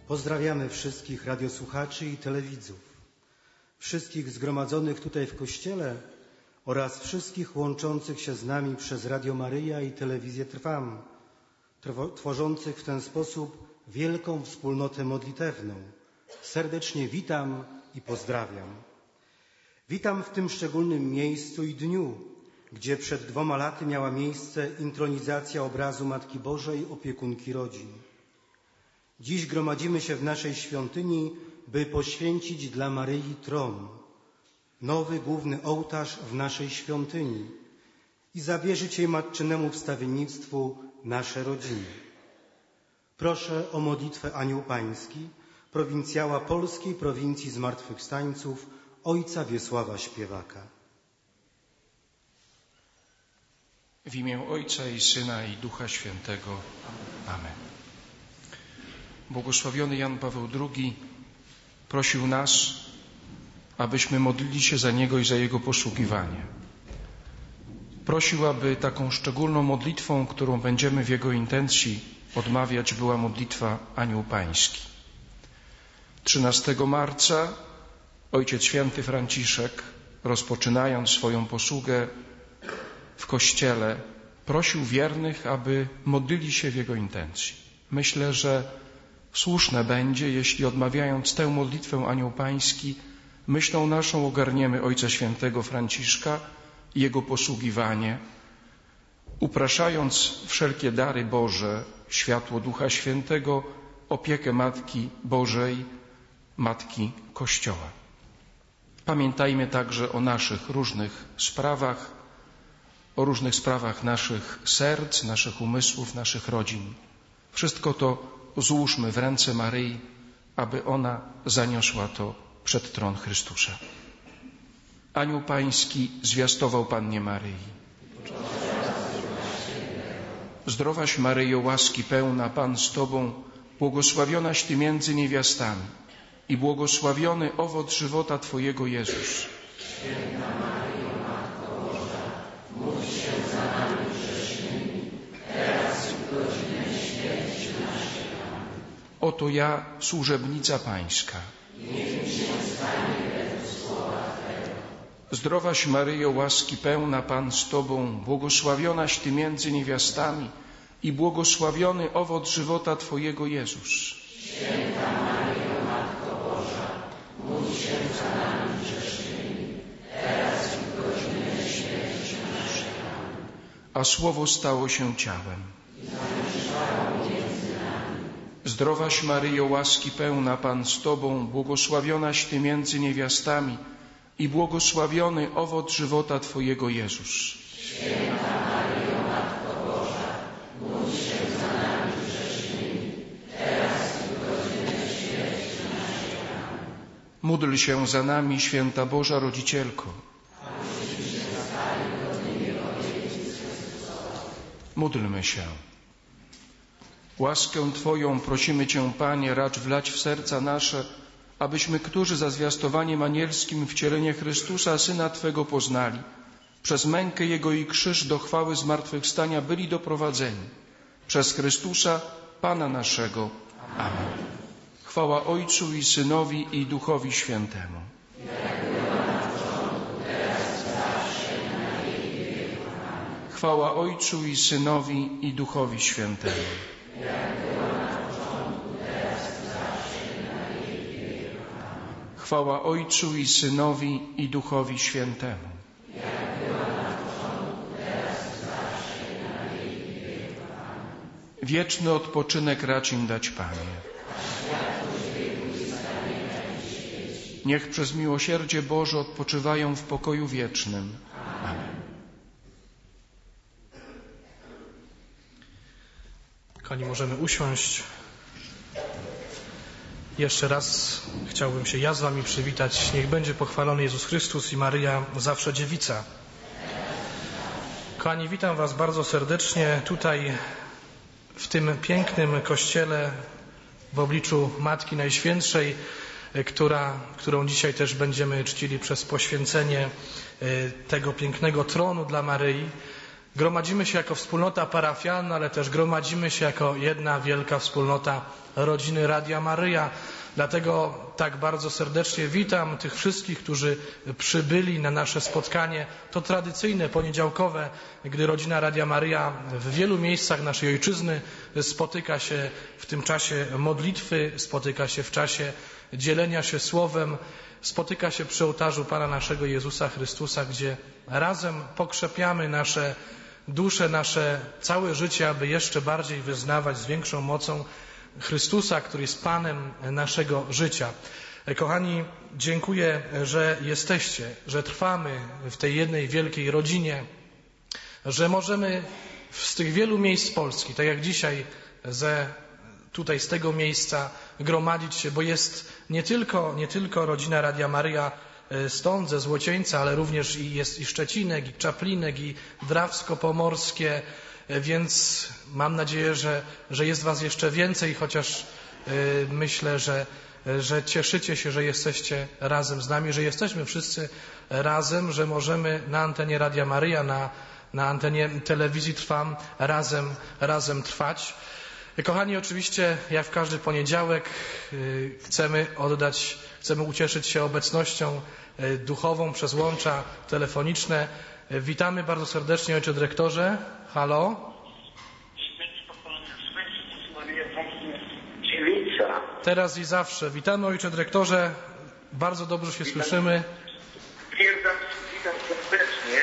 Pozdrawiamy wszystkich radiosłuchaczy i telewidzów, wszystkich zgromadzonych tutaj w Kościele oraz wszystkich łączących się z nami przez Radio Maryja i Telewizję Trwam, tworzących w ten sposób wielką wspólnotę modlitewną. Serdecznie witam i pozdrawiam. Witam w tym szczególnym miejscu i dniu, gdzie przed 2 laty miała miejsce intronizacja obrazu Matki Bożej, opiekunki rodzin. Dziś gromadzimy się w naszej świątyni, by poświęcić dla Maryi tron, nowy główny ołtarz w naszej świątyni i zawierzyć jej matczynnemu wstawiennictwu nasze rodziny. Proszę o modlitwę Anioł Pański, prowincjała Polskiej Prowincji Zmartwychwstańców, ojca Wiesława Śpiewaka. W imię Ojca i Syna i Ducha Świętego. Amen. Błogosławiony Jan Paweł II prosił nas, abyśmy modlili się za Niego i za Jego posługiwanie. Prosił, aby taką szczególną modlitwą, którą będziemy w Jego intencji odmawiać, była modlitwa Anioł Pański. 13 marca Ojciec Święty Franciszek, rozpoczynając swoją posługę w Kościele, prosił wiernych, aby modlili się w Jego intencji. Myślę, że słuszne będzie, jeśli odmawiając tę modlitwę Anioł Pański, myślą naszą ogarniemy Ojca Świętego Franciszka i Jego posługiwanie, upraszając wszelkie dary Boże, światło Ducha Świętego, opiekę Matki Bożej, Matki Kościoła. Pamiętajmy także o naszych różnych sprawach, o różnych sprawach naszych serc, naszych umysłów, naszych rodzin. Wszystko to złóżmy w ręce Maryi, aby ona zaniosła to przed tron Chrystusa. Anioł Pański zwiastował Pannie Maryi. Zdrowaś Maryjo, łaski pełna, Pan z Tobą, błogosławionaś Ty między niewiastami i błogosławiony owoc żywota Twojego, Jezus. Święta Maryjo, Matko Boża, módl się za nami grzesznymi, teraz i w godzinę śmierci naszej. Amen. Oto ja, służebnica Pańska. Niech mi się stanie według słowa Twego. Zdrowaś Maryjo, łaski pełna, Pan z Tobą, błogosławionaś Ty między niewiastami i błogosławiony owoc żywota Twojego, Jezus. Święta Maryjo, Matko Boża, módl się za nami grzesznymi, teraz i w godzinę śmierci naszej. Amen. A Słowo stało się ciałem. I zamieszkało między nami. Zdrowaś Maryjo, łaski pełna, Pan z Tobą, błogosławionaś Ty między niewiastami i błogosławiony owoc żywota Twojego, Jezus. Święta Maryjo, Matko Boża, módl się za nami grzesznymi, teraz i w godzinę śmierci naszej. Amen. Módl się za nami, Święta Boża Rodzicielko. Abyśmy się stali godnymi obietnic Chrystusowych. Módlmy się. Łaskę Twoją prosimy Cię, Panie, racz wlać w serca nasze, abyśmy, którzy za zwiastowaniem anielskim wcielenie Chrystusa, Syna Twego, poznali, przez mękę Jego i krzyż do chwały zmartwychwstania byli doprowadzeni. Przez Chrystusa, Pana naszego. Amen. Chwała Ojcu i Synowi i Duchowi Świętemu. Chwała Ojcu i Synowi i Duchowi Świętemu. Chwała Ojcu i Synowi i Duchowi Świętemu. Wieczny odpoczynek racz im dać, Panie. Niech przez miłosierdzie Boże odpoczywają w pokoju wiecznym. Amen. Kochani, możemy usiąść. Jeszcze raz chciałbym się ja z Wami przywitać. Niech będzie pochwalony Jezus Chrystus i Maryja zawsze dziewica. Kochani, witam Was bardzo serdecznie tutaj w tym pięknym kościele w obliczu Matki Najświętszej, którą dzisiaj też będziemy czcili przez poświęcenie tego pięknego tronu dla Maryi. Gromadzimy się jako wspólnota parafialna, ale też gromadzimy się jako jedna wielka wspólnota rodziny Radia Maryja. Dlatego tak bardzo serdecznie witam tych wszystkich, którzy przybyli na nasze spotkanie. To tradycyjne, poniedziałkowe, gdy rodzina Radia Maryja w wielu miejscach naszej ojczyzny spotyka się w tym czasie modlitwy, spotyka się w czasie dzielenia się słowem, spotyka się przy ołtarzu Pana naszego Jezusa Chrystusa, gdzie razem pokrzepiamy nasze dusze, nasze całe życie, aby jeszcze bardziej wyznawać z większą mocą Chrystusa, który jest Panem naszego życia. Kochani, dziękuję, że jesteście, że trwamy w tej jednej wielkiej rodzinie, że możemy z tych wielu miejsc Polski, tak jak dzisiaj tutaj z tego miejsca gromadzić się, bo jest nie tylko rodzina Radia Maryja stąd, ze Złocieńca, ale również jest i Szczecinek, i Czaplinek, i Drawsko-Pomorskie, więc mam nadzieję, że jest Was jeszcze więcej, chociaż myślę, że cieszycie się, że jesteście razem z nami, że jesteśmy wszyscy razem, że możemy na antenie Radia Maryja, na antenie telewizji Trwam razem trwać. Kochani, oczywiście jak w każdy poniedziałek chcemy ucieszyć się obecnością duchową przez łącza telefoniczne. Witamy bardzo serdecznie, ojcze dyrektorze. Halo? Teraz i zawsze. Witamy, ojcze dyrektorze. Bardzo dobrze się słyszymy. Witam serdecznie.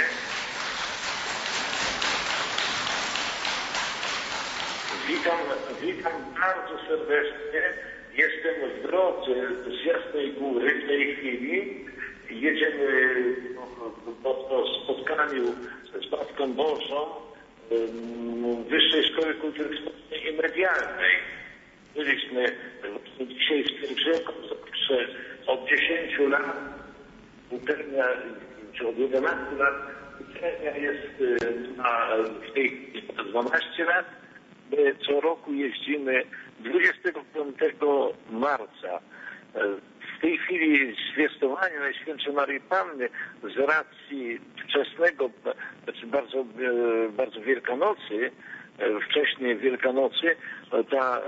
Witam bardzo serdecznie. Jestem w drodze z Jasnej Góry w tej chwili. Jedziemy po spotkaniu z Matką Bożą Wyższej Szkoły Kultury Społecznej i Medialnej. Byliśmy dzisiaj w Pielgrzymku, że od 10 lat uczelnia, czy od 11 lat uczelnia jest w tej chwili 12 lat. My co roku jeździmy 25 marca. W tej chwili zwiastowanie Najświętszej Maryi Panny z racji wczesnego, znaczy bardzo Wielkanocy, wcześniej Wielkanocy, ta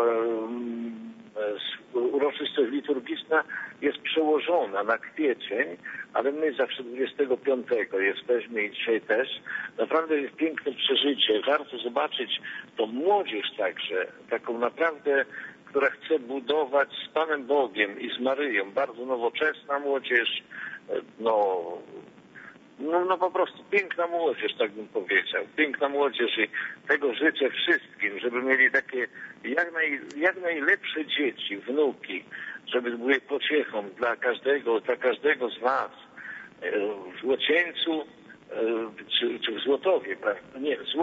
uroczystość liturgiczna jest przełożona na kwiecień, ale my zawsze 25 jesteśmy i dzisiaj też. Naprawdę jest piękne przeżycie. Warto zobaczyć tą młodzież także, taką naprawdę, która chce budować z Panem Bogiem i z Maryją. Bardzo nowoczesna młodzież, no po prostu piękna młodzież, tak bym powiedział. Piękna młodzież i tego życzę wszystkim, żeby mieli takie jak najlepsze dzieci, wnuki, żeby były pociechą dla każdego z was. W Złocieńcu, czy w Złotowie, prawda? Nie, w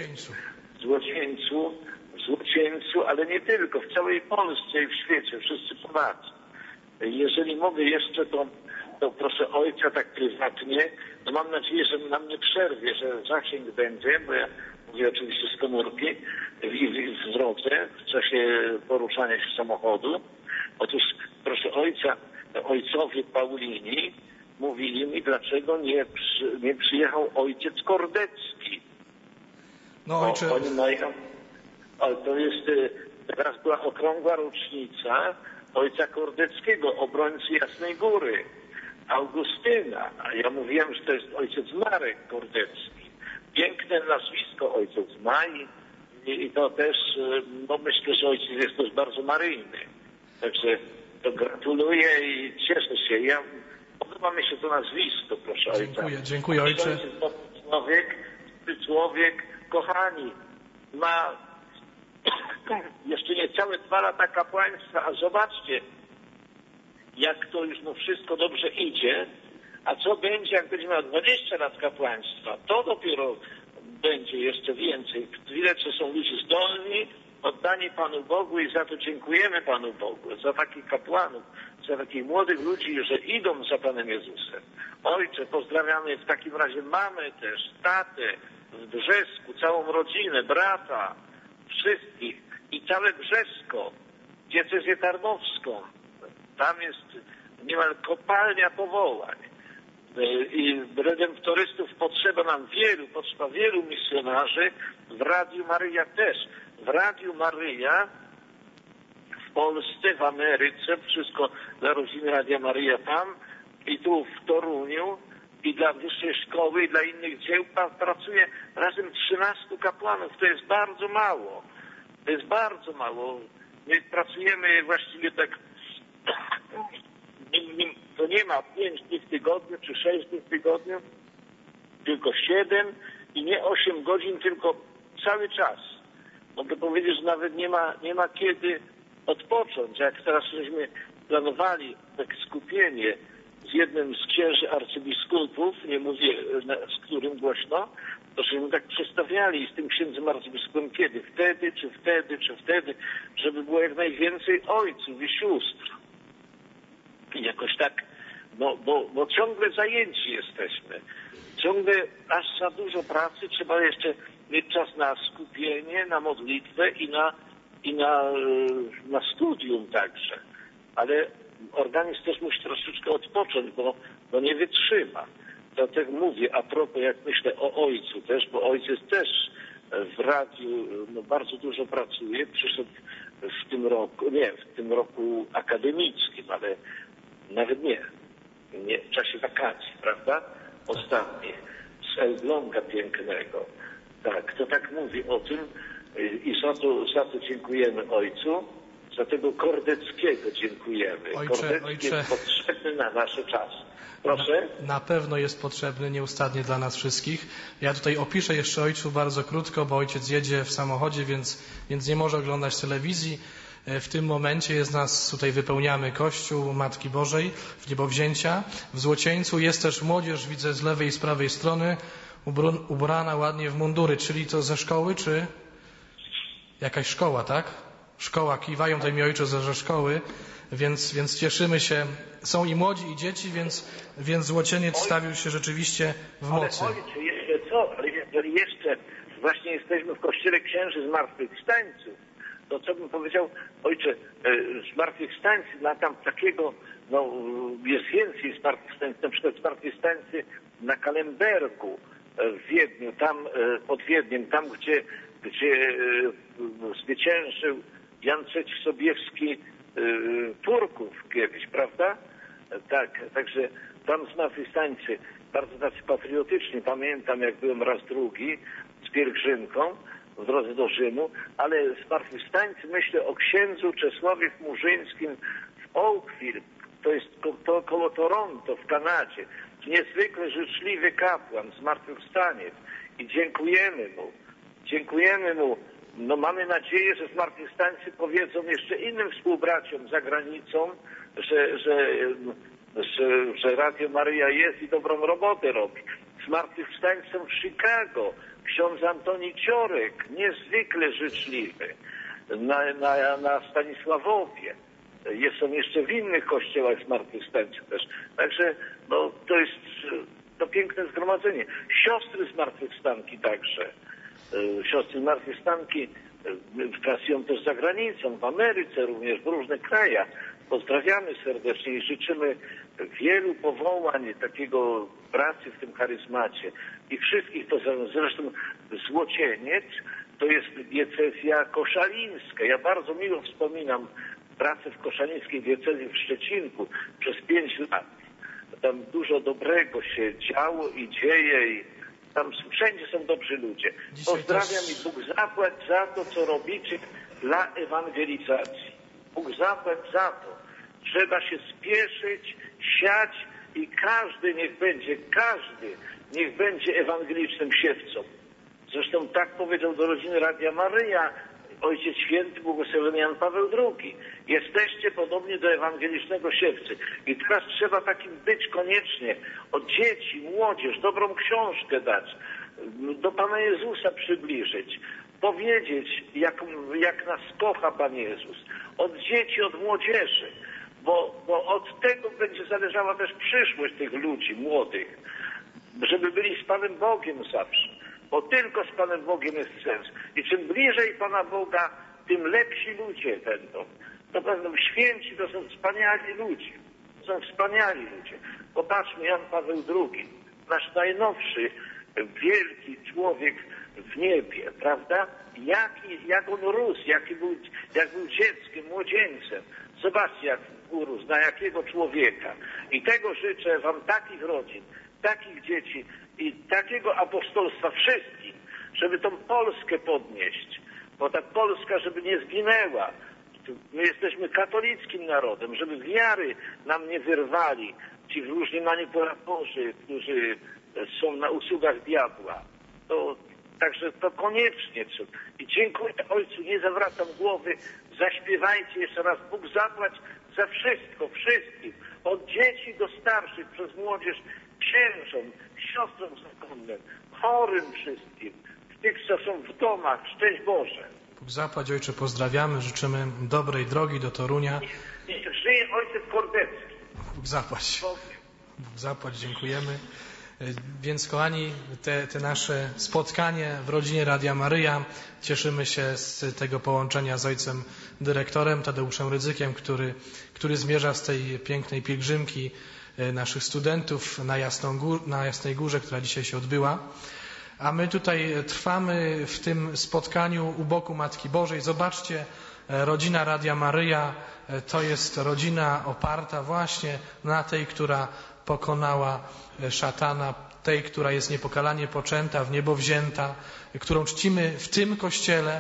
Złocieńcu, ale nie tylko, w całej Polsce i w świecie, wszyscy Polacy. Jeżeli mogę jeszcze, to proszę ojca tak prywatnie, no mam nadzieję, że nam nie przerwie, że zasięg będzie, bo ja mówię oczywiście z komórki, w drodze, w czasie poruszania się samochodu. Otóż proszę ojca, ojcowie Paulini mówili mi, dlaczego nie przyjechał ojciec Kordecki. No ojcze... Oni mają, to jest, teraz była okrągła rocznica ojca Kordeckiego, obrońcy Jasnej Góry, Augustyna. A ja mówiłem, że to jest ojciec Marek Kordecki. Piękne nazwisko, ojciec Maj. I to też, myślę, że ojciec jest też bardzo maryjny. Także to gratuluję i cieszę się. Podoba mi się to nazwisko, proszę ojca. Dziękuję ojcze. Człowiek, kochani, ma jeszcze niecałe 2 lata kapłaństwa, a zobaczcie, jak to już mu wszystko dobrze idzie, a co będzie, jak będzie miał 20 lat kapłaństwa, to dopiero będzie jeszcze więcej. Widać, że są ludzie zdolni, oddani Panu Bogu i za to dziękujemy Panu Bogu, za takich kapłanów, za takich młodych ludzi, że idą za Panem Jezusem. Ojcze, pozdrawiamy w takim razie mamę też, tatę w Brzesku, całą rodzinę, brata, wszystkich i całe Brzesko, diecezję tarnowską. Tam jest niemal kopalnia powołań. I redemptorystów potrzeba wielu misjonarzy, w Radiu Maryja też. W Radiu Maryja Polsce, w Ameryce, wszystko dla rodziny Radia Maryja tam i tu w Toruniu i dla wyższej szkoły i dla innych dzieł pracuje razem 13 kapłanów. To jest bardzo mało. To jest bardzo mało. My pracujemy właściwie tak, to nie ma 5 dni w tygodniu czy 6 dni w tygodniu, tylko 7 i nie 8 godzin, tylko cały czas. Mogę powiedzieć, że nawet nie ma kiedy odpocząć. Jak teraz żeśmy planowali takie skupienie z jednym z księży arcybiskupów, nie mówię z którym głośno, to żeśmy tak przestawiali z tym księdzem arcybiskupem kiedy? Wtedy, czy wtedy, żeby było jak najwięcej ojców i sióstr. I jakoś tak, bo ciągle zajęci jesteśmy. Ciągle aż za dużo pracy, trzeba jeszcze mieć czas na skupienie, na modlitwę i na studium także. Ale organizm też musi troszeczkę odpocząć, bo nie wytrzyma. Dlatego mówię, a propos, jak myślę o ojcu też, bo ojciec też w radiu bardzo dużo pracuje. Przyszedł w tym roku akademickim, ale nawet nie w czasie wakacji, prawda? Ostatnich, z Elbląga pięknego. Tak, to tak mówi o tym i za to dziękujemy ojcu. Za tego Kordeckiego dziękujemy. Kordecki jest potrzebny na nasze czasy. Proszę? Na pewno jest potrzebny nieustannie dla nas wszystkich. Ja tutaj opiszę jeszcze ojcu bardzo krótko, bo ojciec jedzie w samochodzie, więc nie może oglądać telewizji. W tym momencie jest nas, tutaj wypełniamy Kościół Matki Bożej w Niebowzięcia. W Złocieńcu jest też młodzież, widzę z lewej i z prawej strony, ubrana ładnie w mundury, czyli to ze szkoły, czy jakaś szkoła, tak? Szkoła, kiwają tutaj mi ojcze ze szkoły, więc cieszymy się. Są i młodzi, i dzieci, więc Złocieniec stawił się rzeczywiście w mocy. Ale ojcze, jeszcze co? Ale jeżeli jeszcze właśnie jesteśmy w Kościele Księży Zmartwychwstańców, to co bym powiedział, ojcze, zmartwychwstańcy dla tam takiego, jest więcej zmartwychwstańców, na przykład zmartwychwstańcy na Kalembergu w Wiedniu, tam pod Wiedniem, tam gdzie zwyciężył Jan III Sobieski Turków kiedyś, prawda? Tak, także tam zmartwychwstańcy, bardzo tacy patriotyczni. Pamiętam, jak byłem raz drugi z pielgrzymką w drodze do Rzymu, ale zmartwychwstańcy, myślę o księdzu Czesławie Chmurzyńskim w Oakville, to jest koło Toronto w Kanadzie. Niezwykle życzliwy kapłan, zmartwychwstaniec i dziękujemy mu. Mamy nadzieję, że zmartwychwstańcy powiedzą jeszcze innym współbraciom za granicą, że Radio Maryja jest i dobrą robotę robi. Zmartwychwstańcom w Chicago, ksiądz Antoni Ciorek, niezwykle życzliwy, na Stanisławowie. Są jeszcze w innych kościołach zmartwychwstańców też. Także to jest to piękne zgromadzenie. Siostry zmartwychwstanki także. Siostry zmartwychwstanki pracują też za granicą, w Ameryce również, w różnych krajach. Pozdrawiamy serdecznie i życzymy wielu powołań, takiego pracy w tym charyzmacie. I wszystkich to zresztą Złocieniec to jest diecezja koszalińska. Ja bardzo miło wspominam pracę w koszalińskiej diecezji w Szczecinku przez 5 lat. Tam dużo dobrego się działo i dzieje i tam wszędzie są dobrzy ludzie. Pozdrawiam i Bóg zapłać za to, co robicie dla ewangelizacji. Bóg zapłać za to. Trzeba się spieszyć, siać i każdy niech będzie ewangelicznym siewcą. Zresztą tak powiedział do rodziny Radia Maryja Ojciec Święty błogosławiony Jan Paweł II. Jesteście podobni do ewangelicznego siewcy. I teraz trzeba takim być koniecznie. Od dzieci, młodzież, dobrą książkę dać, do Pana Jezusa przybliżyć, powiedzieć, jak nas kocha Pan Jezus. Od dzieci, od młodzieży. Bo od tego będzie zależała też przyszłość tych ludzi młodych, żeby byli z Panem Bogiem zawsze. Bo tylko z Panem Bogiem jest sens. I czym bliżej Pana Boga, tym lepsi ludzie będą. To będą święci, to są wspaniali ludzie. To są wspaniali ludzie. Popatrzmy, Jan Paweł II, nasz najnowszy, wielki człowiek, w niebie, prawda? Jak on rósł, jak był dzieckiem, młodzieńcem. Zobaczcie, jak urósł, na jakiego człowieka. I tego życzę wam, takich rodzin, takich dzieci i takiego apostolstwa wszystkim, żeby tą Polskę podnieść. Bo ta Polska, żeby nie zginęła. My jesteśmy katolickim narodem, żeby wiary nam nie wyrwali ci różni manipulatorzy, którzy są na usługach diabła. Także to koniecznie trzeba. I dziękuję Ojcu, nie zawracam głowy, zaśpiewajcie jeszcze raz, Bóg zapłać za wszystko, wszystkim, od dzieci do starszych, przez młodzież, księżom, siostrom zakonnym, chorym wszystkim, tych, co są w domach, szczęść Boże. Bóg zapłać, Ojcze, pozdrawiamy, życzymy dobrej drogi do Torunia. Niech żyje Ojciec Kordecki. Bóg zapłać. Bóg zapłać, dziękujemy. Więc kochani, te nasze spotkanie w rodzinie Radia Maryja, cieszymy się z tego połączenia z ojcem dyrektorem Tadeuszem Rydzykiem, który zmierza z tej pięknej pielgrzymki naszych studentów na Jasnej Górze, która dzisiaj się odbyła. A my tutaj trwamy w tym spotkaniu u boku Matki Bożej. Zobaczcie, rodzina Radia Maryja to jest rodzina oparta właśnie na tej, która pokonała szatana, tej, która jest niepokalanie poczęta, w niebo wzięta, którą czcimy w tym Kościele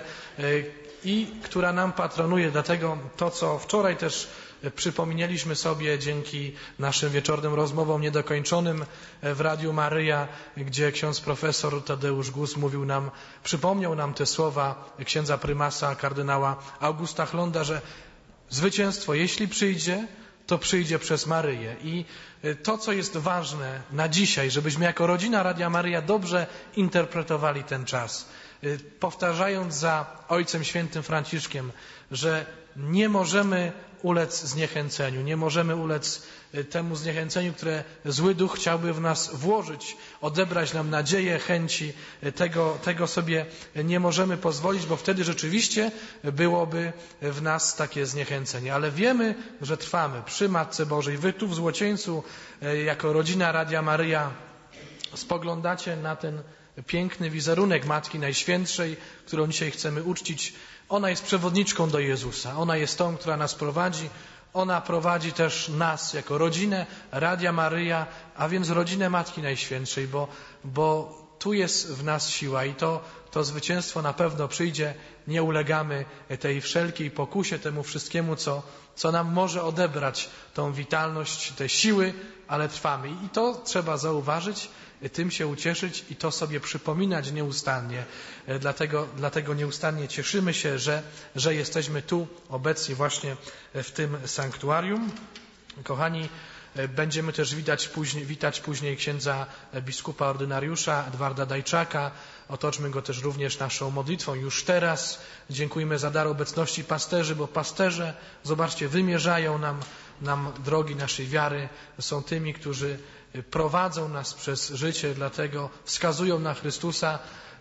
i która nam patronuje. Dlatego to, co wczoraj też przypomnieliśmy sobie dzięki naszym wieczornym rozmowom niedokończonym w Radiu Maryja, gdzie ksiądz profesor Tadeusz Gus przypomniał nam te słowa księdza prymasa kardynała Augusta Chlonda, że zwycięstwo, jeśli przyjdzie, to przyjdzie przez Maryję. I to, co jest ważne na dzisiaj, żebyśmy jako rodzina Radia Maryja dobrze interpretowali ten czas, powtarzając za Ojcem Świętym Franciszkiem, że nie możemy ulec zniechęceniu, nie możemy ulec temu zniechęceniu, które zły duch chciałby w nas włożyć, odebrać nam nadzieję, chęci. Tego sobie nie możemy pozwolić, bo wtedy rzeczywiście byłoby w nas takie zniechęcenie. Ale wiemy, że trwamy przy Matce Bożej. Wy tu w Złocieńcu, jako rodzina Radia Maryja, spoglądacie na ten piękny wizerunek Matki Najświętszej, którą dzisiaj chcemy uczcić. Ona jest przewodniczką do Jezusa. Ona jest tą, która nas prowadzi. Ona prowadzi też nas jako rodzinę Radia Maryja, a więc rodzinę Matki Najświętszej, bo tu jest w nas siła i to zwycięstwo na pewno przyjdzie. Nie ulegamy tej wszelkiej pokusie, temu wszystkiemu, co nam może odebrać tą witalność, te siły, ale trwamy. I to trzeba zauważyć, tym się ucieszyć i to sobie przypominać nieustannie. Dlatego nieustannie cieszymy się, że jesteśmy tu obecni właśnie w tym sanktuarium. Kochani, będziemy też witać później księdza biskupa ordynariusza Edwarda Dajczaka. Otoczmy go też również naszą modlitwą już teraz. Dziękujmy za dar obecności pasterzy, bo pasterze, zobaczcie, wymierzają nam drogi naszej wiary. Są tymi, którzy prowadzą nas przez życie, dlatego wskazują na Chrystusa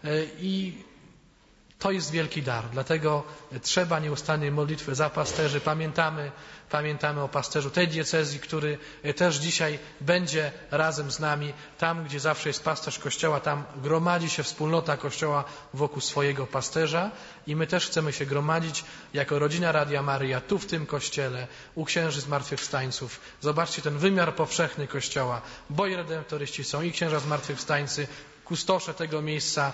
i to jest wielki dar. Dlatego trzeba nieustannie modlitwy za pasterzy. Pamiętamy o pasterzu tej diecezji, który też dzisiaj będzie razem z nami. Tam, gdzie zawsze jest pasterz Kościoła, tam gromadzi się wspólnota Kościoła wokół swojego pasterza i my też chcemy się gromadzić jako rodzina Radia Maryja tu w tym Kościele, u księży zmartwychwstańców. Zobaczcie ten wymiar powszechny Kościoła. Bo i redemptoryści są, i księża zmartwychwstańcy, kustosze tego miejsca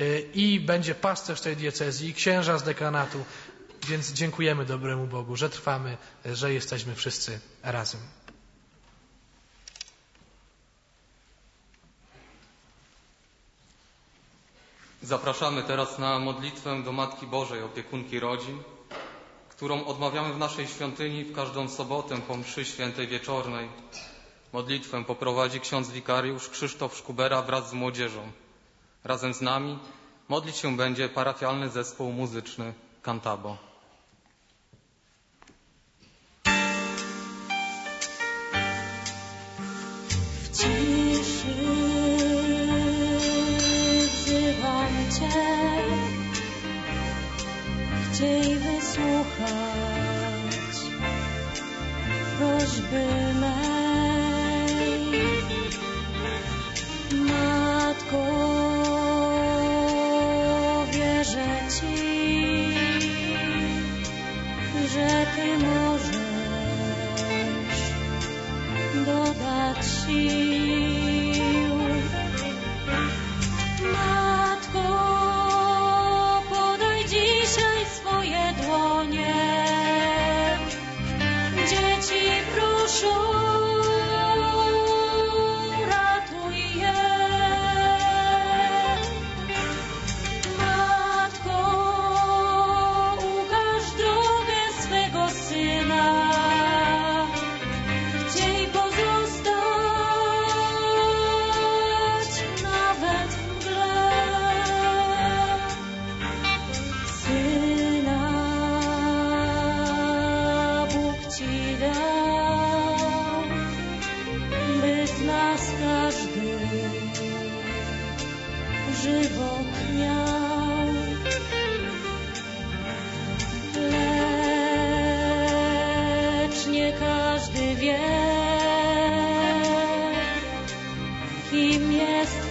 i będzie pasterz tej diecezji, i księża z dekanatu. Więc dziękujemy dobremu Bogu, że trwamy, że jesteśmy wszyscy razem. Zapraszamy teraz na modlitwę do Matki Bożej, opiekunki rodzin, którą odmawiamy w naszej świątyni w każdą sobotę po mszy świętej wieczornej. Modlitwę poprowadzi ksiądz wikariusz Krzysztof Szkubera wraz z młodzieżą. Razem z nami modlić się będzie parafialny zespół muzyczny Cantabo. W ciszy wzywam Cię, chciej wysłuchać prośby mej. Matko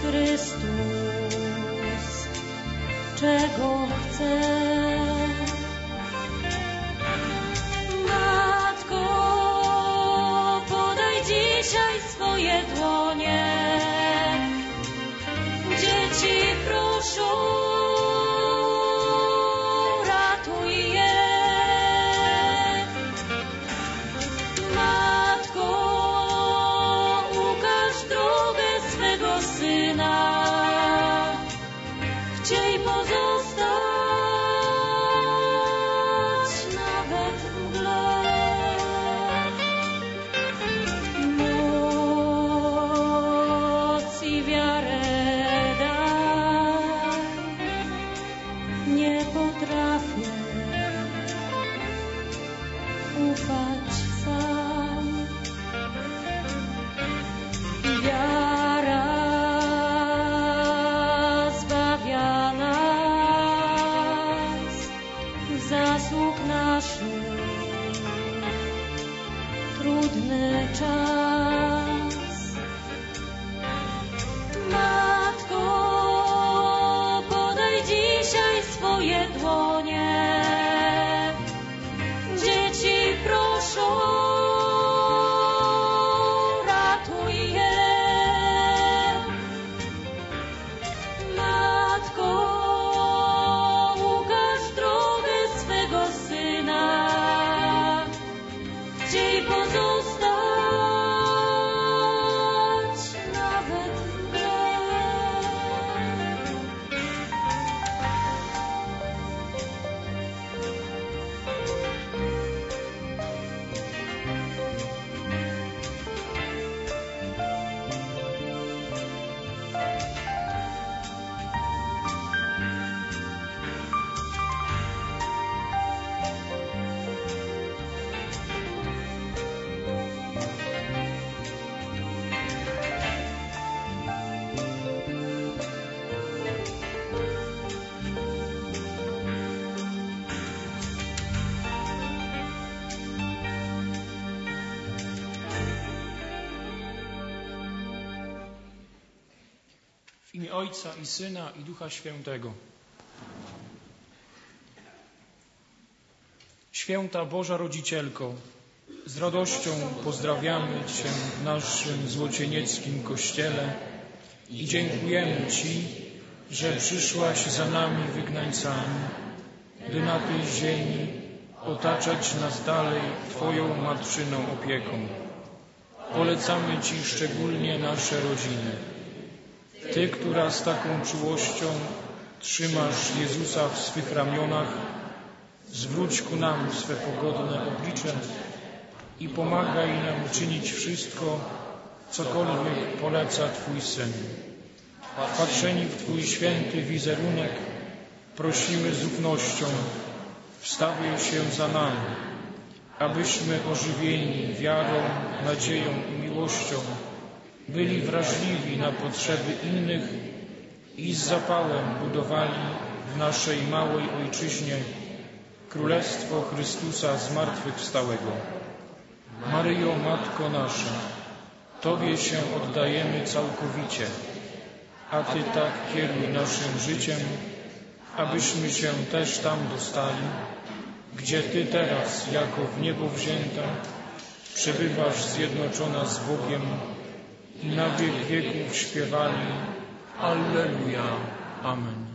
Chrystus, czego chce. Matko, podaj dzisiaj swoje dłonie. Dzieci proszą, ratuj je. Matko, ukaż drogę swego Syna. Chciej pozostać nawet w mgle. Moc i wiarę daj. Nie potrafię ufać sam. Wiara zbawia nas z zasług naszych. Trudny czas. Matko, podaj dzisiaj swoje dłonie. Dzieci proszą, ratuj je. Matko, ukaż drogę swego Syna. Chciej pozostać nawet w mgle. W imię Ojca i Syna i Ducha Świętego. Święta Boża Rodzicielko, z radością pozdrawiamy Cię w naszym złocienieckim kościele i dziękujemy Ci, że przyszłaś za nami wygnańcami, by na tej ziemi otaczać nas dalej Twoją matczyną opieką. Polecamy Ci szczególnie nasze rodziny. Ty, która z taką czułością trzymasz Jezusa w swych ramionach, zwróć ku nam swe pogodne oblicze i pomagaj nam czynić wszystko, cokolwiek poleca Twój Syn. Wpatrzeni w Twój święty wizerunek, prosimy z ufnością, wstawiaj się za nami, abyśmy ożywieni wiarą, nadzieją i miłością byli wrażliwi na potrzeby innych i z zapałem budowali w naszej małej ojczyźnie Królestwo Chrystusa zmartwychwstałego. Maryjo, Matko nasza, Tobie się oddajemy całkowicie, a Ty tak kieruj naszym życiem, abyśmy się też tam dostali, gdzie Ty teraz, jako w niebo wzięta, przebywasz zjednoczona z Bogiem i na wiek wieków śpiewali Alleluja. Amen.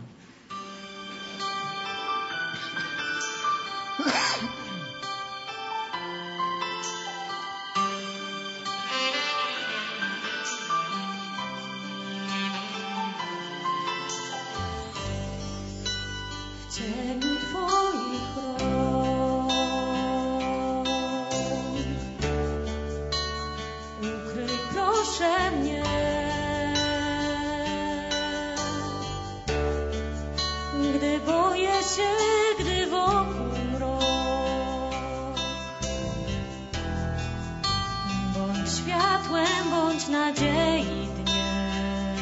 W cieniu Twoich rąk ukryj proszę mnie, gdy boję się, gdy wokół mrok. Bądź światłem, bądź nadziei dniem,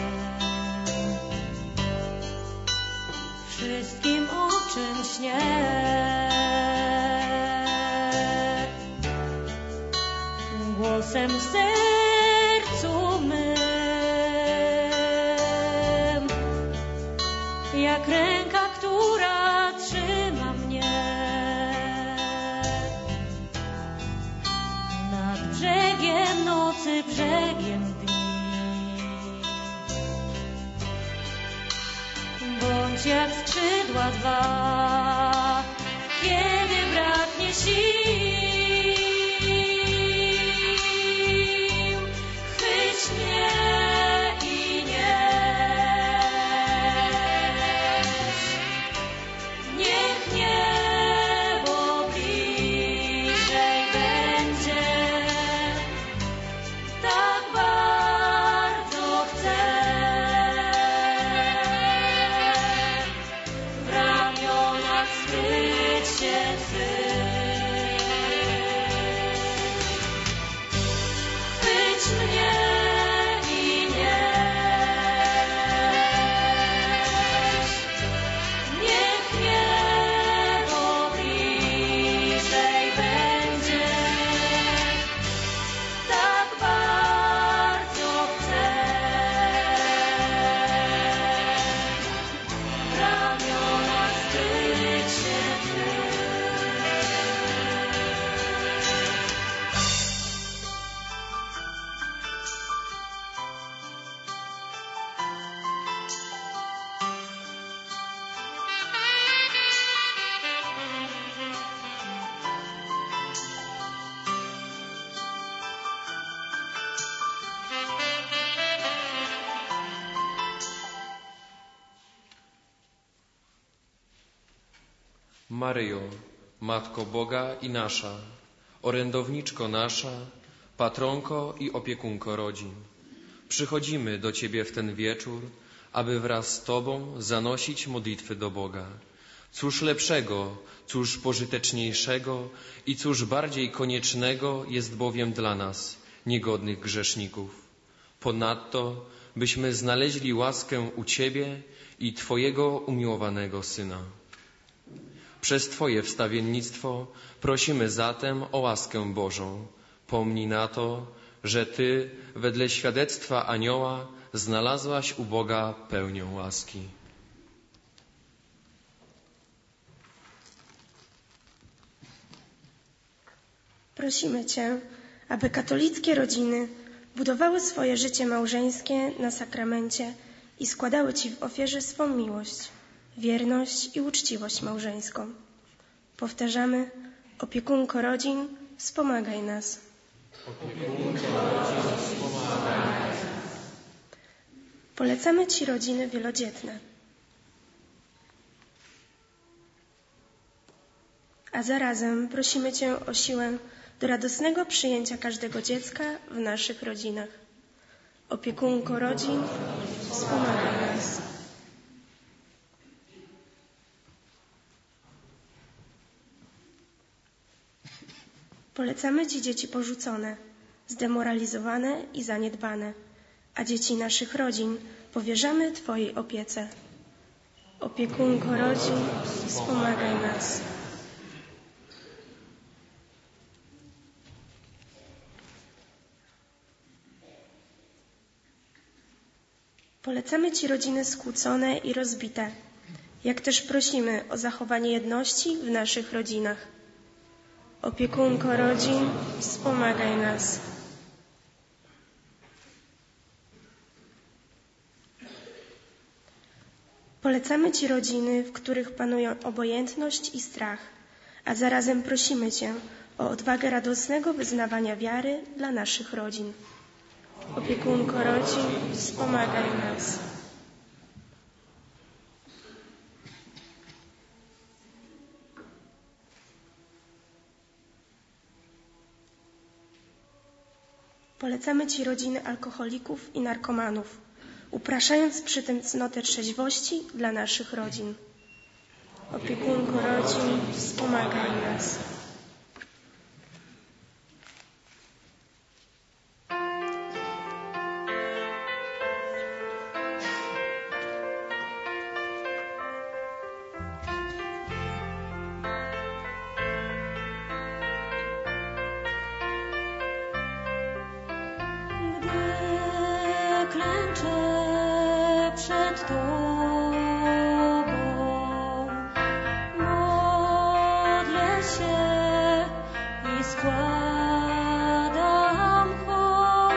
wszystkim o czym śnię. Głosem w sercu mym nocy brzegiem dni. Bądź jak skrzydła dwa, kiedy braknie sił. Chwyć mnie i nieś. Niech niebo bliżej będzie. Tak bardzo chcę. W ramionach skryć się Twych. Chwyć mnie i nieś. Niech niebo bliżej będzie. Tak bardzo chcę. W ramionach skryć się Twych. Maryjo, Matko Boga i nasza, orędowniczko nasza, patronko i opiekunko rodzin, przychodzimy do Ciebie w ten wieczór, aby wraz z Tobą zanosić modlitwy do Boga. Cóż lepszego, cóż pożyteczniejszego i cóż bardziej koniecznego jest bowiem dla nas, niegodnych grzeszników. Ponadto, byśmy znaleźli łaskę u Ciebie i Twojego umiłowanego Syna. Przez Twoje wstawiennictwo prosimy zatem o łaskę Bożą. Pomnij na to, że Ty, wedle świadectwa anioła, znalazłaś u Boga pełnię łaski. Prosimy Cię, aby katolickie rodziny budowały swoje życie małżeńskie na sakramencie i składały Ci w ofierze swą miłość, wierność i uczciwość małżeńską. Powtarzamy: opiekunko rodzin, wspomagaj nas. Polecamy Ci rodziny wielodzietne. A zarazem prosimy Cię o siłę do radosnego przyjęcia każdego dziecka w naszych rodzinach. Opiekunko rodzin, wspomagaj nas. Polecamy Ci dzieci porzucone, zdemoralizowane i zaniedbane, a dzieci naszych rodzin powierzamy Twojej opiece. Opiekunko rodzin, wspomagaj nas. Polecamy Ci rodziny skłócone i rozbite, jak też prosimy o zachowanie jedności w naszych rodzinach. Opiekunko rodzin, wspomagaj nas. Polecamy Ci rodziny, w których panują obojętność i strach, a zarazem prosimy Cię o odwagę radosnego wyznawania wiary dla naszych rodzin. Opiekunko rodzin, wspomagaj nas. Polecamy Ci rodziny alkoholików i narkomanów, upraszając przy tym cnotę trzeźwości dla naszych rodzin. Opiekunko rodzin, wspomagaj nas. Klęczę przed Tobą, modlę się i składam chwałę.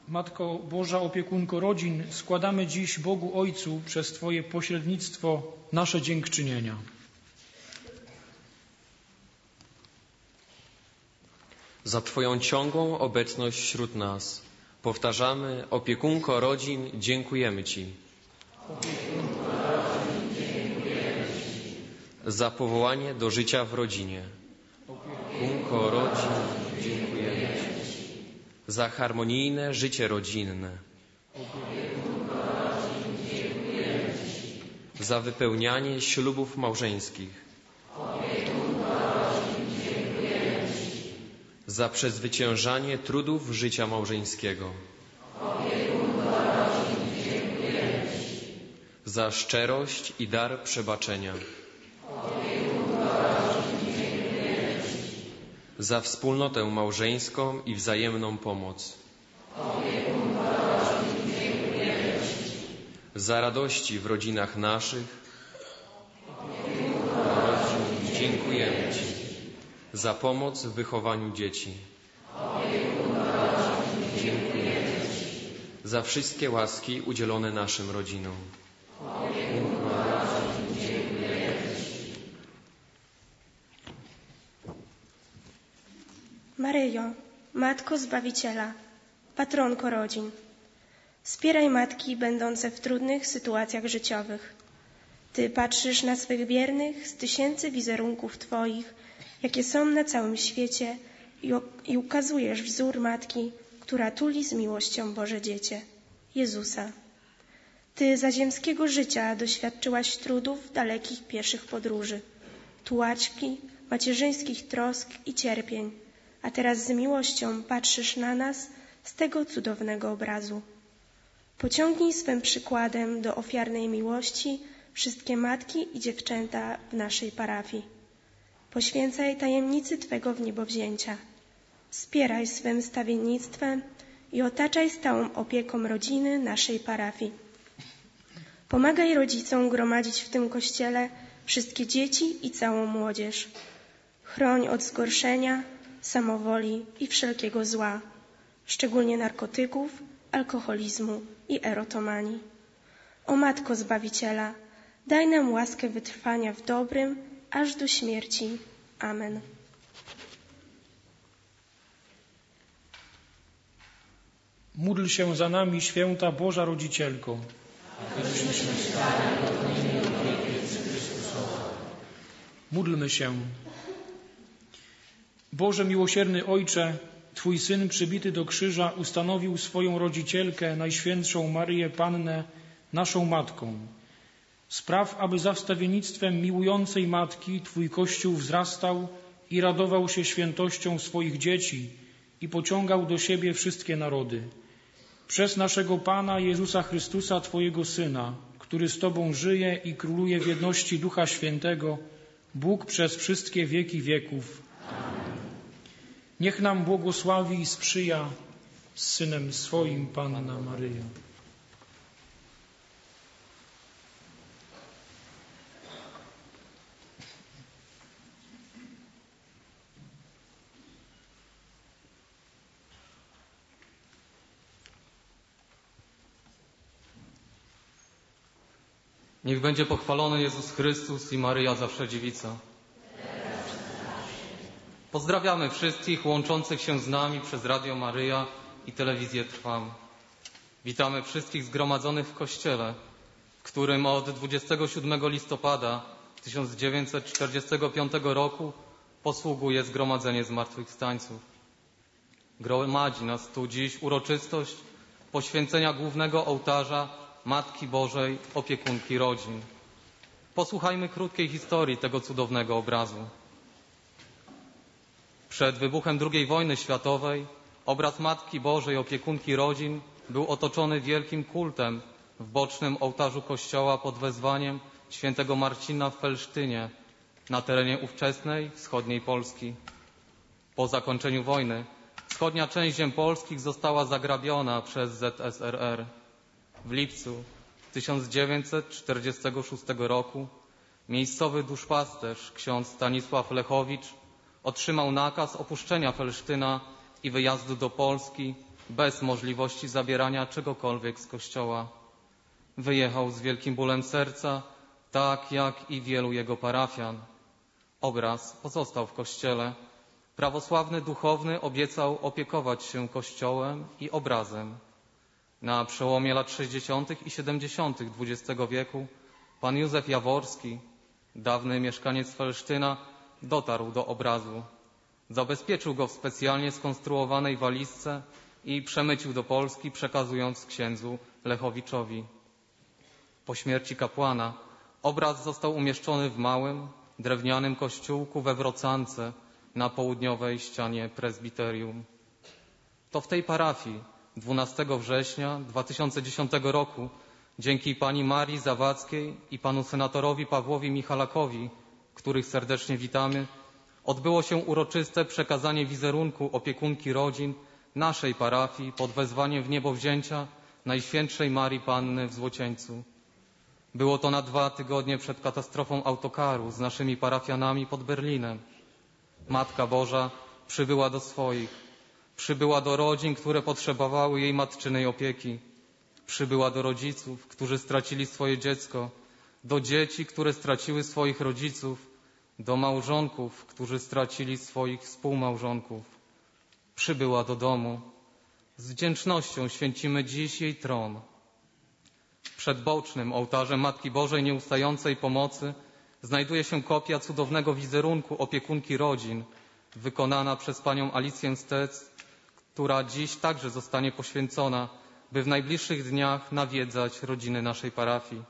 Matko Boża, opiekunko rodzin, składamy dziś Bogu Ojcu przez Twoje pośrednictwo nasze dziękczynienia. Za Twoją ciągłą obecność wśród nas powtarzamy: opiekunko rodzin, dziękujemy Ci. Za powołanie do życia w rodzinie. Opiekunko rodzin, dziękujemy Ci. Za harmonijne życie rodzinne. Opiekunko rodzin, dziękujemy Ci. Za wypełnianie ślubów małżeńskich. Opiekunko rodzin, dziękujemy Ci. Za przezwyciężanie trudów życia małżeńskiego. Opiekunko rodzin, dziękujemy Ci. Za szczerość i dar przebaczenia. Za wspólnotę małżeńską i wzajemną pomoc. Za radości w rodzinach naszych. Dziękujemy Ci. Za pomoc w wychowaniu dzieci. Dziękujemy Ci. Za wszystkie łaski udzielone naszym rodzinom. Maryjo, Matko Zbawiciela, patronko rodzin, wspieraj matki będące w trudnych sytuacjach życiowych. Ty patrzysz na swych wiernych z tysięcy wizerunków Twoich, jakie są na całym świecie i ukazujesz wzór matki, która tuli z miłością Boże Dziecię, Jezusa. Ty za ziemskiego życia doświadczyłaś trudów dalekich pieszych podróży, tułaczki, macierzyńskich trosk i cierpień, a teraz z miłością patrzysz na nas z tego cudownego obrazu. Pociągnij swym przykładem do ofiarnej miłości wszystkie matki i dziewczęta w naszej parafii. Poświęcaj tajemnicy Twego wniebowzięcia. Wspieraj swym stawiennictwem i otaczaj stałą opieką rodziny naszej parafii. Pomagaj rodzicom gromadzić w tym kościele wszystkie dzieci i całą młodzież. Chroń od zgorszenia, samowoli i wszelkiego zła, szczególnie narkotyków, alkoholizmu i erotomanii. O Matko Zbawiciela, daj nam łaskę wytrwania w dobrym, aż do śmierci. Amen. Módl się za nami, święta Boża Rodzicielko. Módlmy się. Boże miłosierny Ojcze, Twój Syn przybity do krzyża ustanowił swoją rodzicielkę, Najświętszą Maryję Pannę, naszą Matką. Spraw, aby za wstawiennictwem miłującej Matki Twój Kościół wzrastał i radował się świętością swoich dzieci i pociągał do siebie wszystkie narody. Przez naszego Pana Jezusa Chrystusa, Twojego Syna, który z Tobą żyje i króluje w jedności Ducha Świętego, Bóg przez wszystkie wieki wieków. Niech nam błogosławi i sprzyja z Synem swoim Panna Maryja. Niech będzie pochwalony Jezus Chrystus i Maryja Zawsze Dziewica. Pozdrawiamy wszystkich łączących się z nami przez Radio Maryja i Telewizję Trwam. Witamy wszystkich zgromadzonych w Kościele, w którym od 27 listopada 1945 roku posługuje Zgromadzenie Zmartwychwstańców. Gromadzi nas tu dziś uroczystość poświęcenia głównego ołtarza Matki Bożej, opiekunki rodzin. Posłuchajmy krótkiej historii tego cudownego obrazu. Przed wybuchem II wojny światowej obraz Matki Bożej, opiekunki rodzin był otoczony wielkim kultem w bocznym ołtarzu kościoła pod wezwaniem świętego Marcina w Felsztynie na terenie ówczesnej wschodniej Polski. Po zakończeniu wojny wschodnia część ziem polskich została zagrabiona przez ZSRR. W lipcu 1946 roku miejscowy duszpasterz ksiądz Stanisław Lechowicz otrzymał nakaz opuszczenia Felsztyna i wyjazdu do Polski bez możliwości zabierania czegokolwiek z kościoła. Wyjechał z wielkim bólem serca, tak jak i wielu jego parafian. Obraz pozostał w kościele. Prawosławny duchowny obiecał opiekować się kościołem i obrazem. Na przełomie lat 60. i 70. XX wieku pan Józef Jaworski, dawny mieszkaniec Felsztyna, dotarł do obrazu. Zabezpieczył go w specjalnie skonstruowanej walizce i przemycił do Polski, przekazując księdzu Lechowiczowi. Po śmierci kapłana obraz został umieszczony w małym, drewnianym kościółku we Wrocance na południowej ścianie prezbiterium. To w tej parafii 12 września 2010 roku dzięki pani Marii Zawadzkiej i panu senatorowi Pawłowi Michalakowi, których serdecznie witamy, odbyło się uroczyste przekazanie wizerunku opiekunki rodzin naszej parafii pod wezwaniem wniebowzięcia Najświętszej Marii Panny w Złocieńcu. Było to na 2 tygodnie przed katastrofą autokaru z naszymi parafianami pod Berlinem. Matka Boża przybyła do swoich, przybyła do rodzin, które potrzebowały jej matczynej opieki. Przybyła do rodziców, którzy stracili swoje dziecko, do dzieci, które straciły swoich rodziców, do małżonków, którzy stracili swoich współmałżonków. Przybyła do domu. Z wdzięcznością święcimy dziś jej tron. Przed bocznym ołtarzem Matki Bożej Nieustającej Pomocy znajduje się kopia cudownego wizerunku opiekunki rodzin, wykonana przez panią Alicję Stec, która dziś także zostanie poświęcona, by w najbliższych dniach nawiedzać rodziny naszej parafii.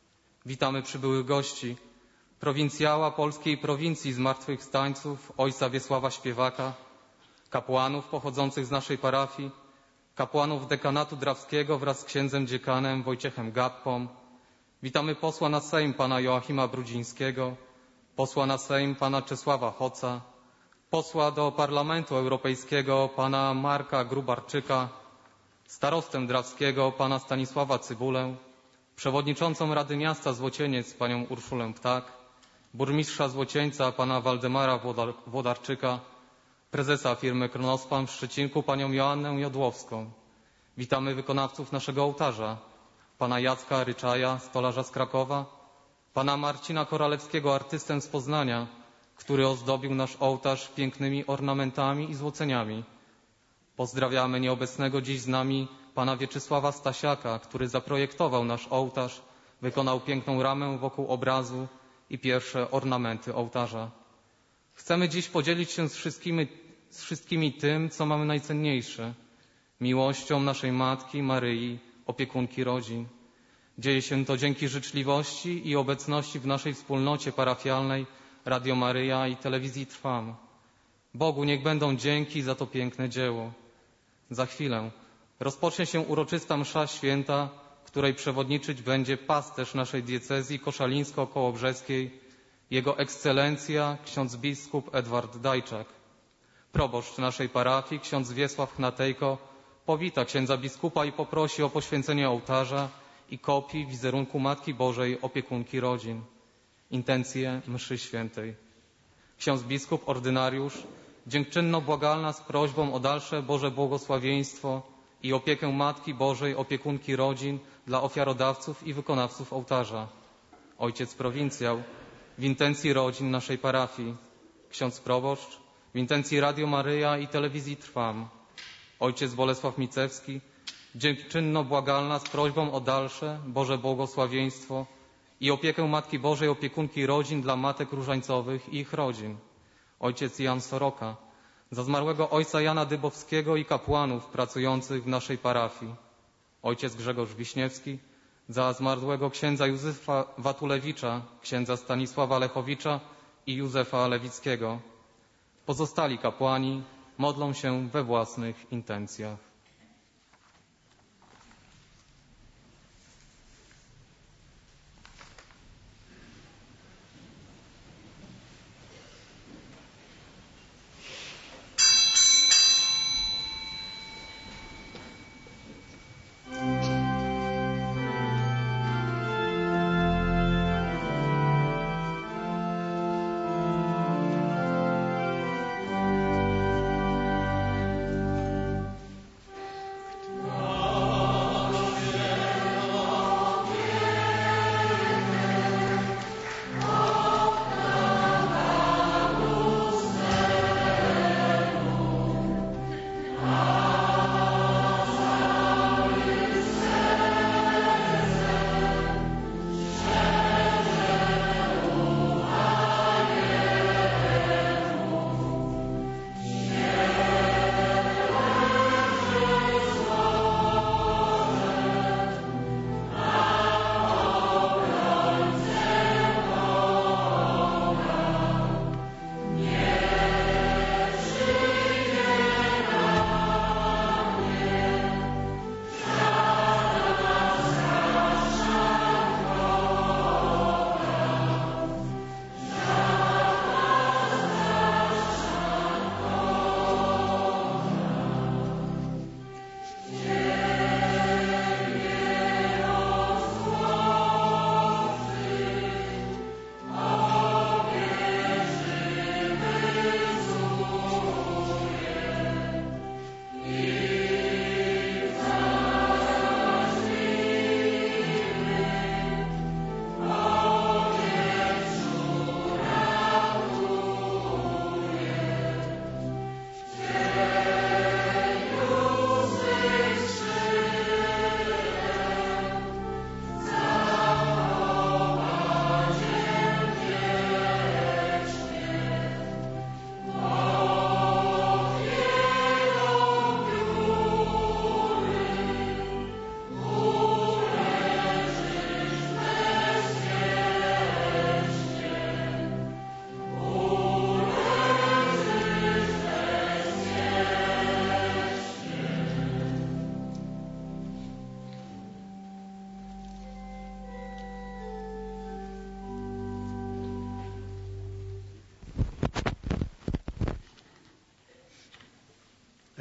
Witamy przybyłych gości, prowincjała polskiej prowincji zmartwychwstańców, ojca Wiesława Śpiewaka, kapłanów pochodzących z naszej parafii, kapłanów dekanatu drawskiego wraz z księdzem dziekanem Wojciechem Gappą. Witamy posła na Sejm pana Joachima Brudzińskiego, posła na Sejm pana Czesława Hoca, posła do Parlamentu Europejskiego pana Marka Grubarczyka, starostę drawskiego pana Stanisława Cybulę, przewodniczącą Rady Miasta Złocieniec panią Urszulę Ptak, burmistrza Złocieńca pana Waldemara Włodarczyka, prezesa firmy Kronospan w Szczecinku panią Joannę Jodłowską. Witamy wykonawców naszego ołtarza, pana Jacka Ryczaja, stolarza z Krakowa, pana Marcina Koralewskiego, artystę z Poznania, który ozdobił nasz ołtarz pięknymi ornamentami i złoceniami. Pozdrawiamy nieobecnego dziś z nami pana Wieczysława Stasiaka, który zaprojektował nasz ołtarz, wykonał piękną ramę wokół obrazu i pierwsze ornamenty ołtarza. Chcemy dziś podzielić się z wszystkimi tym, co mamy najcenniejsze, miłością naszej Matki Maryi, opiekunki rodzin. Dzieje się to dzięki życzliwości i obecności w naszej wspólnocie parafialnej Radio Maryja i Telewizji Trwam. Bogu niech będą dzięki za to piękne dzieło. Za chwilę rozpocznie się uroczysta msza święta, której przewodniczyć będzie pasterz naszej diecezji koszalińsko-kołobrzeskiej, Jego Ekscelencja ksiądz biskup Edward Dajczak. Proboszcz naszej parafii, ksiądz Wiesław Hnatejko, powita księdza biskupa i poprosi o poświęcenie ołtarza i kopii wizerunku Matki Bożej opiekunki rodzin. Intencje mszy świętej. Ksiądz biskup ordynariusz dziękczynno-błagalna z prośbą o dalsze Boże błogosławieństwo i opiekę Matki Bożej opiekunki rodzin dla ofiarodawców i wykonawców ołtarza. Ojciec prowincjał w intencji rodzin naszej parafii. Ksiądz proboszcz w intencji Radio Maryja i Telewizji Trwam. Ojciec Bolesław Micewski dziękczynno-błagalna z prośbą o dalsze Boże błogosławieństwo i opiekę Matki Bożej opiekunki rodzin dla matek różańcowych i ich rodzin. Ojciec Jan Soroka za zmarłego ojca Jana Dybowskiego i kapłanów pracujących w naszej parafii. Ojciec Grzegorz Wiśniewski za zmarłego księdza Józefa Watulewicza, księdza Stanisława Lechowicza i Józefa Lewickiego. Pozostali kapłani modlą się we własnych intencjach.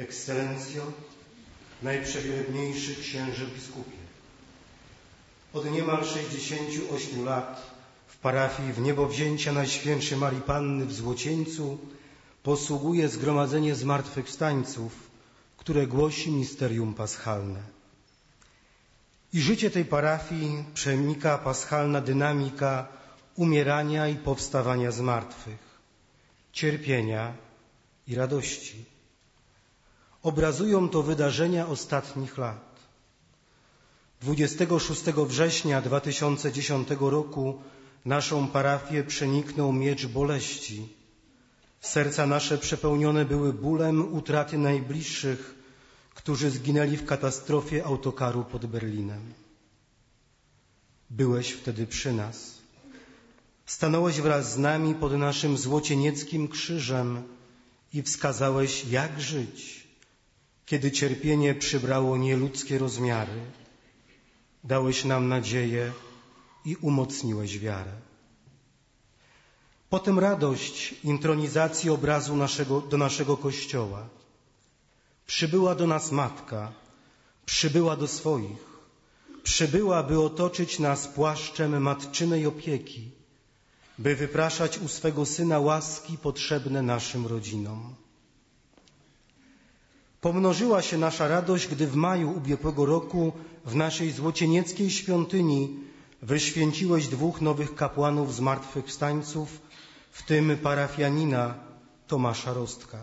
Ekscelencjo, najprzewielebniejszy księże biskupie. Od niemal 68 lat w parafii Wniebowzięcia Najświętszej Marii Panny w Złocieńcu posługuje Zgromadzenie Zmartwychwstańców, które głosi misterium paschalne. I życie tej parafii przenika paschalna dynamika umierania i powstawania z martwych, cierpienia i radości. Obrazują to wydarzenia ostatnich lat. 26 września 2010 roku naszą parafię przeniknął miecz boleści. Serca nasze przepełnione były bólem utraty najbliższych, którzy zginęli w katastrofie autokaru pod Berlinem. Byłeś wtedy przy nas. Stanąłeś wraz z nami pod naszym złocienieckim krzyżem i wskazałeś, jak żyć, kiedy cierpienie przybrało nieludzkie rozmiary. Dałeś nam nadzieję i umocniłeś wiarę. Potem radość intronizacji obrazu do naszego Kościoła. Przybyła do nas Matka, przybyła do swoich, przybyła, by otoczyć nas płaszczem matczynej opieki, by wypraszać u swego Syna łaski potrzebne naszym rodzinom. Pomnożyła się nasza radość, gdy w maju ubiegłego roku w naszej złocienieckiej świątyni wyświęciłeś 2 nowych kapłanów zmartwychwstańców, w tym parafianina Tomasza Rostka.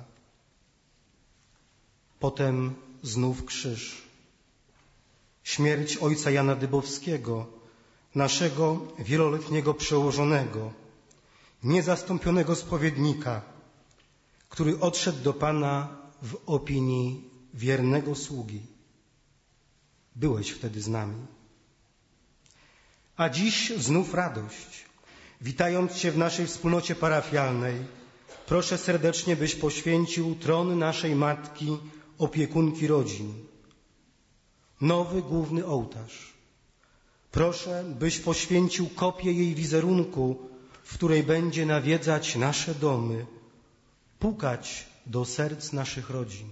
Potem znów krzyż. Śmierć ojca Jana Dybowskiego, naszego wieloletniego przełożonego, niezastąpionego spowiednika, który odszedł do Pana w opinii wiernego sługi. Byłeś wtedy z nami. A dziś znów radość. Witając Cię w naszej wspólnocie parafialnej, proszę serdecznie, byś poświęcił tron naszej Matki, opiekunki rodzin. Nowy główny ołtarz. Proszę, byś poświęcił kopię jej wizerunku, w której będzie nawiedzać nasze domy, pukać do serc naszych rodzin.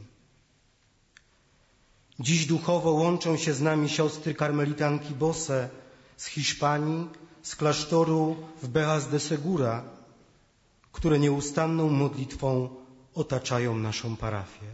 Dziś duchowo łączą się z nami siostry karmelitanki Bose z Hiszpanii, z klasztoru w Bejas de Segura, które nieustanną modlitwą otaczają naszą parafię.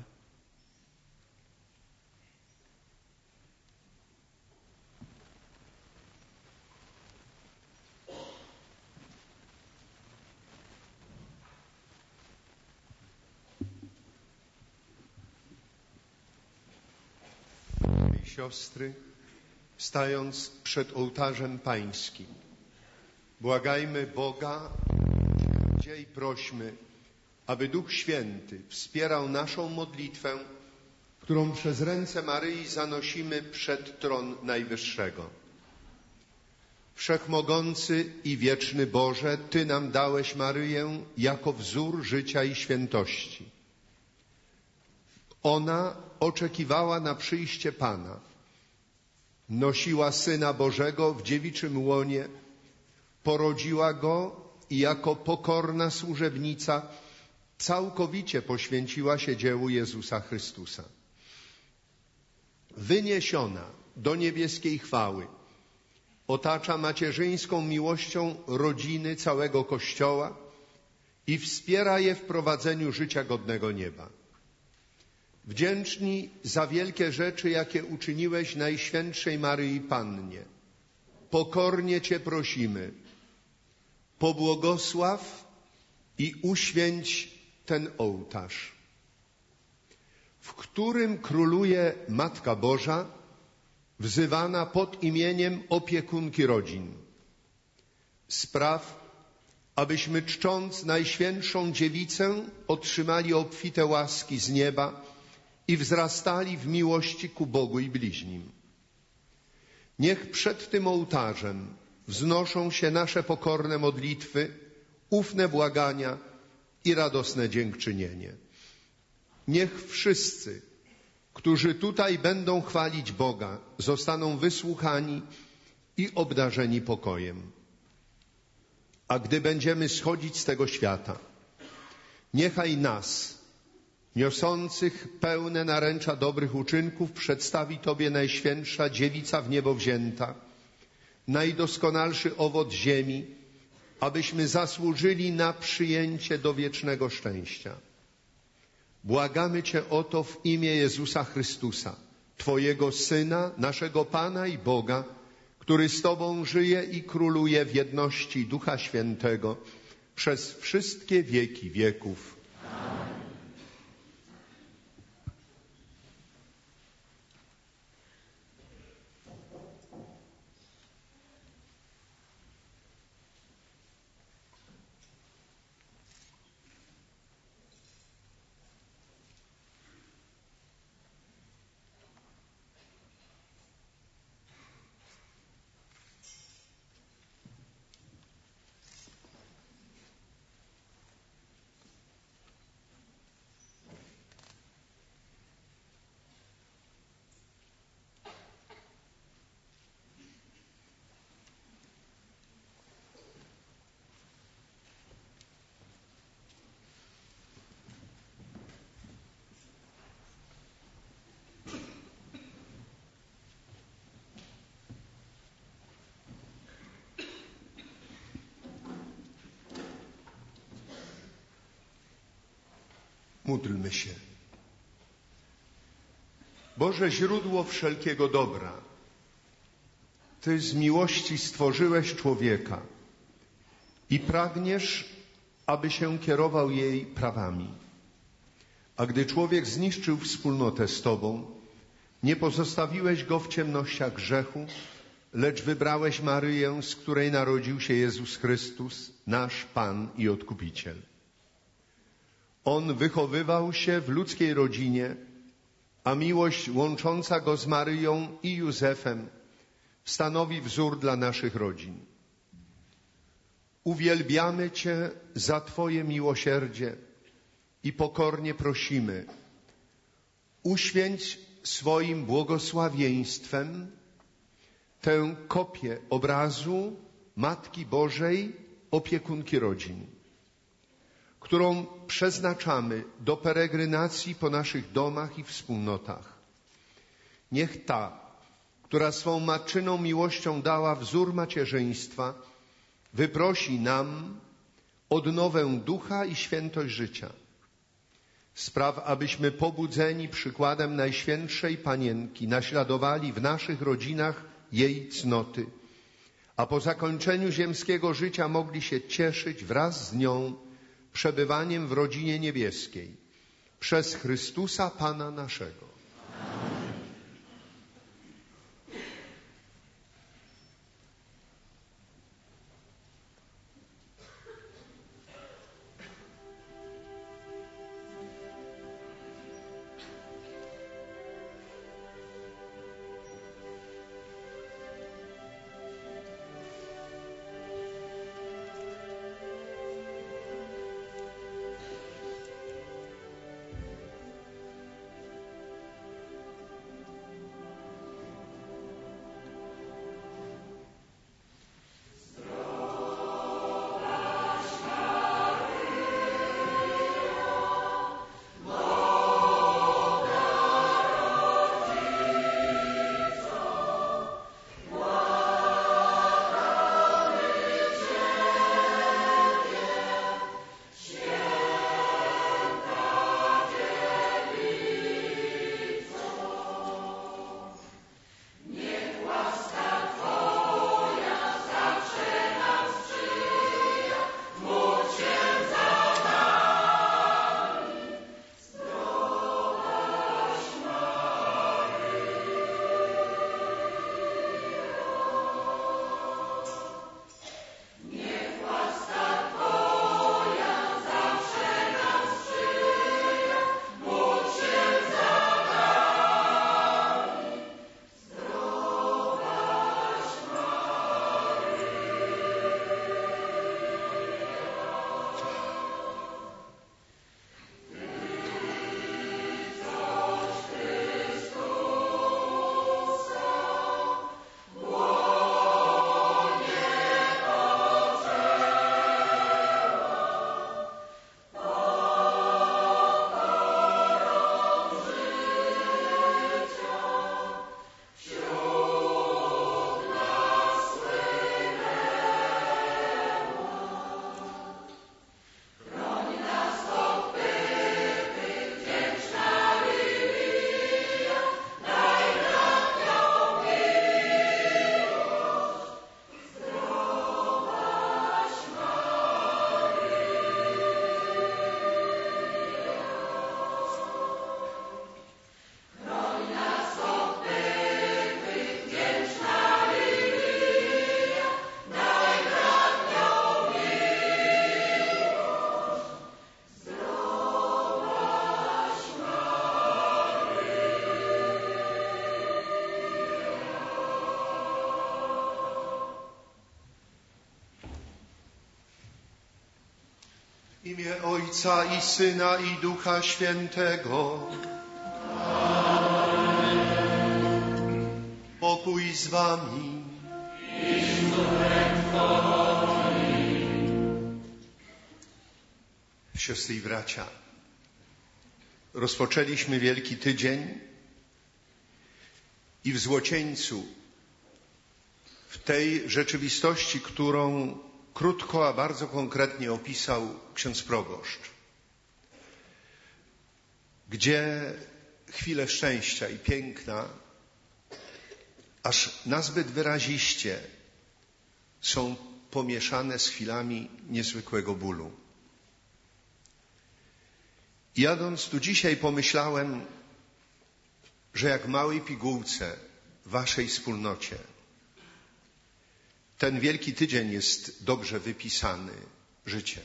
Siostry, stając przed ołtarzem Pańskim, błagajmy Boga i prośmy, aby Duch Święty wspierał naszą modlitwę, którą przez ręce Maryi zanosimy przed tron Najwyższego. Wszechmogący i wieczny Boże, Ty nam dałeś Maryję jako wzór życia i świętości. Ona oczekiwała na przyjście Pana. Nosiła Syna Bożego w dziewiczym łonie, porodziła Go i jako pokorna służebnica całkowicie poświęciła się dziełu Jezusa Chrystusa. Wyniesiona do niebieskiej chwały, otacza macierzyńską miłością rodziny całego Kościoła i wspiera je w prowadzeniu życia godnego nieba. Wdzięczni za wielkie rzeczy, jakie uczyniłeś Najświętszej Maryi Pannie, pokornie Cię prosimy, pobłogosław i uświęć ten ołtarz, w którym króluje Matka Boża, wzywana pod imieniem opiekunki rodzin. Spraw, abyśmy czcząc Najświętszą Dziewicę otrzymali obfite łaski z nieba i wzrastali w miłości ku Bogu i bliźnim. Niech przed tym ołtarzem wznoszą się nasze pokorne modlitwy, ufne błagania i radosne dziękczynienie. Niech wszyscy, którzy tutaj będą chwalić Boga, zostaną wysłuchani i obdarzeni pokojem. A gdy będziemy schodzić z tego świata, niechaj nas niosących pełne naręcza dobrych uczynków, przedstawi Tobie Najświętsza Dziewica w niebo wzięta, najdoskonalszy owoc ziemi, abyśmy zasłużyli na przyjęcie do wiecznego szczęścia. Błagamy Cię o to w imię Jezusa Chrystusa, Twojego Syna, naszego Pana i Boga, który z Tobą żyje i króluje w jedności Ducha Świętego przez wszystkie wieki wieków. Amen. Módlmy się. Boże, źródło wszelkiego dobra, Ty z miłości stworzyłeś człowieka i pragniesz, aby się kierował jej prawami. A gdy człowiek zniszczył wspólnotę z Tobą, nie pozostawiłeś go w ciemnościach grzechu, lecz wybrałeś Maryję, z której narodził się Jezus Chrystus, nasz Pan i Odkupiciel. On wychowywał się w ludzkiej rodzinie, a miłość łącząca go z Maryją i Józefem stanowi wzór dla naszych rodzin. Uwielbiamy Cię za Twoje miłosierdzie i pokornie prosimy, uświęć swoim błogosławieństwem tę kopię obrazu Matki Bożej, opiekunki rodzin, którą przeznaczamy do peregrynacji po naszych domach i wspólnotach. Niech ta, która swą matczyną miłością dała wzór macierzyństwa, wyprosi nam odnowę ducha i świętość życia. Spraw, abyśmy pobudzeni przykładem Najświętszej Panienki naśladowali w naszych rodzinach jej cnoty, a po zakończeniu ziemskiego życia mogli się cieszyć wraz z nią przebywaniem w rodzinie niebieskiej przez Chrystusa Pana naszego. imię Ojca i Syna i Ducha Świętego. Pokój z wami. Siostry i bracia, rozpoczęliśmy Wielki Tydzień i w Złocieńcu, w tej rzeczywistości, którą krótko, a bardzo konkretnie opisał ksiądz proboszcz, gdzie chwile szczęścia i piękna aż nazbyt wyraziście są pomieszane z chwilami niezwykłego bólu. Jadąc tu dzisiaj pomyślałem, że jak małej pigułce w waszej wspólnocie ten Wielki Tydzień jest dobrze wypisany życiem.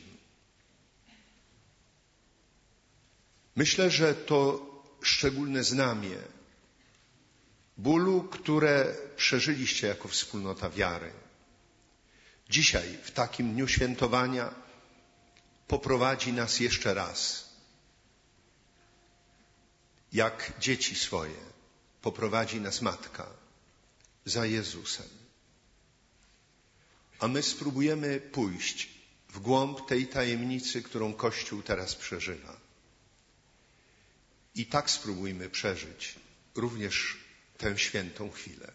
Myślę, że to szczególne znamię bólu, które przeżyliście jako wspólnota wiary, dzisiaj w takim dniu świętowania poprowadzi nas jeszcze raz, jak dzieci swoje poprowadzi nas Matka za Jezusem. A my spróbujemy pójść w głąb tej tajemnicy, którą Kościół teraz przeżywa. I tak spróbujmy przeżyć również tę świętą chwilę.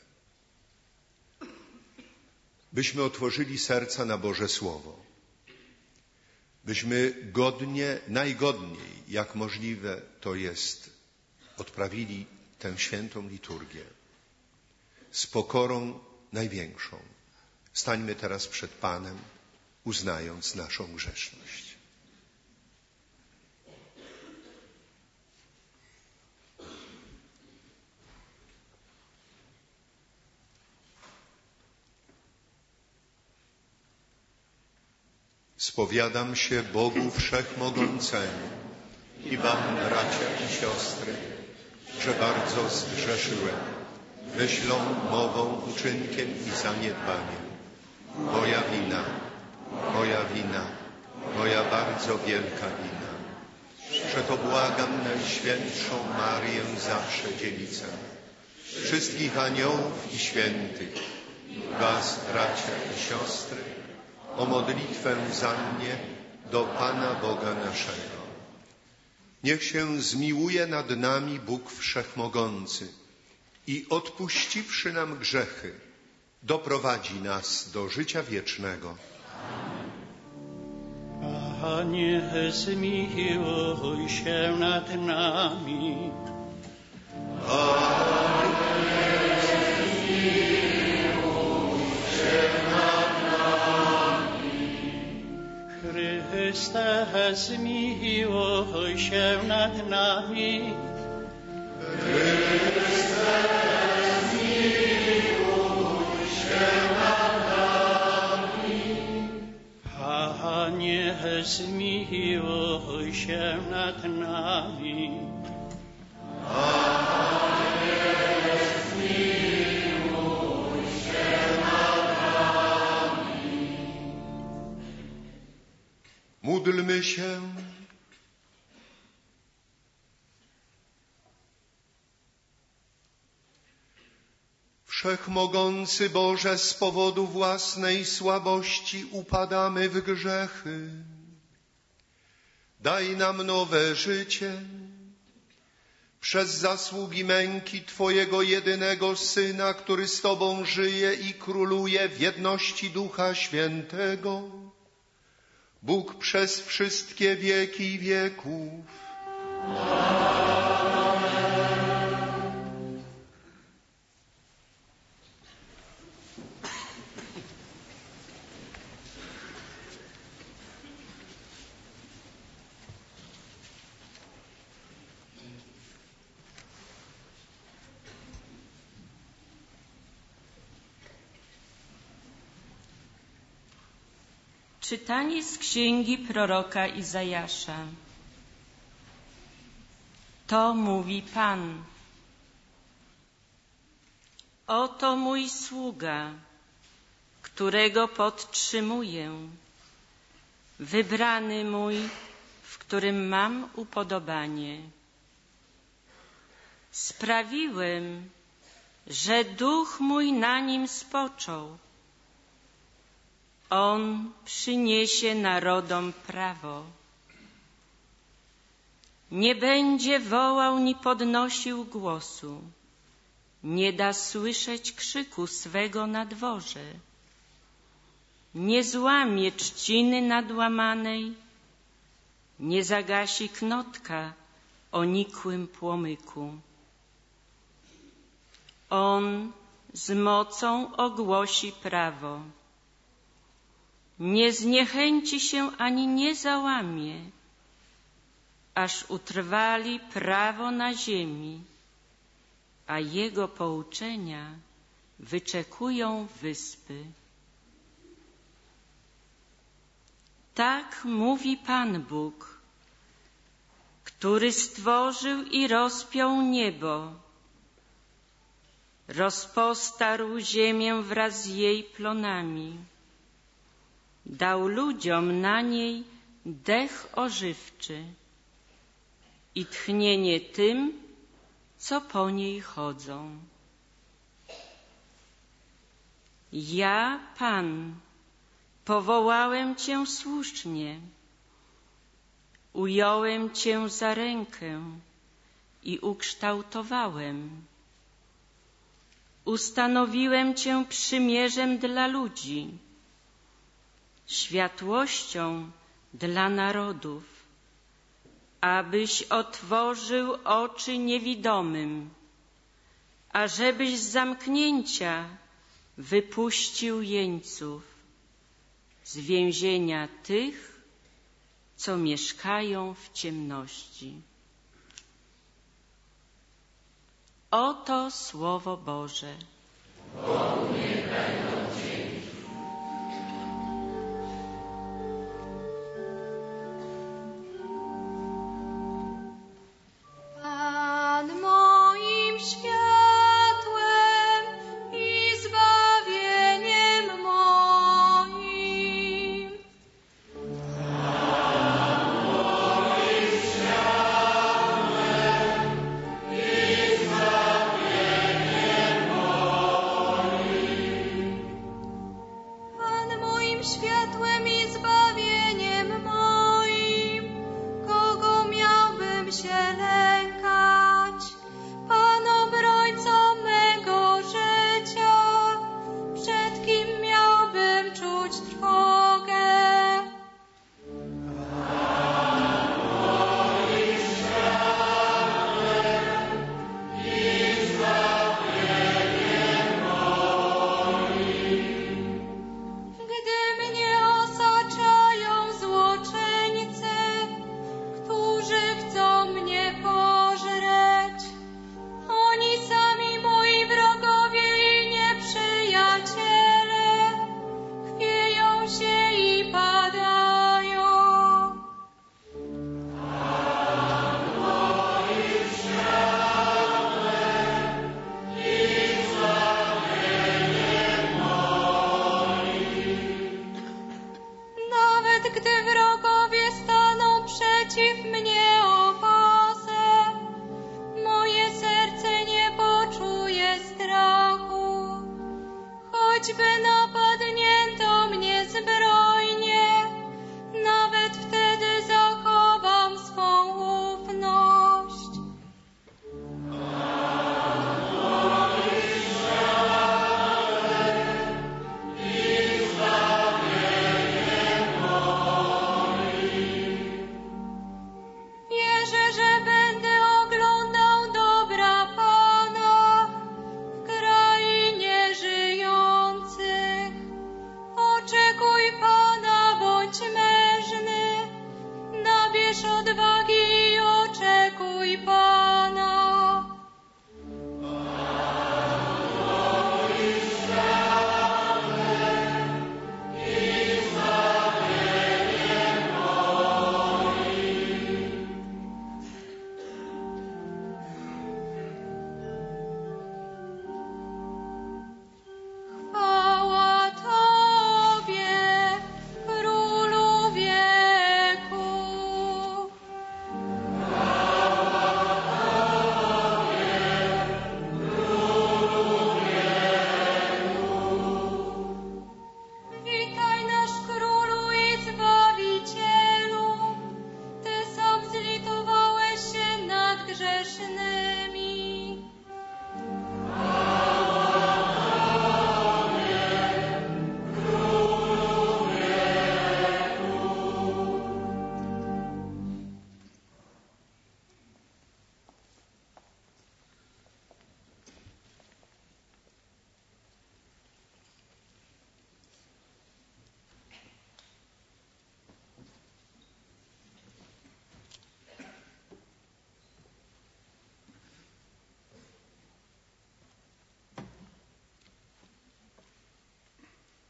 Byśmy otworzyli serca na Boże Słowo. Byśmy godnie, najgodniej, jak możliwe to jest, odprawili tę świętą liturgię z pokorą największą. Stańmy teraz przed Panem, uznając naszą grzeszność. Spowiadam się Bogu Wszechmogącemu i wam, bracia i siostry, że bardzo zgrzeszyłem myślą, mową, uczynkiem i zaniedbaniem. Moja wina, moja bardzo wielka wina. Przeto błagam Najświętszą Maryję, zawsze dziewicę, wszystkich aniołów i świętych, was, bracia i siostry, o modlitwę za mnie do Pana Boga naszego. Niech się zmiłuje nad nami Bóg Wszechmogący i odpuściwszy nam grzechy, doprowadzi nas do życia wiecznego. Panie, zmiłuj się nad nami. Panie, zmiłuj się nad nami. Chryste, zmiłuj się nad nami. Chryste, zmiłuj się nad nami. Panie, zmiłuj się nad nami. Panie, zmiłuj się nad nami. Módlmy się. Wszechmogący Boże, z powodu własnej słabości upadamy w grzechy. Daj nam nowe życie. Przez zasługi męki Twojego jedynego Syna, który z Tobą żyje i króluje w jedności Ducha Świętego, Bóg przez wszystkie wieki wieków. Czytanie z księgi proroka Izajasza. To mówi Pan. Oto mój sługa, którego podtrzymuję, wybrany mój, w którym mam upodobanie. Sprawiłem, że duch mój na nim spoczął. On przyniesie narodom prawo. Nie będzie wołał ni podnosił głosu, nie da słyszeć krzyku swego na dworze, nie złamie trzciny nadłamanej, nie zagasi knotka o nikłym płomyku. On z mocą ogłosi prawo. Nie zniechęci się ani nie załamie, aż utrwali prawo na ziemi, a jego pouczenia wyczekują wyspy. Tak mówi Pan Bóg, który stworzył i rozpiął niebo, rozpostarł ziemię wraz z jej plonami, dał ludziom na niej dech ożywczy i tchnienie tym, co po niej chodzą. Ja, Pan, powołałem Cię słusznie, ująłem Cię za rękę i ukształtowałem. Ustanowiłem Cię przymierzem dla ludzi, światłością dla narodów, abyś otworzył oczy niewidomym, ażebyś z zamknięcia wypuścił jeńców, z więzienia tych, co mieszkają w ciemności. Oto Słowo Boże. Bogu niech będą dzięki. Pan moim światłem i zbawieniem moim. Pan moim światłem i zbawieniem moim. Pan moim światłem i zbawieniem moim. Kogo miałbym się lękać? Pan obrońco mego życia. Przed kim miałbym czuć trwogę? Pan moim światłem i zbawieniem moim. Gdy mnie osaczają złoczyńcy, którzy chcą mnie pożreć, oni sami moi wrogowie i nieprzyjaciele, chwieją się i padają. Pan moim światłem i zbawieniem moim. Nawet gdy wrogowie staną przeciw mnie opasem, moje serce nie poczuje strachu. Choćby napadnięto mnie zbrojnie, nawet wtedy zachowam swą ufność. Wierzę, że będę oglądał dobra Pana w krainie żyjących.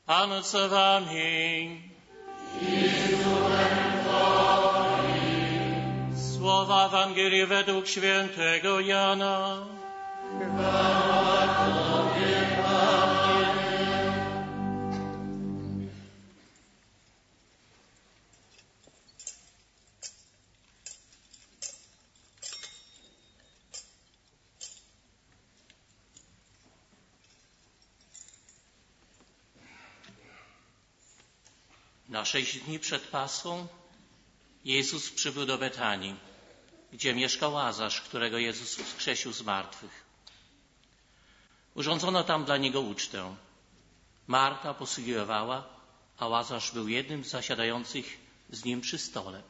Pan z wami. Słowa Ewangelii według świętego Jana. Na 6 dni przed Paschą Jezus przybył do Betanii, gdzie mieszkał Łazarz, którego Jezus wskrzesił z martwych. Urządzono tam dla niego ucztę. Marta posługiwała, a Łazarz był jednym z zasiadających z nim przy stole.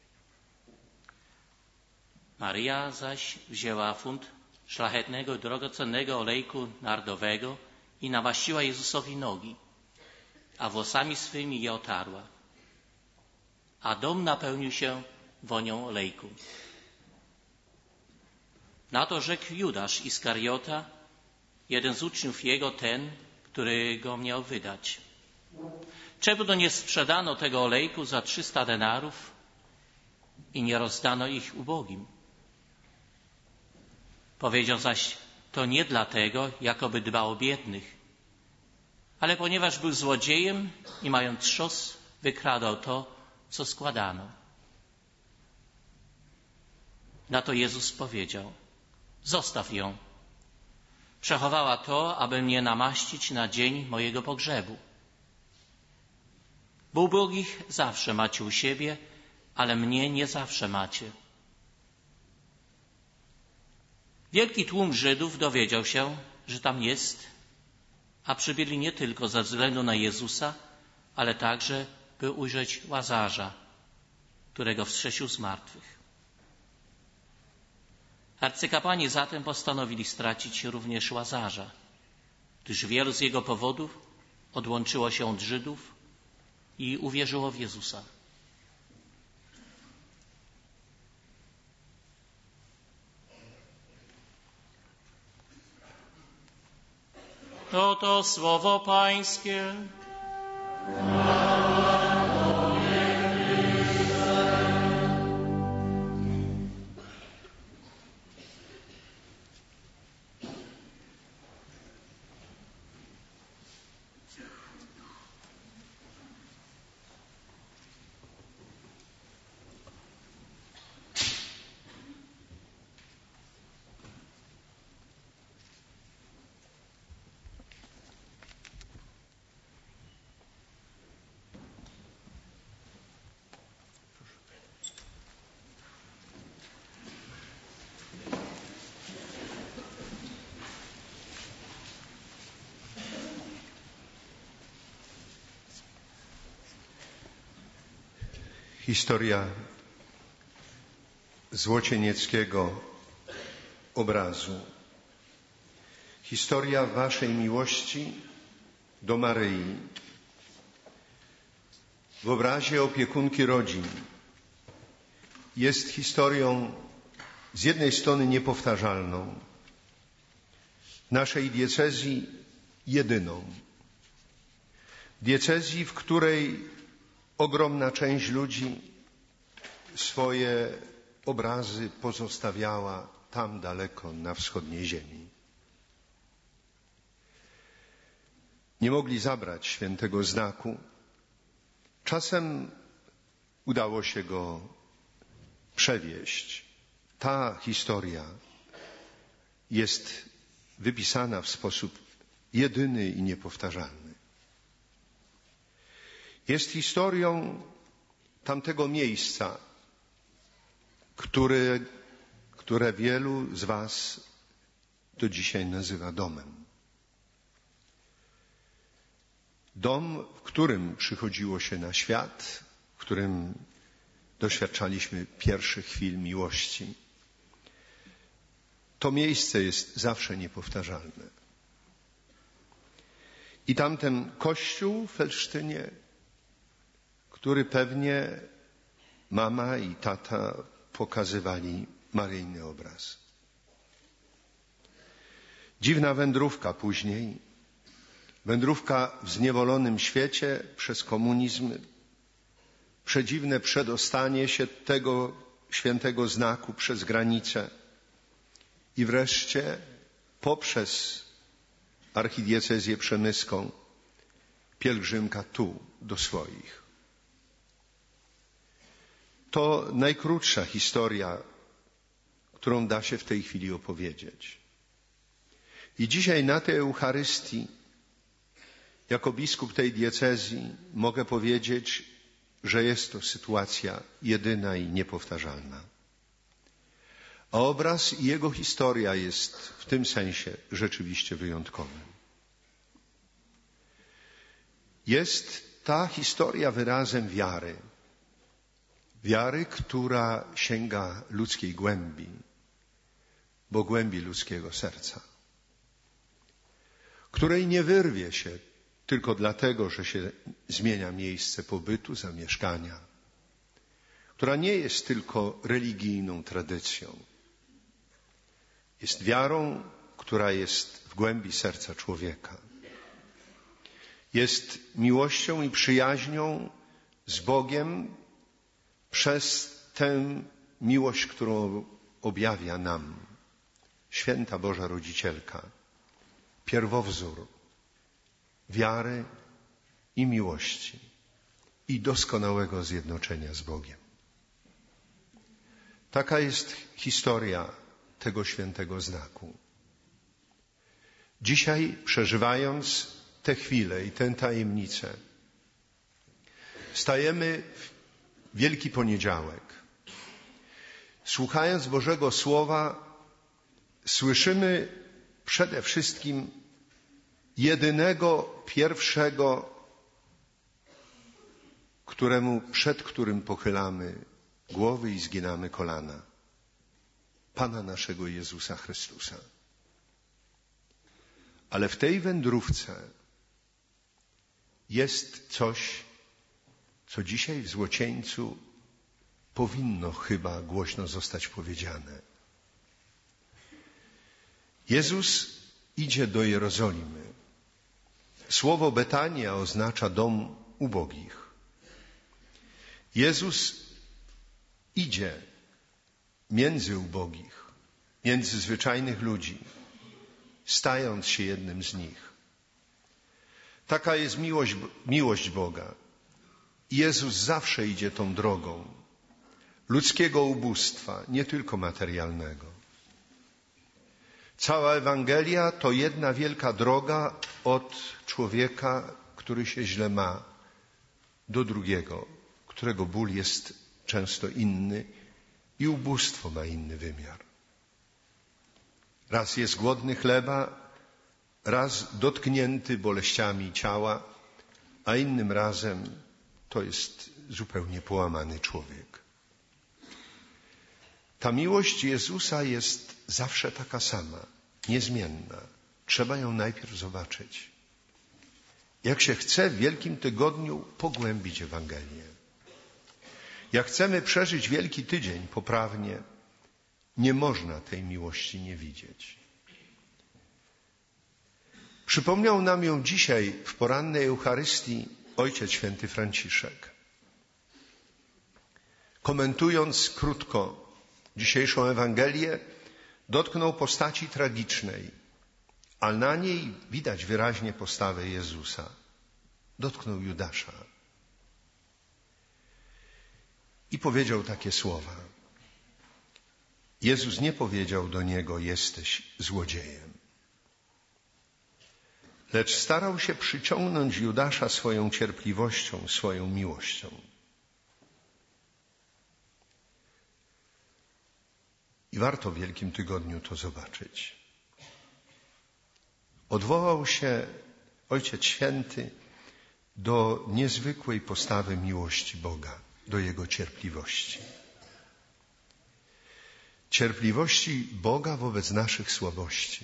Maryja zaś wzięła funt szlachetnego, drogocennego olejku nardowego i namaściła Jezusowi nogi, a włosami swymi je otarła. A dom napełnił się wonią olejku. Na to rzekł Judasz Iskariota, jeden z uczniów jego, ten, który go miał wydać. Czemu to nie sprzedano tego olejku za 300 denarów i nie rozdano ich ubogim? Powiedział zaś to nie dlatego, jakoby dbał o biednych, ale ponieważ był złodziejem i mając trzos, wykradał to, co składano. Na to Jezus powiedział: zostaw ją. Przechowała to, aby mnie namaścić na dzień mojego pogrzebu. Bo ubogich zawsze macie u siebie, ale mnie nie zawsze macie. Wielki tłum Żydów dowiedział się, że tam jest, a przybyli nie tylko ze względu na Jezusa, ale także, by ujrzeć Łazarza, którego wskrzesił z martwych. Arcykapłani zatem postanowili stracić również Łazarza, gdyż wielu z jego powodów odłączyło się od Żydów i uwierzyło w Jezusa. Oto słowo Pańskie. Historia złocienieckiego obrazu. Historia waszej miłości do Maryi. W obrazie opiekunki rodzin jest historią z jednej strony niepowtarzalną, naszej diecezji jedyną. Diecezji, w której ogromna część ludzi swoje obrazy pozostawiała tam daleko na wschodniej ziemi. Nie mogli zabrać świętego znaku. Czasem udało się go przewieźć. Ta historia jest wypisana w sposób jedyny i niepowtarzalny. Jest historią tamtego miejsca, które wielu z was do dzisiaj nazywa domem. Dom, w którym przychodziło się na świat, w którym doświadczaliśmy pierwszych chwil miłości. To miejsce jest zawsze niepowtarzalne. I tamten kościół w Felsztynie, który pewnie mama i tata pokazywali maryjny obraz. Dziwna wędrówka później Wędrówka w zniewolonym świecie przez komunizm, przedziwne przedostanie się tego świętego znaku przez granicę i wreszcie poprzez archidiecezję przemyską pielgrzymka tu do swoich. To najkrótsza historia, którą da się w tej chwili opowiedzieć. I dzisiaj na tej Eucharystii, jako biskup tej diecezji, mogę powiedzieć, że jest to sytuacja jedyna i niepowtarzalna. A obraz i jego historia jest w tym sensie rzeczywiście wyjątkowy. Jest ta historia wyrazem wiary. Wiary, która sięga ludzkiej głębi, bo głębi ludzkiego serca. Której nie wyrwie się tylko dlatego, że się zmienia miejsce pobytu, zamieszkania. Która nie jest tylko religijną tradycją. Jest wiarą, która jest w głębi serca człowieka. Jest miłością i przyjaźnią z Bogiem przez tę miłość, którą objawia nam Święta Boża Rodzicielka, pierwowzór wiary i miłości i doskonałego zjednoczenia z Bogiem. Taka jest historia tego świętego znaku. Dzisiaj, przeżywając tę chwilę i tę tajemnicę, stajemy w Wielki Poniedziałek. Słuchając Bożego Słowa, słyszymy przede wszystkim jedynego, pierwszego, przed którym pochylamy głowy i zginamy kolana. Pana naszego Jezusa Chrystusa. Ale w tej wędrówce jest coś, co dzisiaj w Złocieńcu powinno chyba głośno zostać powiedziane. Jezus idzie do Jerozolimy. Słowo Betania oznacza dom ubogich. Jezus idzie między ubogich, między zwyczajnych ludzi, stając się jednym z nich. Taka jest miłość Boga. I Jezus zawsze idzie tą drogą ludzkiego ubóstwa, nie tylko materialnego. Cała Ewangelia to jedna wielka droga od człowieka, który się źle ma, do drugiego, którego ból jest często inny i ubóstwo ma inny wymiar. Raz jest głodny chleba, raz dotknięty boleściami ciała, a innym razem to jest zupełnie połamany człowiek. Ta miłość Jezusa jest zawsze taka sama, niezmienna. Trzeba ją najpierw zobaczyć. Jak się chce w Wielkim Tygodniu pogłębić Ewangelię. Jak chcemy przeżyć Wielki Tydzień poprawnie, nie można tej miłości nie widzieć. Przypomniał nam ją dzisiaj w porannej Eucharystii Ojciec Święty Franciszek. Komentując krótko dzisiejszą Ewangelię, dotknął postaci tragicznej, ale na niej widać wyraźnie postawę Jezusa. Dotknął Judasza. I powiedział takie słowa. Jezus nie powiedział do niego: jesteś złodziejem. Lecz starał się przyciągnąć Judasza swoją cierpliwością, swoją miłością. I warto w Wielkim Tygodniu to zobaczyć. Odwołał się Ojciec Święty do niezwykłej postawy miłości Boga, do Jego cierpliwości. Cierpliwości Boga wobec naszych słabości.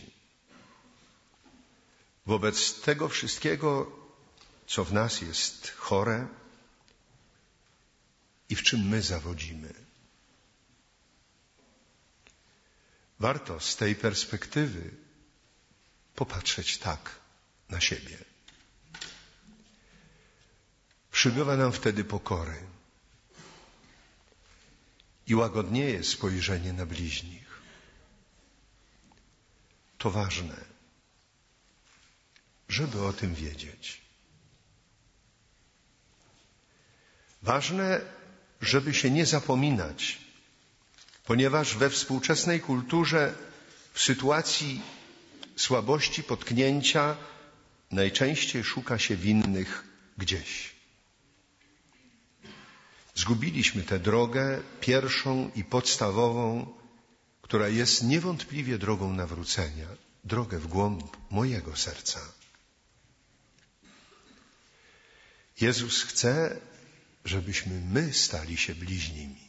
Wobec tego wszystkiego, co w nas jest chore i w czym my zawodzimy. Warto z tej perspektywy popatrzeć tak na siebie. przybywa nam wtedy pokory i łagodnieje spojrzenie na bliźnich. To ważne, żeby o tym wiedzieć. Ważne, żeby się nie zapominać, ponieważ we współczesnej kulturze w sytuacji słabości, potknięcia najczęściej szuka się winnych gdzieś. Zgubiliśmy tę drogę pierwszą i podstawową, która jest niewątpliwie drogą nawrócenia, drogę w głąb mojego serca. Jezus chce, żebyśmy my stali się bliźnimi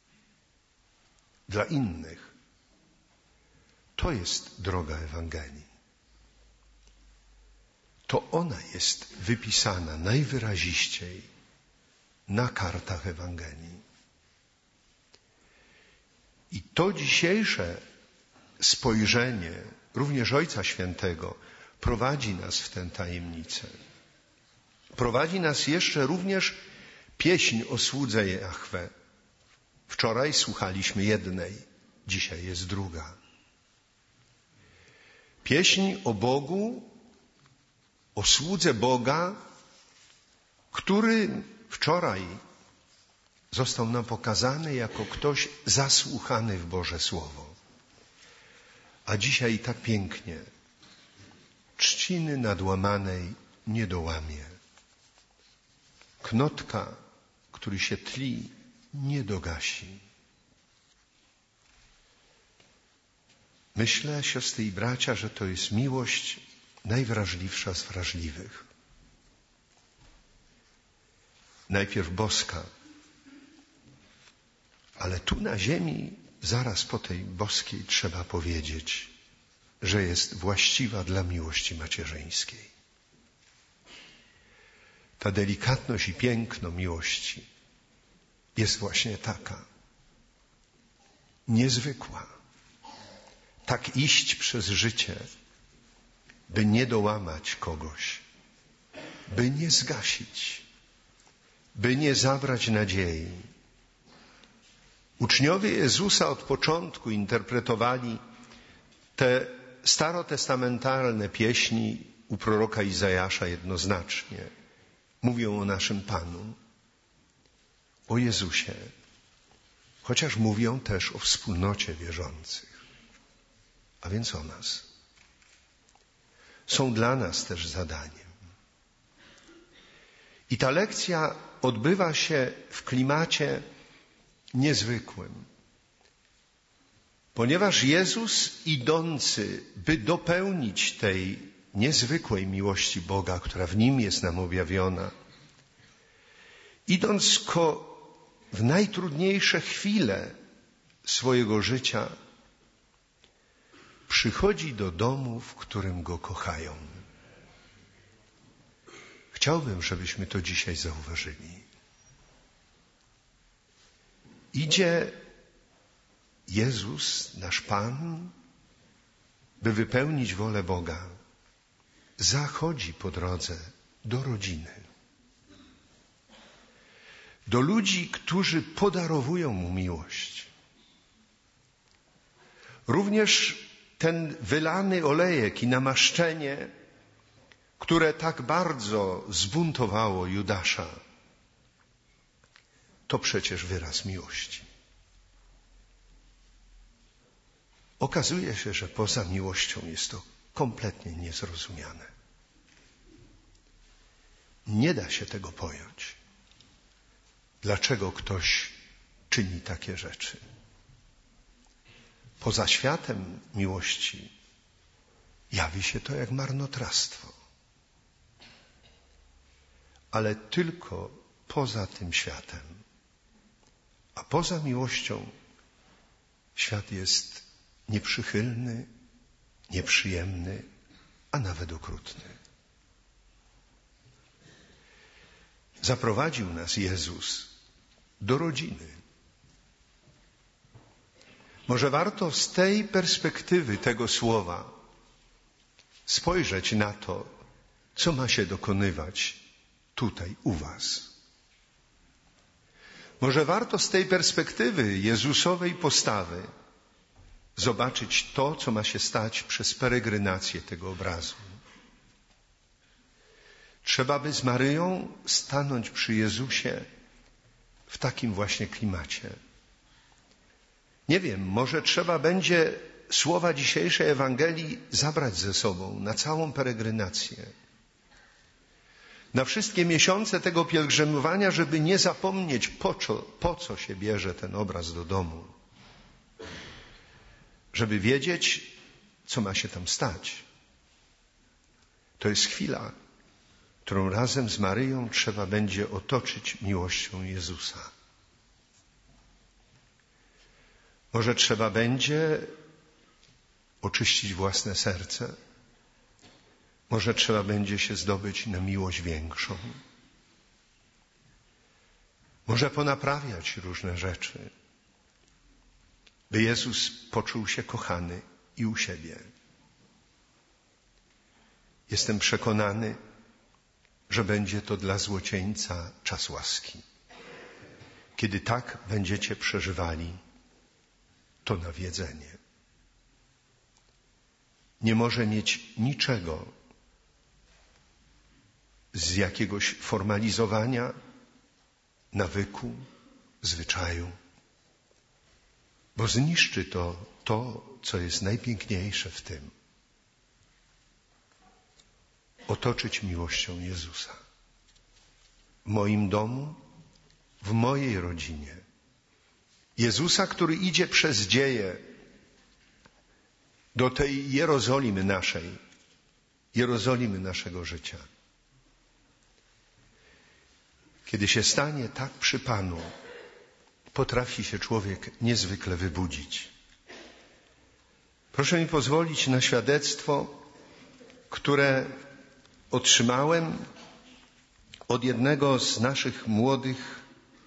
dla innych. To jest droga Ewangelii. To ona jest wypisana najwyraziściej na kartach Ewangelii. I to dzisiejsze spojrzenie, również Ojca Świętego, prowadzi nas w tę tajemnicę. Prowadzi nas jeszcze również pieśń o słudze Jahwe. Wczoraj słuchaliśmy jednej, dzisiaj jest druga. Pieśń o Bogu, o słudze Boga, który wczoraj został nam pokazany jako ktoś zasłuchany w Boże Słowo. A dzisiaj tak pięknie, trzciny nadłamanej nie dołamie. Knotka, który się tli, nie dogasi. Myślę, siostry i bracia, że to jest miłość najwrażliwsza z wrażliwych. Najpierw boska, ale tu na ziemi, zaraz po tej boskiej, trzeba powiedzieć, że jest właściwa dla miłości macierzyńskiej. Ta delikatność i piękno miłości jest właśnie taka, niezwykła. Tak iść przez życie, by nie dołamać kogoś, by nie zgasić, by nie zabrać nadziei. Uczniowie Jezusa od początku interpretowali te starotestamentalne pieśni u proroka Izajasza jednoznacznie. Mówią o naszym Panu, o Jezusie, chociaż mówią też o wspólnocie wierzących, a więc o nas. Są dla nas też zadaniem. I ta lekcja odbywa się w klimacie niezwykłym, ponieważ Jezus, idący, by dopełnić tej niezwykłej miłości Boga, która w Nim jest nam objawiona, idąc w najtrudniejsze chwile swojego życia, przychodzi do domu, w którym Go kochają. Chciałbym, żebyśmy to dzisiaj zauważyli. Idzie Jezus, nasz Pan, by wypełnić wolę Boga. Zachodzi po drodze do rodziny. Do ludzi, którzy podarowują Mu miłość. Również ten wylany olejek i namaszczenie, które tak bardzo zbuntowało Judasza, to przecież wyraz miłości. Okazuje się, że poza miłością jest to kompletnie niezrozumiane. Nie da się tego pojąć. Dlaczego ktoś czyni takie rzeczy? Poza światem miłości jawi się to jak marnotrawstwo. Ale tylko poza tym światem. A poza miłością świat jest nieprzychylny, nieprzyjemny, a nawet okrutny. Zaprowadził nas Jezus do rodziny. Może warto z tej perspektywy tego słowa spojrzeć na to, co ma się dokonywać tutaj u was, Może warto z tej perspektywy Jezusowej postawy zobaczyć to, co ma się stać przez peregrinację tego obrazu. Trzeba by z Maryją stanąć przy Jezusie w takim właśnie klimacie. Nie wiem, może trzeba będzie słowa dzisiejszej Ewangelii zabrać ze sobą na całą peregrinację. Na wszystkie miesiące tego pielgrzymowania, żeby nie zapomnieć, po co się bierze ten obraz do domu. Żeby wiedzieć, co ma się tam stać. To jest chwila, którą razem z Maryją trzeba będzie otoczyć miłością Jezusa. Może trzeba będzie oczyścić własne serce. Może trzeba będzie się zdobyć na miłość większą. Może ponaprawiać różne rzeczy, by Jezus poczuł się kochany i u siebie. Jestem przekonany, że będzie to dla złocieńca czas łaski. Kiedy tak będziecie przeżywali to nawiedzenie. Nie może mieć niczego z jakiegoś formalizowania, nawyku, zwyczaju, bo zniszczy to, co jest najpiękniejsze w tym. Otoczyć miłością Jezusa. W moim domu, w mojej rodzinie. Jezusa, który idzie przez dzieje do tej Jerozolimy naszej, Jerozolimy naszego życia. Kiedy się stanie tak przy Panu, potrafi się człowiek niezwykle wybudzić. Proszę mi pozwolić na świadectwo, które otrzymałem od jednego z naszych młodych,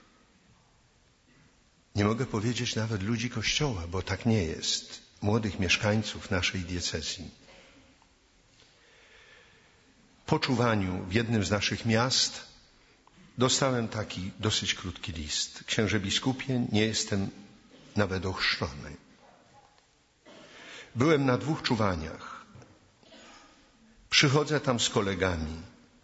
nie mogę powiedzieć nawet ludzi Kościoła, bo tak nie jest, młodych mieszkańców naszej diecezji. Po czuwaniu w jednym z naszych miast dostałem taki dosyć krótki list. Księże biskupie, nie jestem nawet ochrzczony. Byłem na 2 czuwaniach. Przychodzę tam z kolegami.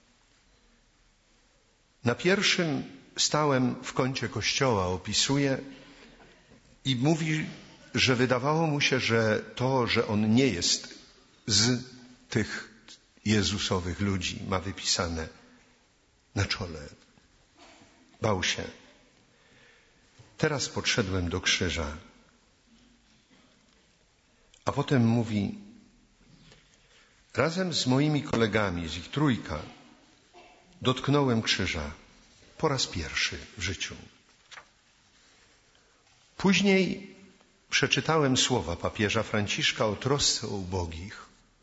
Na pierwszym stałem w kącie kościoła, opisuję i mówi, że wydawało mu się, że to, że on nie jest z tych Jezusowych ludzi, ma wypisane na czole. Bał się. Teraz podszedłem do krzyża. A potem mówi, razem z moimi kolegami, z ich 3, dotknąłem krzyża po raz pierwszy w życiu. Później przeczytałem słowa papieża Franciszka o trosce o ubogich.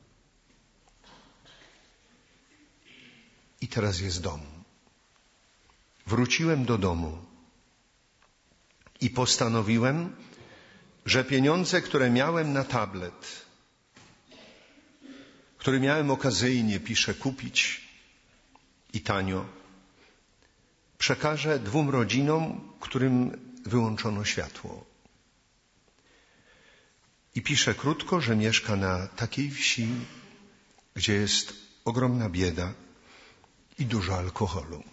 I teraz jest dom. Wróciłem do domu i postanowiłem, że pieniądze, które miałem na tablet, który miałem okazyjnie, piszę, kupić i tanio, przekażę 2 rodzinom, którym wyłączono światło. I piszę krótko, że mieszka na takiej wsi, gdzie jest ogromna bieda i dużo alkoholu.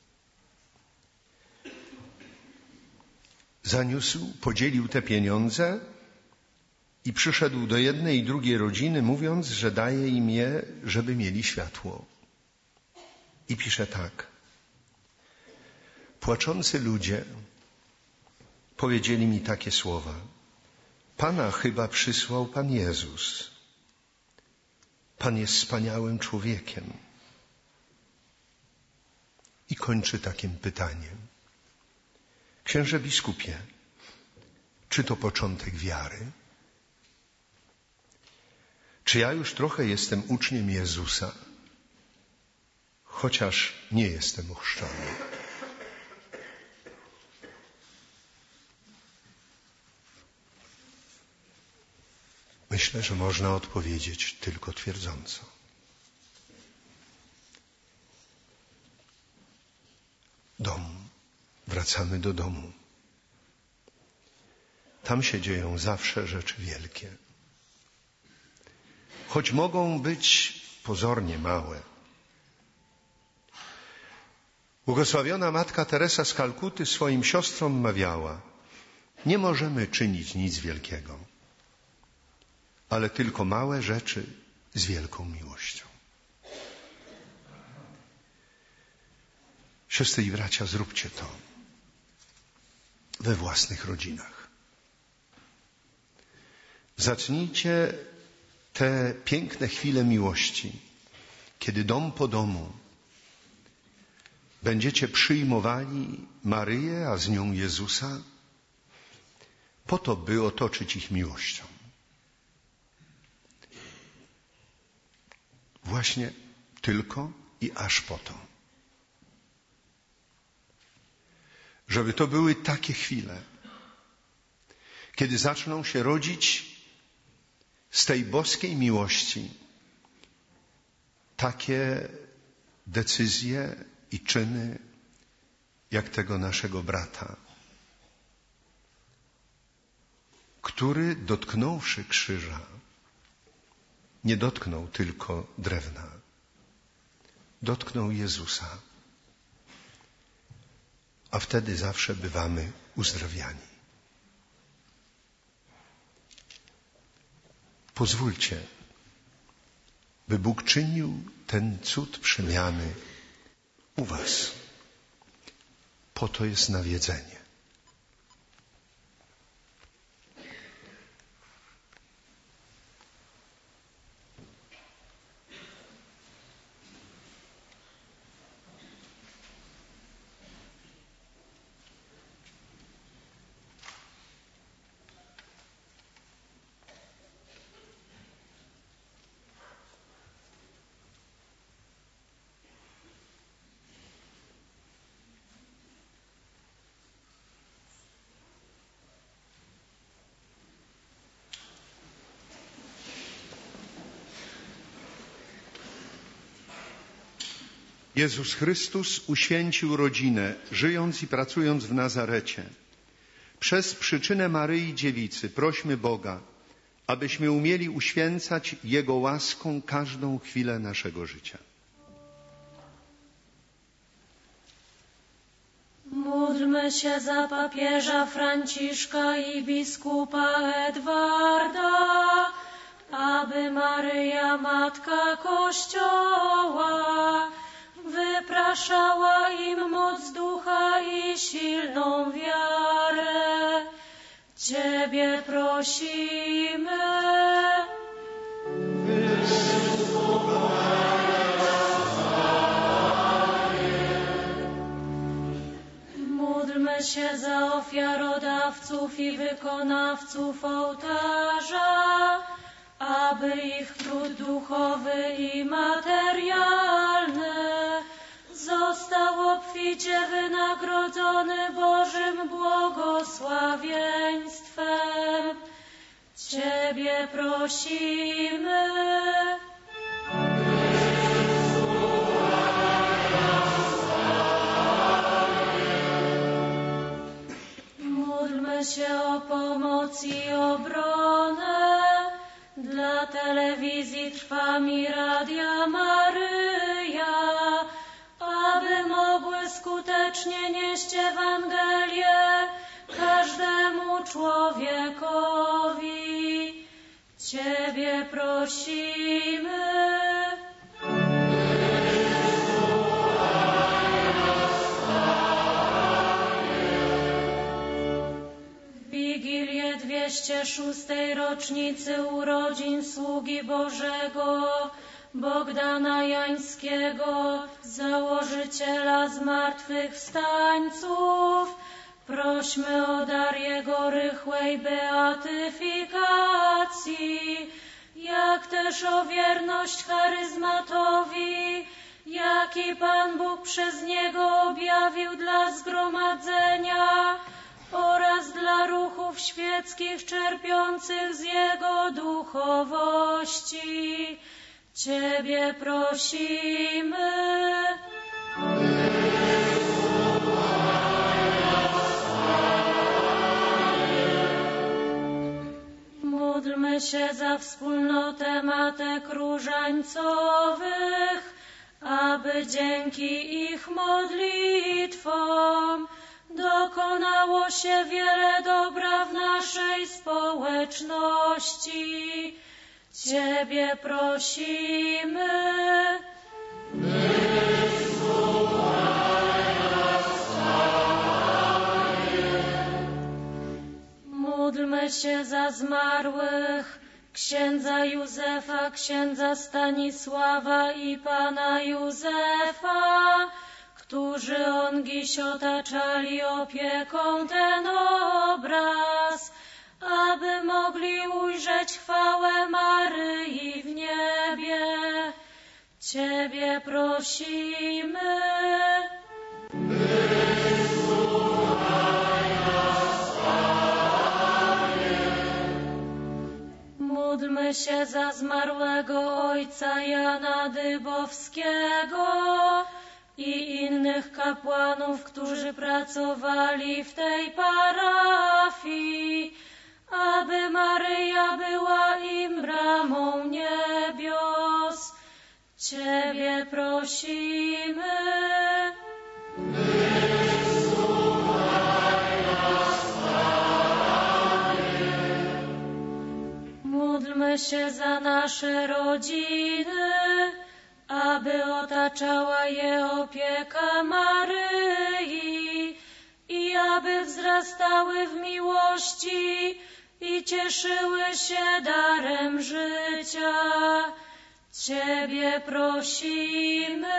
Zaniósł, podzielił te pieniądze i przyszedł do jednej i drugiej rodziny, mówiąc, że daje im je, żeby mieli światło. I pisze tak. Płaczący ludzie powiedzieli mi takie słowa. Pana chyba przysłał Pan Jezus. Pan jest wspaniałym człowiekiem. I kończy takim pytaniem. Księże biskupie, czy to początek wiary? Czy ja już trochę jestem uczniem Jezusa, chociaż nie jestem ochrzczony? Myślę, że można odpowiedzieć tylko twierdząco. Dom wracamy do domu. Tam się dzieją zawsze rzeczy wielkie. Choć mogą być pozornie małe. Błogosławiona Matka Teresa z Kalkuty swoim siostrom mawiała: nie możemy czynić nic wielkiego, ale tylko małe rzeczy z wielką miłością. Siostry i bracia, zróbcie to we własnych rodzinach. Zacznijcie te piękne chwile miłości, kiedy dom po domu będziecie przyjmowali Maryję, a z nią Jezusa, po to, by otoczyć ich miłością. Właśnie tylko i aż po to. Żeby to były takie chwile, kiedy zaczną się rodzić z tej boskiej miłości takie decyzje i czyny, jak tego naszego brata, który dotknąwszy krzyża, nie dotknął tylko drewna, dotknął Jezusa, a wtedy zawsze bywamy uzdrawiani. Pozwólcie, by Bóg czynił ten cud przemiany u was. Po to jest nawiedzenie. Jezus Chrystus uświęcił rodzinę, żyjąc i pracując w Nazarecie. Przez przyczynę Maryi Dziewicy prośmy Boga, abyśmy umieli uświęcać Jego łaską każdą chwilę naszego życia. Módlmy się za papieża Franciszka i biskupa Edwarda, aby Maryja, Matka Kościoła, wypraszała im moc ducha i silną wiarę. Ciebie prosimy. Módlmy się za ofiarodawców i wykonawców ołtarza, aby ich trud duchowy i materialny został obficie wynagrodzony Bożym błogosławieństwem. Ciebie prosimy. Módlmy się o pomoc i obronę dla telewizji Trwam i Radia Maryja, aby mogły skutecznie nieść Ewangelię każdemu człowiekowi. Ciebie prosimy. W Wigilię 206. rocznicy urodzin sługi Bożego Bogdana Jańskiego, założyciela zmartwychwstańców, prośmy o dar jego rychłej beatyfikacji, jak też o wierność charyzmatowi, jaki Pan Bóg przez niego objawił dla zgromadzenia oraz dla ruchów świeckich czerpiących z jego duchowości. Ciebie prosimy. Módlmy się za wspólnotę matek różańcowych, aby dzięki ich modlitwom dokonało się wiele dobra w naszej społeczności. Ciebie prosimy. Módlmy się za zmarłych księdza Józefa, księdza Stanisława i pana Józefa, którzy ongiś otaczali opieką ten obraz, aby mogli ujrzeć chwałę Maryi w niebie. Ciebie prosimy. Módlmy się za zmarłego ojca Jana Dybowskiego i innych kapłanów, którzy pracowali w tej parafii, aby Maryja była im bramą niebios. Ciebie prosimy. Módlmy się za nasze rodziny, aby otaczała je opieka Maryi i aby wzrastały w miłości i cieszyły się darem życia. Ciebie prosimy.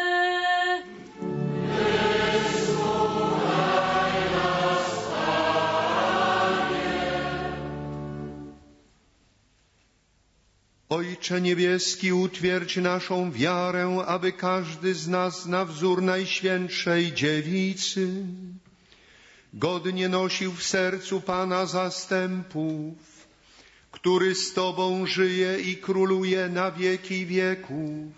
Ojcze niebieski, utwierdź naszą wiarę, aby każdy z nas na wzór Najświętszej Dziewicy godnie nosił w sercu Pana zastępów, który z Tobą żyje i króluje na wieki wieków.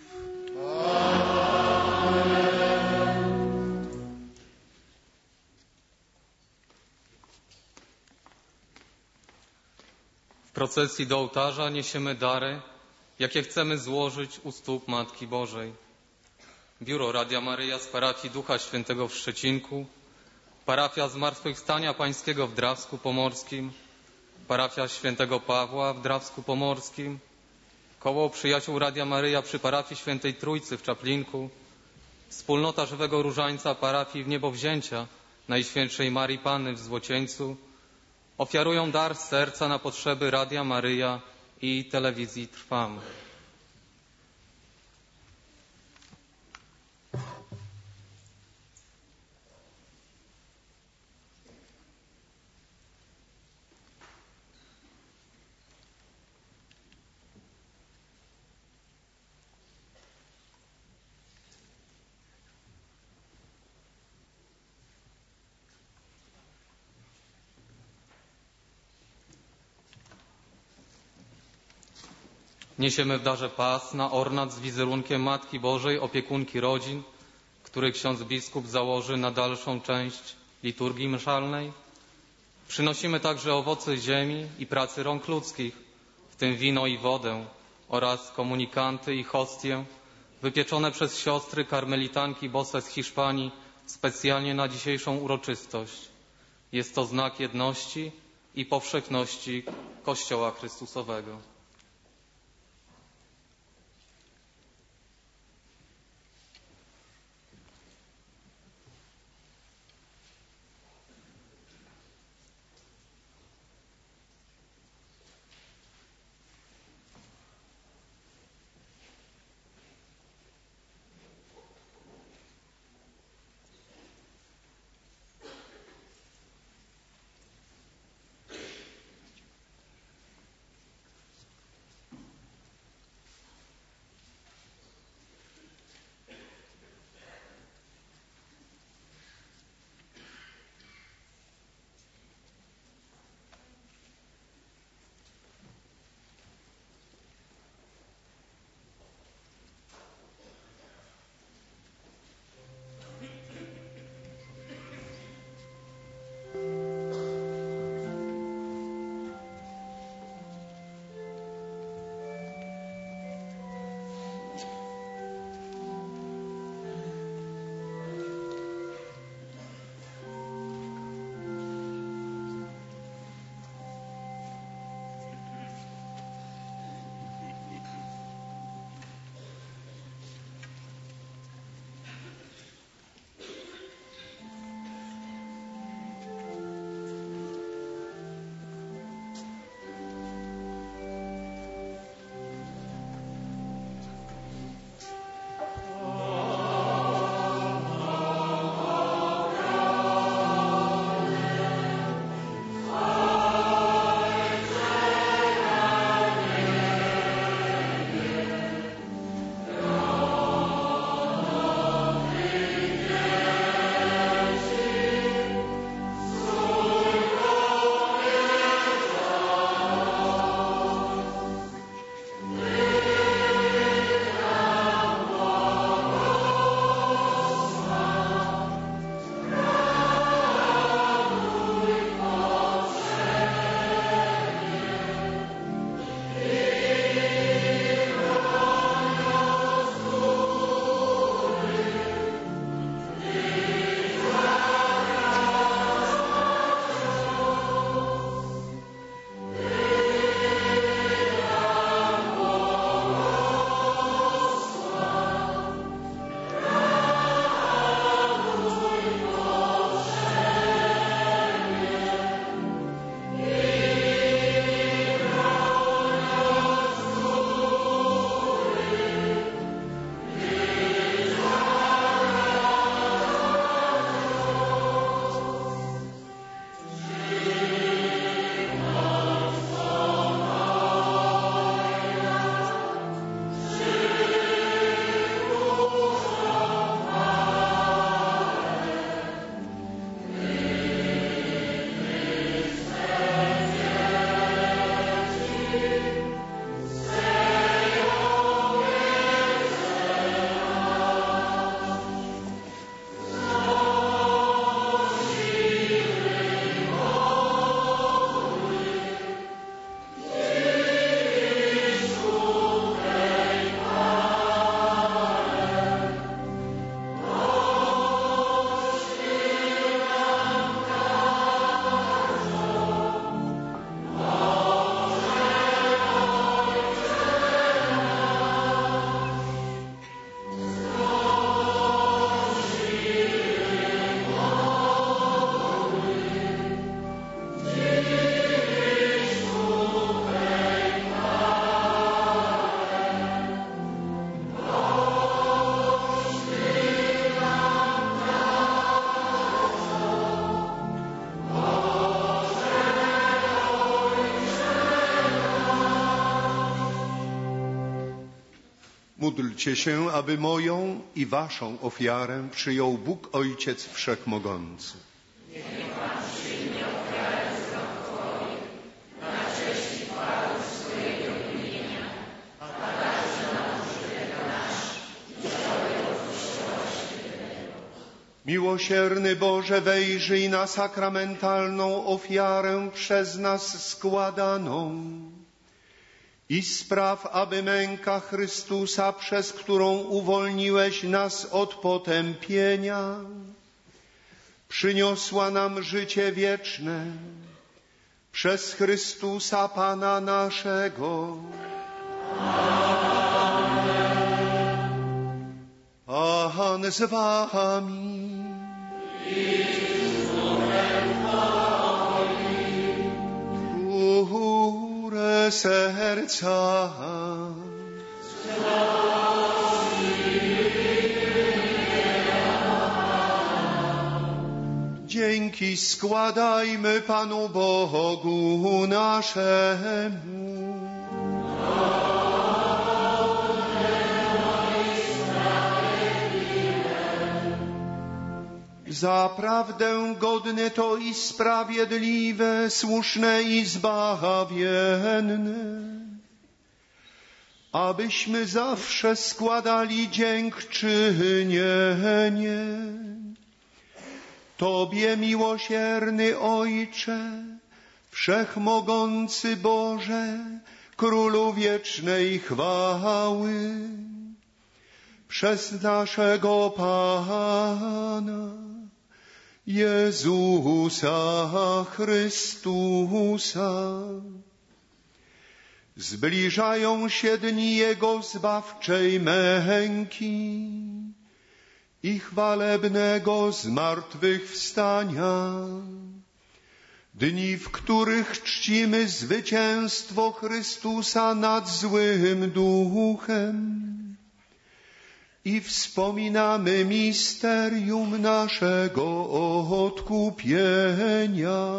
W procesji do ołtarza niesiemy dary, jakie chcemy złożyć u stóp Matki Bożej. Biuro Radia Maryja z parafii Ducha Świętego w Szczecinku, parafia Zmartwychwstania Pańskiego w Drawsku Pomorskim, parafia Świętego Pawła w Drawsku Pomorskim, koło przyjaciół Radia Maryja przy parafii Świętej Trójcy w Czaplinku, wspólnota Żywego Różańca parafii w Niebowzięcia Najświętszej Marii Panny w Złocieńcu ofiarują dar z serca na potrzeby Radia Maryja i telewizji Trwam. Niesiemy w darze pas na ornat z wizerunkiem Matki Bożej, opiekunki rodzin, który ksiądz biskup założy na dalszą część liturgii mszalnej. Przynosimy także owoce ziemi i pracy rąk ludzkich, w tym wino i wodę oraz komunikanty i hostię wypieczone przez siostry karmelitanki Bose z Hiszpanii specjalnie na dzisiejszą uroczystość. Jest to znak jedności i powszechności Kościoła Chrystusowego. Módlcie się, aby moją i waszą ofiarę przyjął Bóg Ojciec Wszechmogący. Niech Pan przyjmie ofiarę z rąk Twoich, na cześć i chwałę swojego imienia, a także na użytek nasz i całego Kościoła Świętego. Miłosierny Boże, wejrzyj na sakramentalną ofiarę przez nas składaną i spraw, aby męka Chrystusa, przez którą uwolniłeś nas od potępienia, przyniosła nam życie wieczne przez Chrystusa Pana naszego. Pan z wami. Górę serca. Dzięki składajmy Panu Bogu naszemu. Zaprawdę godne to i sprawiedliwe, słuszne i zbawienne, abyśmy zawsze składali dziękczynienie Tobie, miłosierny Ojcze, Wszechmogący Boże, Królu wiecznej chwały, przez naszego Pana Jezusa Chrystusa. Zbliżają się dni Jego zbawczej męki i chwalebnego zmartwychwstania, dni, w których czcimy zwycięstwo Chrystusa nad złym duchem i wspominamy misterium naszego odkupienia.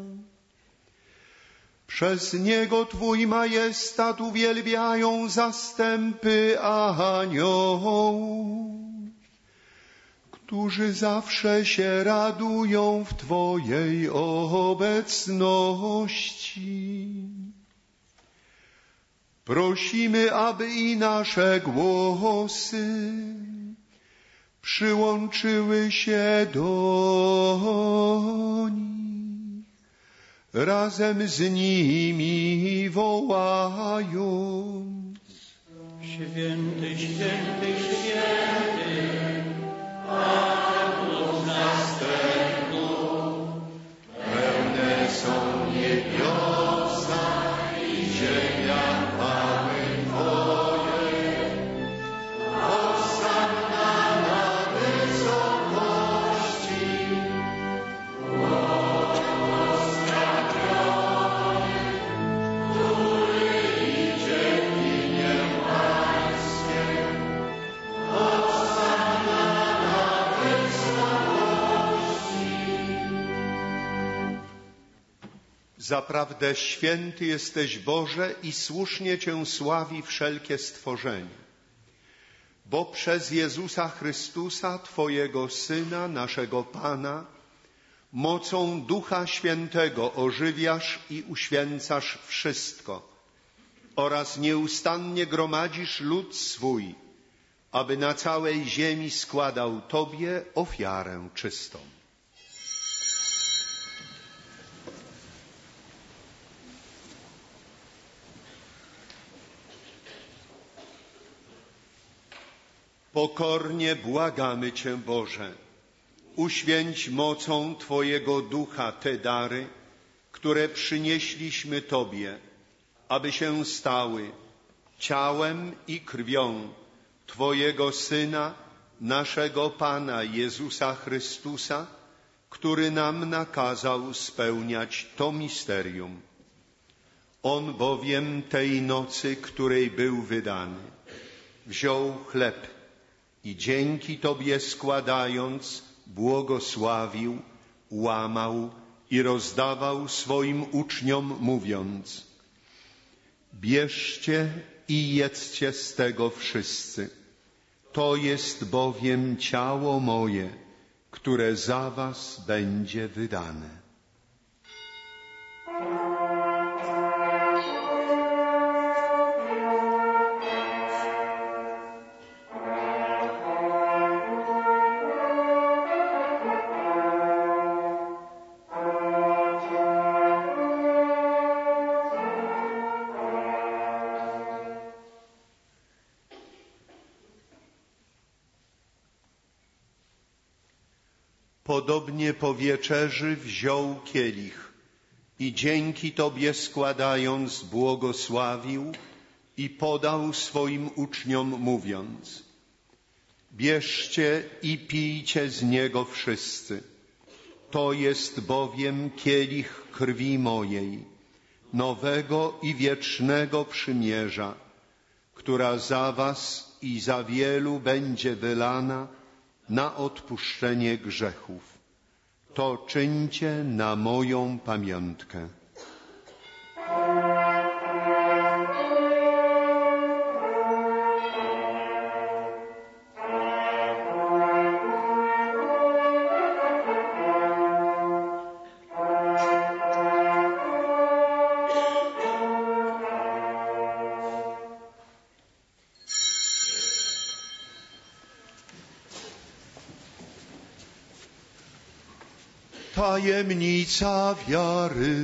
Przez Niego Twój majestat uwielbiają zastępy aniołów, którzy zawsze się radują w Twojej obecności. Prosimy, aby i nasze głosy przyłączyły się do nich, razem z nimi wołając: Święty, święty, święty, Pan Bóg następnu, pełne są niebiosa i ziemia chwały Twojej. Hosanna na wysokości, błogosławiony, który idzie w imię Pańskie. Hosanna na wysokości. Zaprawdę święty jesteś, Boże, i słusznie Cię sławi wszelkie stworzenie, bo przez Jezusa Chrystusa, Twojego Syna, naszego Pana, mocą Ducha Świętego ożywiasz i uświęcasz wszystko oraz nieustannie gromadzisz lud swój, aby na całej ziemi składał Tobie ofiarę czystą. Pokornie błagamy Cię, Boże, uświęć mocą Twojego Ducha te dary, które przynieśliśmy Tobie, aby się stały ciałem i krwią Twojego Syna, naszego Pana Jezusa Chrystusa, który nam nakazał spełniać to misterium. On bowiem tej nocy, której był wydany, wziął chleb i dzięki Tobie składając, błogosławił, łamał i rozdawał swoim uczniom, mówiąc: bierzcie i jedzcie z tego wszyscy. To jest bowiem ciało moje, które za was będzie wydane. Podobnie po wieczerzy wziął kielich i dzięki Tobie składając błogosławił i podał swoim uczniom mówiąc: bierzcie i pijcie z niego wszyscy. To jest bowiem kielich krwi mojej, nowego i wiecznego przymierza, która za was i za wielu będzie wylana na odpuszczenie grzechów. To czyńcie na moją pamiątkę. Tajemnica wiary.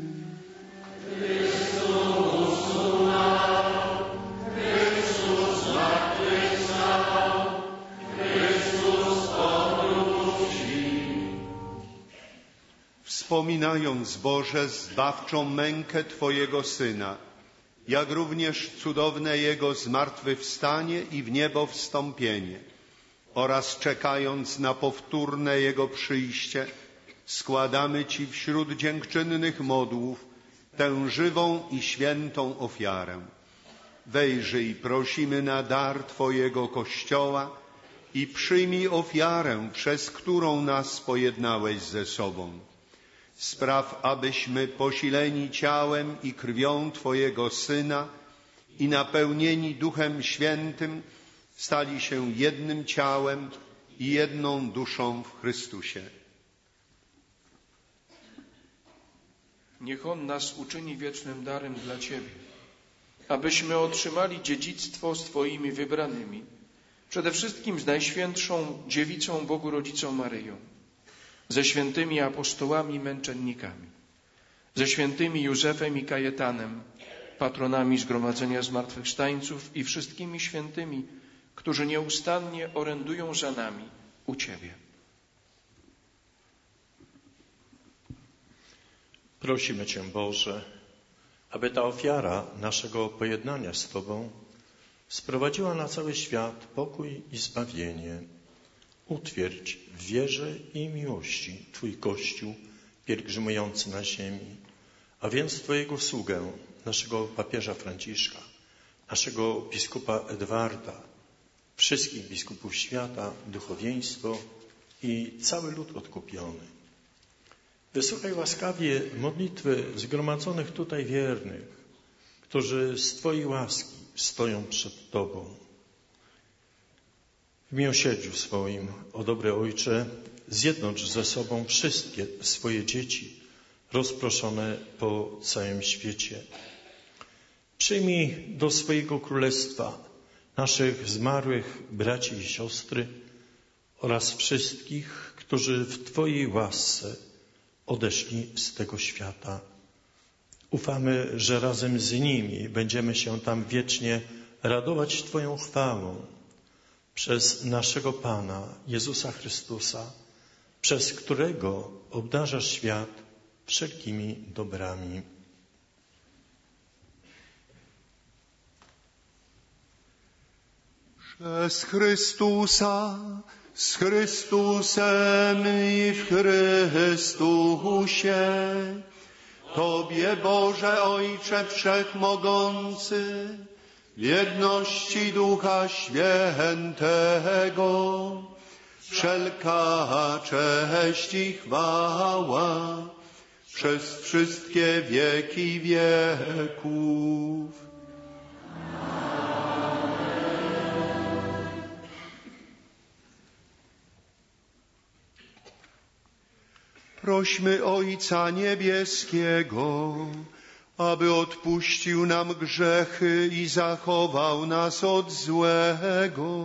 Chrystus umarł, Chrystus zmartwychwstał, Chrystus powróci. Wspominając, Boże, zbawczą mękę Twojego Syna, jak również cudowne Jego zmartwychwstanie i w niebo wstąpienie, oraz czekając na powtórne Jego przyjście, składamy Ci wśród dziękczynnych modłów tę żywą i świętą ofiarę. Wejrzyj, prosimy, na dar Twojego Kościoła i przyjmij ofiarę, przez którą nas pojednałeś ze sobą. Spraw, abyśmy posileni ciałem i krwią Twojego Syna i napełnieni Duchem Świętym stali się jednym ciałem i jedną duszą w Chrystusie. Niech On nas uczyni wiecznym darem dla Ciebie, abyśmy otrzymali dziedzictwo z Twoimi wybranymi, przede wszystkim z Najświętszą Dziewicą Bogu Rodzicą Maryją, ze świętymi apostołami męczennikami, ze świętymi Józefem i Kajetanem, patronami Zgromadzenia Zmartwychwstańców i wszystkimi świętymi, którzy nieustannie orędują za nami u Ciebie. Prosimy Cię, Boże, aby ta ofiara naszego pojednania z Tobą sprowadziła na cały świat pokój i zbawienie. Utwierdź w wierze i miłości Twój Kościół pielgrzymujący na ziemi, a więc Twojego sługę, naszego papieża Franciszka, naszego biskupa Edwarda, wszystkich biskupów świata, duchowieństwo i cały lud odkupiony. Wysłuchaj łaskawie modlitwy zgromadzonych tutaj wiernych, którzy z Twojej łaski stoją przed Tobą. W miłosierdziu swoim, o dobry Ojcze, zjednocz ze sobą wszystkie swoje dzieci rozproszone po całym świecie. Przyjmij do swojego królestwa naszych zmarłych braci i siostry oraz wszystkich, którzy w Twojej łasce odeszli z tego świata. Ufamy, że razem z nimi będziemy się tam wiecznie radować Twoją chwałą przez naszego Pana Jezusa Chrystusa, przez którego obdarzasz świat wszelkimi dobrami. Przez Chrystusa, z Chrystusem i w Chrystusie, Tobie, Boże Ojcze Wszechmogący, w jedności Ducha Świętego, wszelka cześć i chwała przez wszystkie wieki wieków. Prośmy Ojca Niebieskiego, aby odpuścił nam grzechy i zachował nas od złego.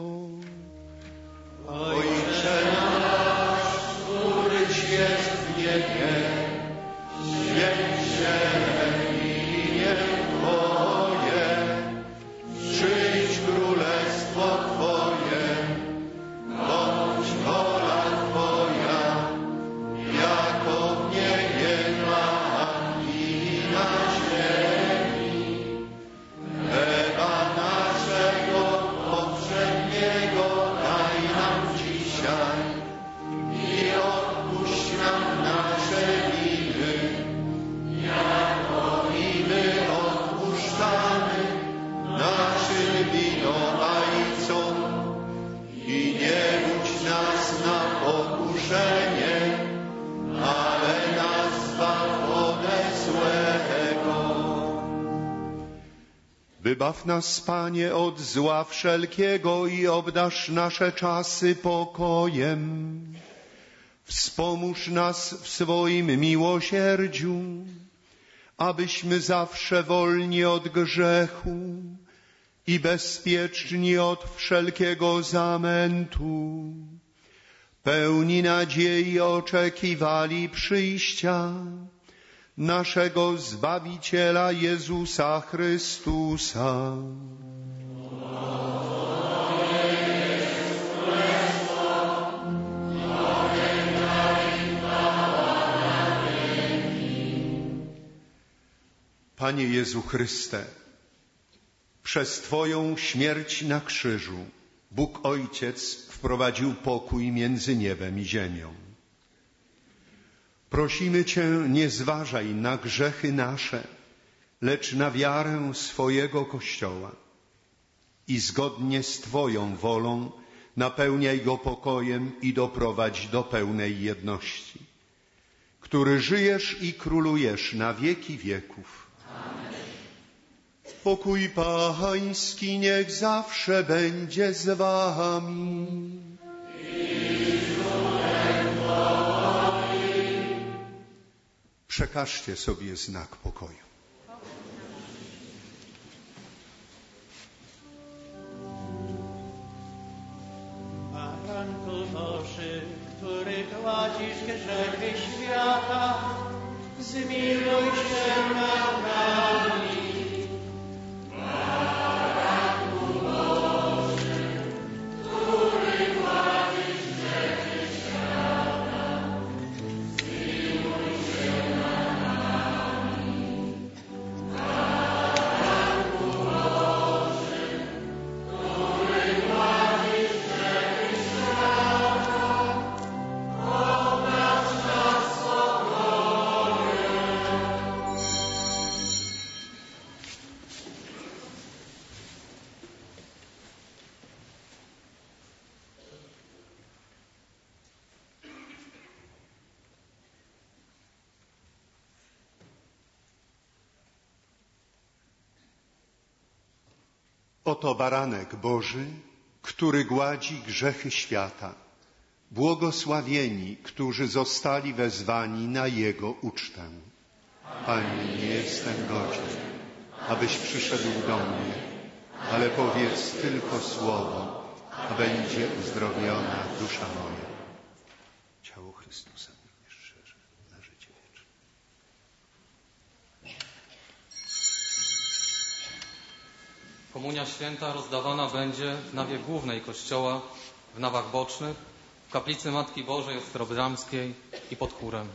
Ojcze nasz, któryś jest w niebie, święć się imię Twoje, przyjdź królestwo Twoje, bądź wola Twoja, jako w niebie i na ziemi. Chleba naszego powszedniego daj nam dzisiaj i odpuść nam nasze winy, jako i my odpuszczamy naszym winowajcom. I nie wódź nas na pokuszenie, ale nas zbaw ode złego. Wybaw nas, Panie, od zła wszelkiego i obdarz nasze czasy pokojem. Wspomóż nas w swoim miłosierdziu, abyśmy zawsze wolni od grzechu i bezpieczni od wszelkiego zamętu, pełni nadziei oczekiwali przyjścia naszego Zbawiciela Jezusa Chrystusa. Panie Jezu Chryste, przez Twoją śmierć na krzyżu Bóg Ojciec wprowadził pokój między niebem i ziemią. Prosimy Cię, nie zważaj na grzechy nasze, lecz na wiarę swojego Kościoła i zgodnie z Twoją wolą napełniaj go pokojem i doprowadź do pełnej jedności, który żyjesz i królujesz na wieki wieków. Pokój Pański niech zawsze będzie z wami. Przekażcie sobie znak pokoju. Baranku Boży, który gładzisz grzechy świata, zmiłuj się nad nami. Oto baranek Boży, który gładzi grzechy świata. Błogosławieni, którzy zostali wezwani na Jego ucztę. Panie, nie jestem godzien, abyś przyszedł do mnie, ale powiedz tylko słowo, a będzie uzdrowiona dusza moja. Ciało Chrystusa mnie szczerze na życie wieczne. Komunia święta rozdawana będzie w nawie głównej kościoła, w nawach bocznych, w kaplicy Matki Bożej Ostrobramskiej i pod chórem.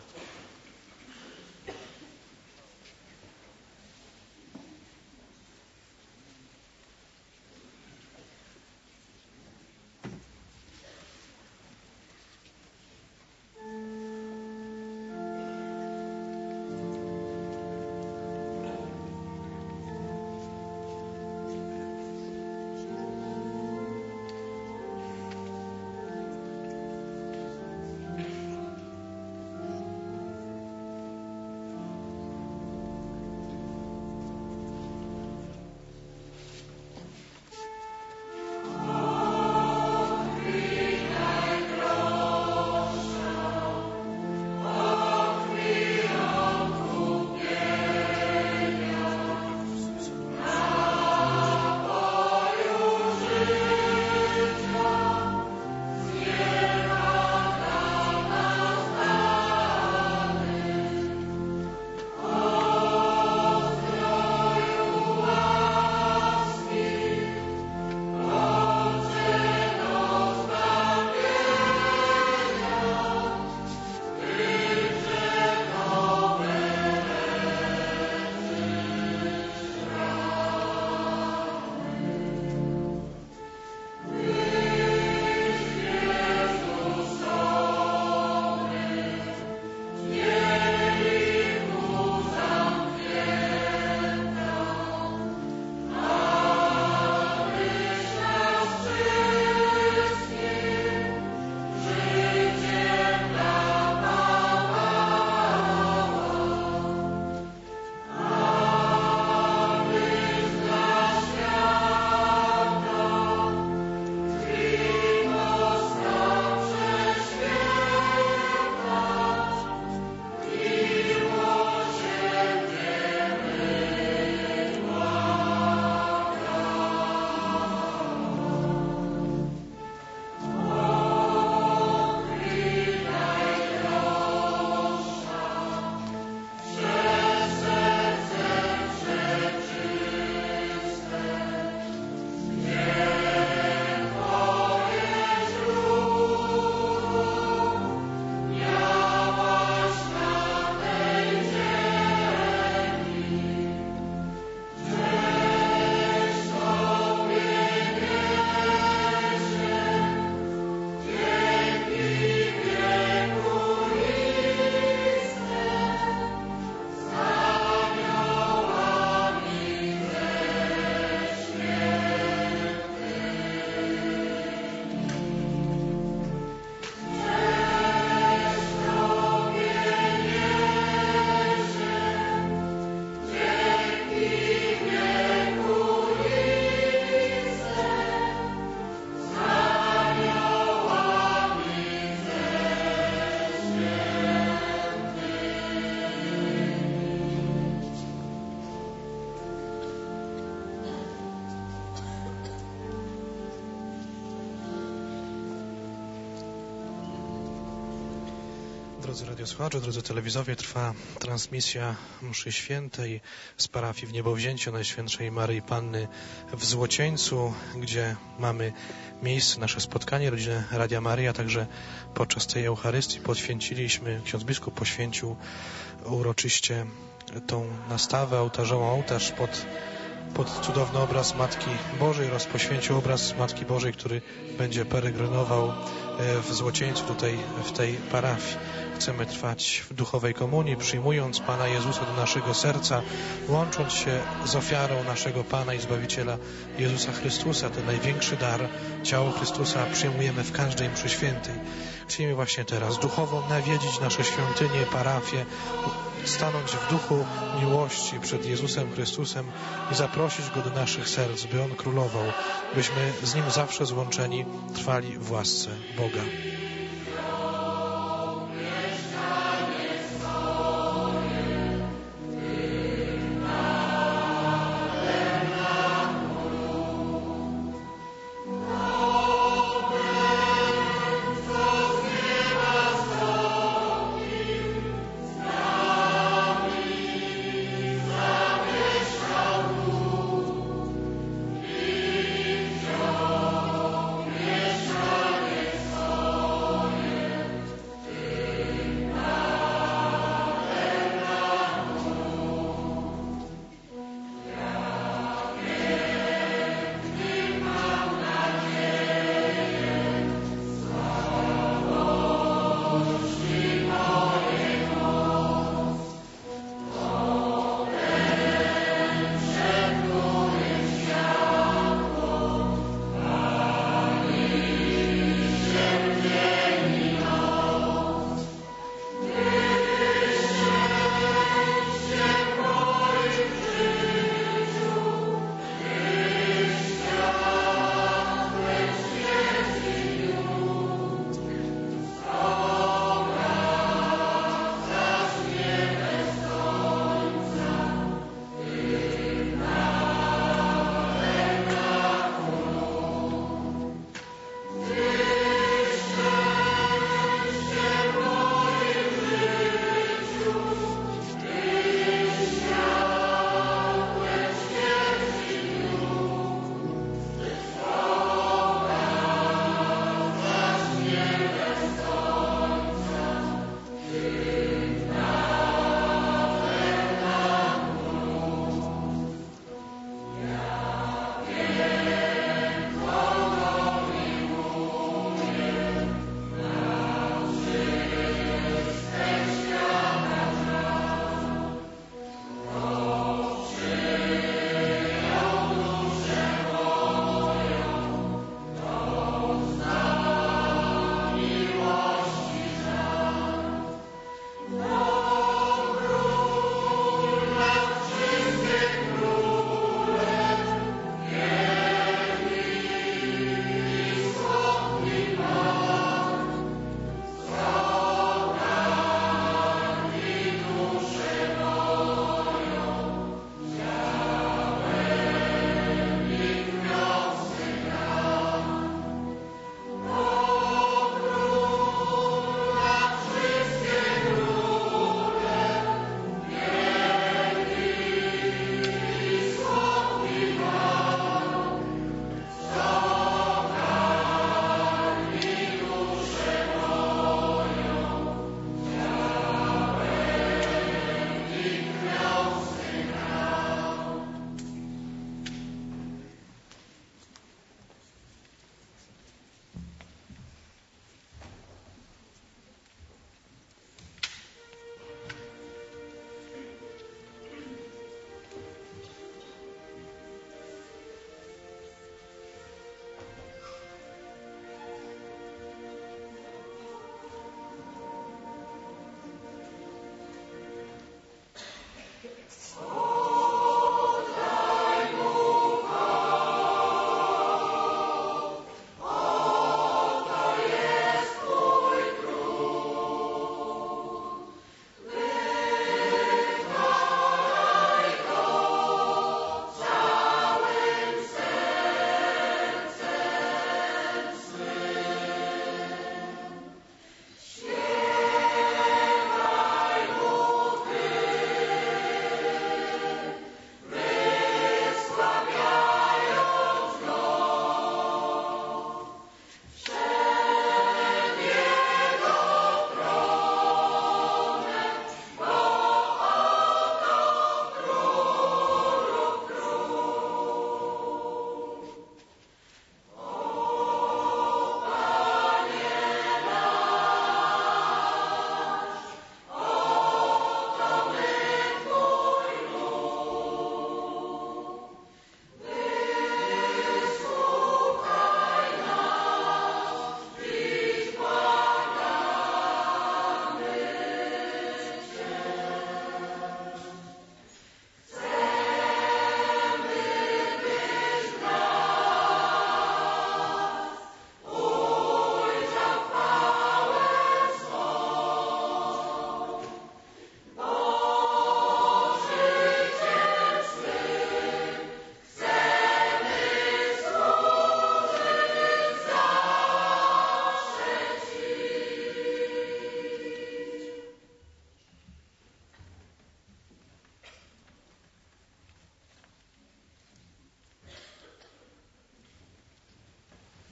Drodzy radiosłuchacze, drodzy telewizowie, trwa transmisja mszy świętej z parafii w Niebowzięciu Najświętszej Maryi Panny w Złocieńcu, gdzie mamy miejsce, nasze spotkanie, rodzinę Radia Maryja. Także podczas tej Eucharystii poświęciliśmy, ksiądz biskup poświęcił uroczyście tą nastawę ołtarzową, ołtarz pod cudowny obraz Matki Bożej oraz poświęcił obraz Matki Bożej, który będzie peregrinował w Złocieńcu, tutaj w tej parafii. Chcemy trwać w duchowej komunii, przyjmując Pana Jezusa do naszego serca, łącząc się z ofiarą naszego Pana i Zbawiciela Jezusa Chrystusa. Ten największy dar, ciało Chrystusa, przyjmujemy w każdej mszy świętej. Chcemy właśnie teraz duchowo nawiedzić nasze świątynie, parafie, stanąć w duchu miłości przed Jezusem Chrystusem i zaprosić Go do naszych serc, by On królował, byśmy z Nim zawsze złączeni trwali w łasce Boga.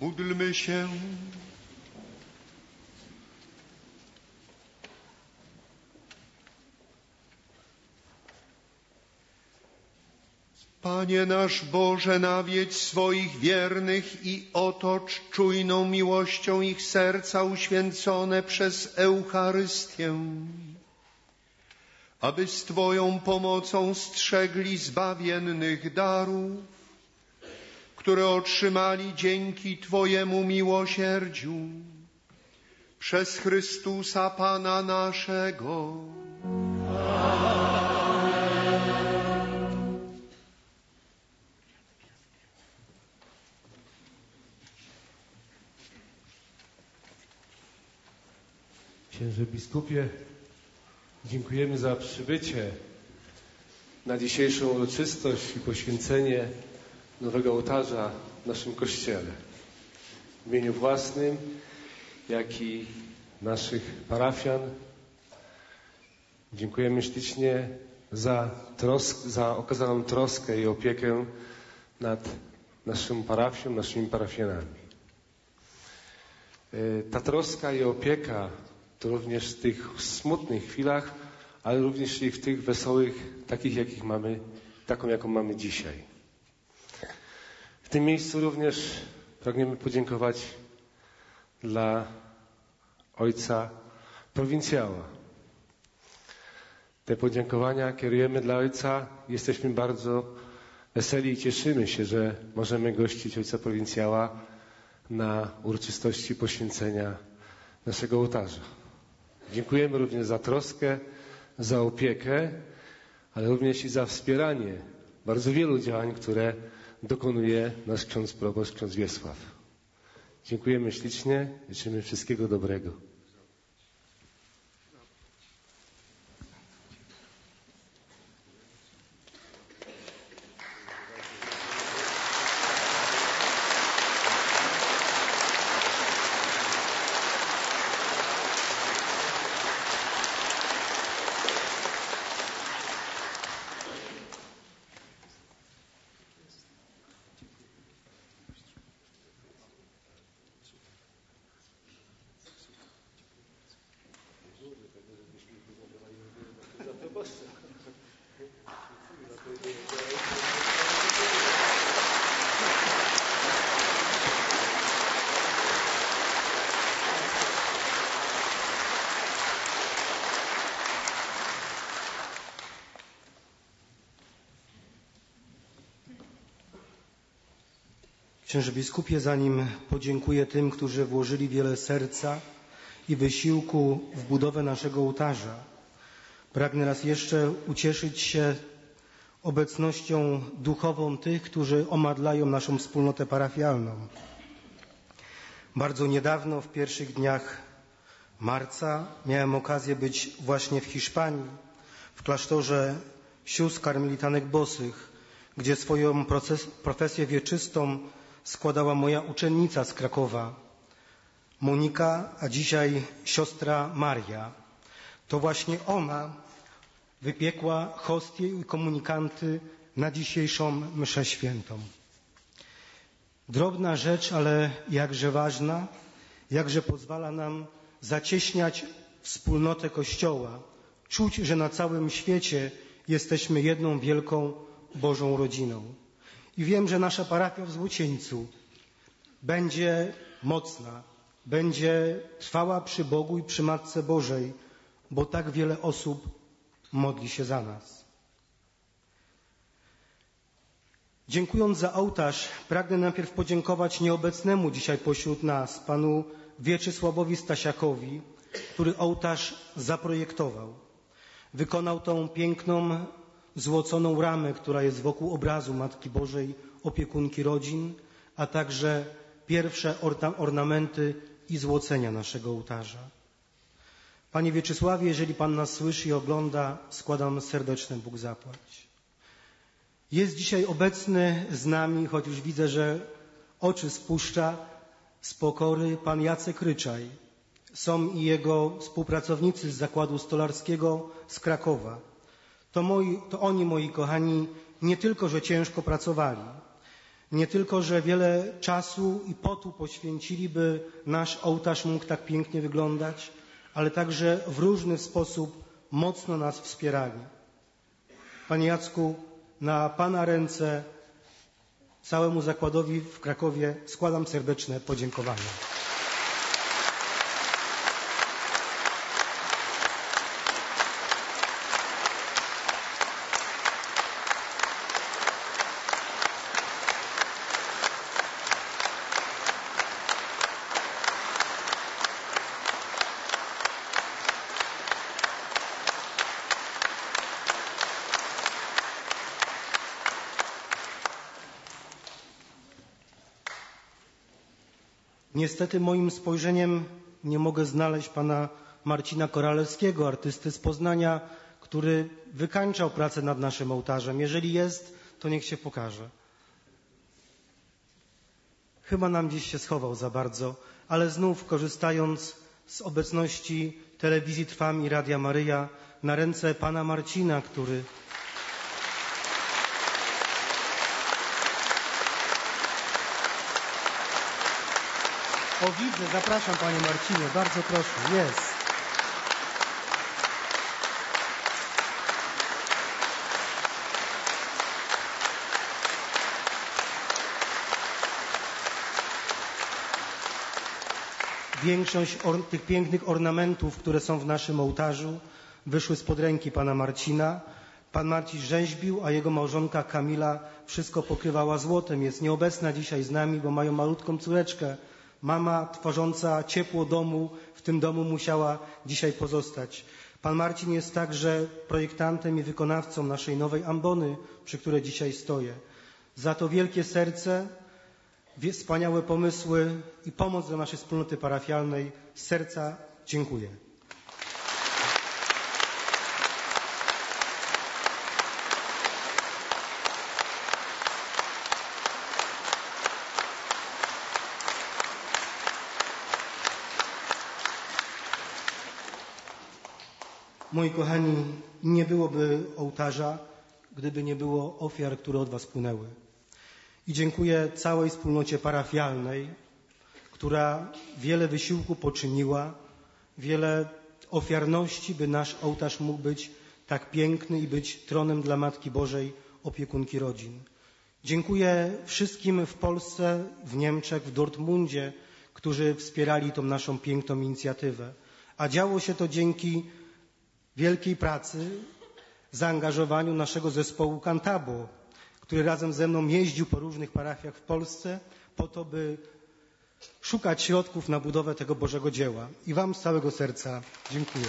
Módlmy się. Panie nasz Boże, nawiedź swoich wiernych i otocz czujną miłością ich serca uświęcone przez Eucharystię, aby z Twoją pomocą strzegli zbawiennych darów, które otrzymali dzięki Twojemu miłosierdziu przez Chrystusa Pana naszego. Księże biskupie, dziękujemy za przybycie na dzisiejszą uroczystość i poświęcenie nowego ołtarza w naszym kościele. W imieniu własnym, jak i naszych parafian dziękujemy ślicznie za okazaną troskę i opiekę nad naszą parafią, naszymi parafianami. Ta troska i opieka to również w tych smutnych chwilach, ale również i w tych wesołych, takich jaką mamy dzisiaj. W tym miejscu również pragniemy podziękować dla ojca prowincjała. Te podziękowania kierujemy dla ojca. Jesteśmy bardzo weseli i cieszymy się, że możemy gościć ojca prowincjała na uroczystości poświęcenia naszego ołtarza. Dziękujemy również za troskę, za opiekę, ale również i za wspieranie bardzo wielu działań, które dokonuje nasz ksiądz proboszcz, ksiądz Wiesław. Dziękujemy ślicznie, życzymy wszystkiego dobrego. Księże biskupie, zanim podziękuję tym, którzy włożyli wiele serca i wysiłku w budowę naszego ołtarza, pragnę raz jeszcze ucieszyć się obecnością duchową tych, którzy omadlają naszą wspólnotę parafialną. Bardzo niedawno, w pierwszych dniach marca, miałem okazję być właśnie w Hiszpanii, w klasztorze sióstr karmelitanek bosych, gdzie swoją profesję wieczystą składała moja uczennica z Krakowa, Monika, a dzisiaj siostra Maria. To właśnie ona wypiekła hostię i komunikanty na dzisiejszą mszę świętą. Drobna rzecz, ale jakże ważna, jakże pozwala nam zacieśniać wspólnotę Kościoła, czuć, że na całym świecie jesteśmy jedną wielką Bożą rodziną. I wiem, że nasza parafia w Złocieńcu będzie mocna, będzie trwała przy Bogu i przy Matce Bożej, bo tak wiele osób modli się za nas. Dziękując za ołtarz, pragnę najpierw podziękować nieobecnemu dzisiaj pośród nas, panu Wieczysławowi Stasiakowi, który ołtarz zaprojektował. Wykonał tą piękną, złoconą ramę, która jest wokół obrazu Matki Bożej, opiekunki rodzin, a także pierwsze ornamenty i złocenia naszego ołtarza. Panie Wieczysławie, jeżeli Pan nas słyszy i ogląda, składam serdeczny Bóg zapłać. Jest dzisiaj obecny z nami, choć już widzę, że oczy spuszcza z pokory, pan Jacek Ryczaj. Są i jego współpracownicy z Zakładu Stolarskiego z Krakowa. To oni, moi kochani, nie tylko, że ciężko pracowali. Nie tylko, że wiele czasu i potu poświęcili, by nasz ołtarz mógł tak pięknie wyglądać, ale także w różny sposób mocno nas wspierali. Panie Jacku, na Pana ręce całemu zakładowi w Krakowie składam serdeczne podziękowania. Niestety moim spojrzeniem nie mogę znaleźć pana Marcina Koralewskiego, artysty z Poznania, który wykańczał pracę nad naszym ołtarzem. Jeżeli jest, to niech się pokaże. Chyba nam gdzieś się schował za bardzo, ale znów korzystając z obecności telewizji Trwam i Radia Maryja, na ręce pana Marcina, który O, widzę, zapraszam panie Marcinie, bardzo proszę, jest. Większość tych pięknych ornamentów, które są w naszym ołtarzu, wyszły spod ręki pana Marcina. Pan Marcin rzeźbił, a jego małżonka Kamila wszystko pokrywała złotem. Jest nieobecna dzisiaj z nami, bo mają malutką córeczkę. Mama tworząca ciepło domu w tym domu musiała dzisiaj pozostać. Pan Marcin jest także projektantem i wykonawcą naszej nowej ambony, przy której dzisiaj stoję. Za to wielkie serce, wspaniałe pomysły i pomoc dla naszej wspólnoty parafialnej z serca dziękuję. Moi kochani, nie byłoby ołtarza, gdyby nie było ofiar, które od was płynęły. I dziękuję całej wspólnocie parafialnej, która wiele wysiłku poczyniła, wiele ofiarności, by nasz ołtarz mógł być tak piękny i być tronem dla Matki Bożej, opiekunki rodzin. Dziękuję wszystkim w Polsce, w Niemczech, w Dortmundzie, którzy wspierali tą naszą piękną inicjatywę. A działo się to dzięki wielkiej pracy, zaangażowaniu naszego zespołu Cantabo, który razem ze mną jeździł po różnych parafiach w Polsce po to, by szukać środków na budowę tego Bożego dzieła. I wam z całego serca dziękuję.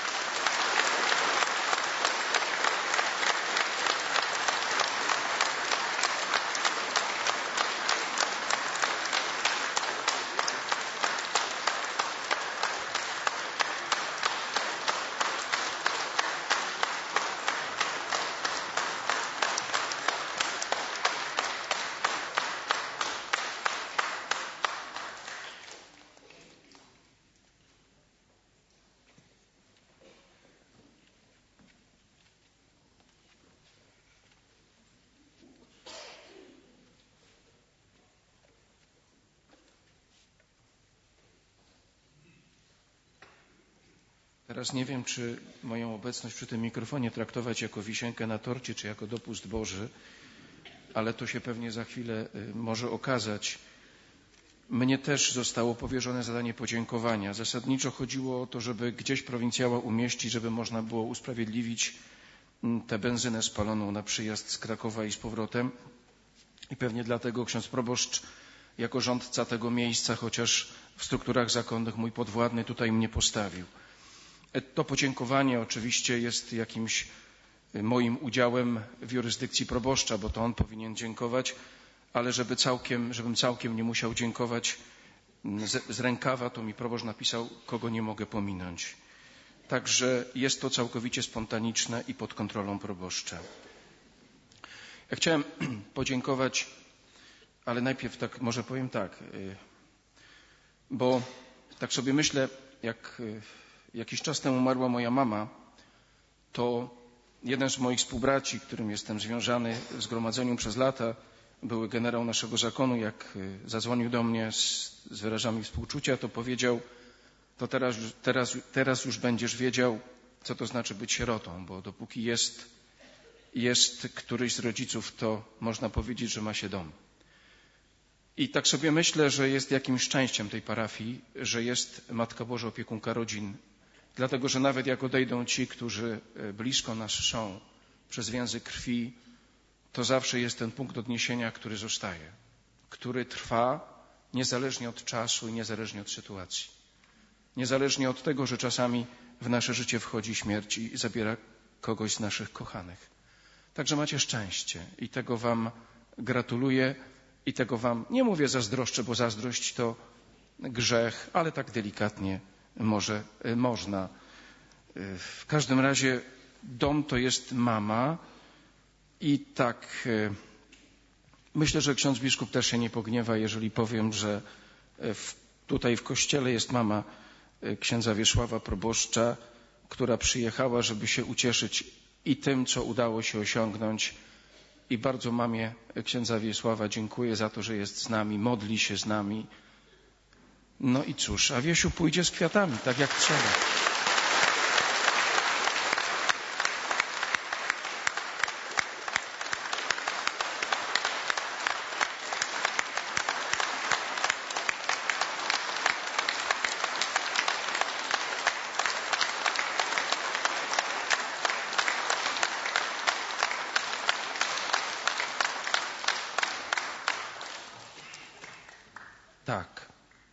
Teraz nie wiem, czy moją obecność przy tym mikrofonie traktować jako wisienkę na torcie, czy jako dopust Boży, ale to się pewnie za chwilę może okazać. Mnie też zostało powierzone zadanie podziękowania. Zasadniczo chodziło o to, żeby gdzieś prowincjała umieścić, żeby można było usprawiedliwić tę benzynę spaloną na przyjazd z Krakowa i z powrotem. I pewnie dlatego ksiądz proboszcz jako rządca tego miejsca, chociaż w strukturach zakonnych mój podwładny tutaj mnie postawił. To podziękowanie oczywiście jest jakimś moim udziałem w jurysdykcji proboszcza, bo to on powinien dziękować, ale żebym całkiem nie musiał dziękować z rękawa, to mi proboszcz napisał, kogo nie mogę pominąć. Także jest to całkowicie spontaniczne i pod kontrolą proboszcza. Ja chciałem podziękować, ale najpierw tak, może powiem tak, bo tak sobie myślę, jak jakiś czas temu umarła moja mama, to jeden z moich współbraci, którym jestem związany w zgromadzeniu przez lata, były generał naszego zakonu, jak zadzwonił do mnie z wyrażami współczucia, to powiedział, to teraz już będziesz wiedział, co to znaczy być sierotą, bo dopóki jest któryś z rodziców, to można powiedzieć, że ma się dom. I tak sobie myślę, że jest jakimś szczęściem tej parafii, że jest Matka Boża opiekunka rodzin, dlatego że nawet jak odejdą ci, którzy blisko nas są przez więzy krwi, to zawsze jest ten punkt odniesienia, który zostaje, który trwa niezależnie od czasu i niezależnie od sytuacji. Niezależnie od tego, że czasami w nasze życie wchodzi śmierć i zabiera kogoś z naszych kochanych. Także macie szczęście i tego wam gratuluję i tego wam nie mówię zazdroszczę, bo zazdrość to grzech, ale tak delikatnie może można. W każdym razie dom to jest mama i tak myślę, że ksiądz biskup też się nie pogniewa, jeżeli powiem, że tutaj w kościele jest mama księdza Wiesława proboszcza, która przyjechała, żeby się ucieszyć i tym, co udało się osiągnąć. I bardzo mamie księdza Wiesława dziękuję za to, że jest z nami, modli się z nami. No i cóż, a Wiesiu pójdzie z kwiatami, tak jak trzeba. Tak.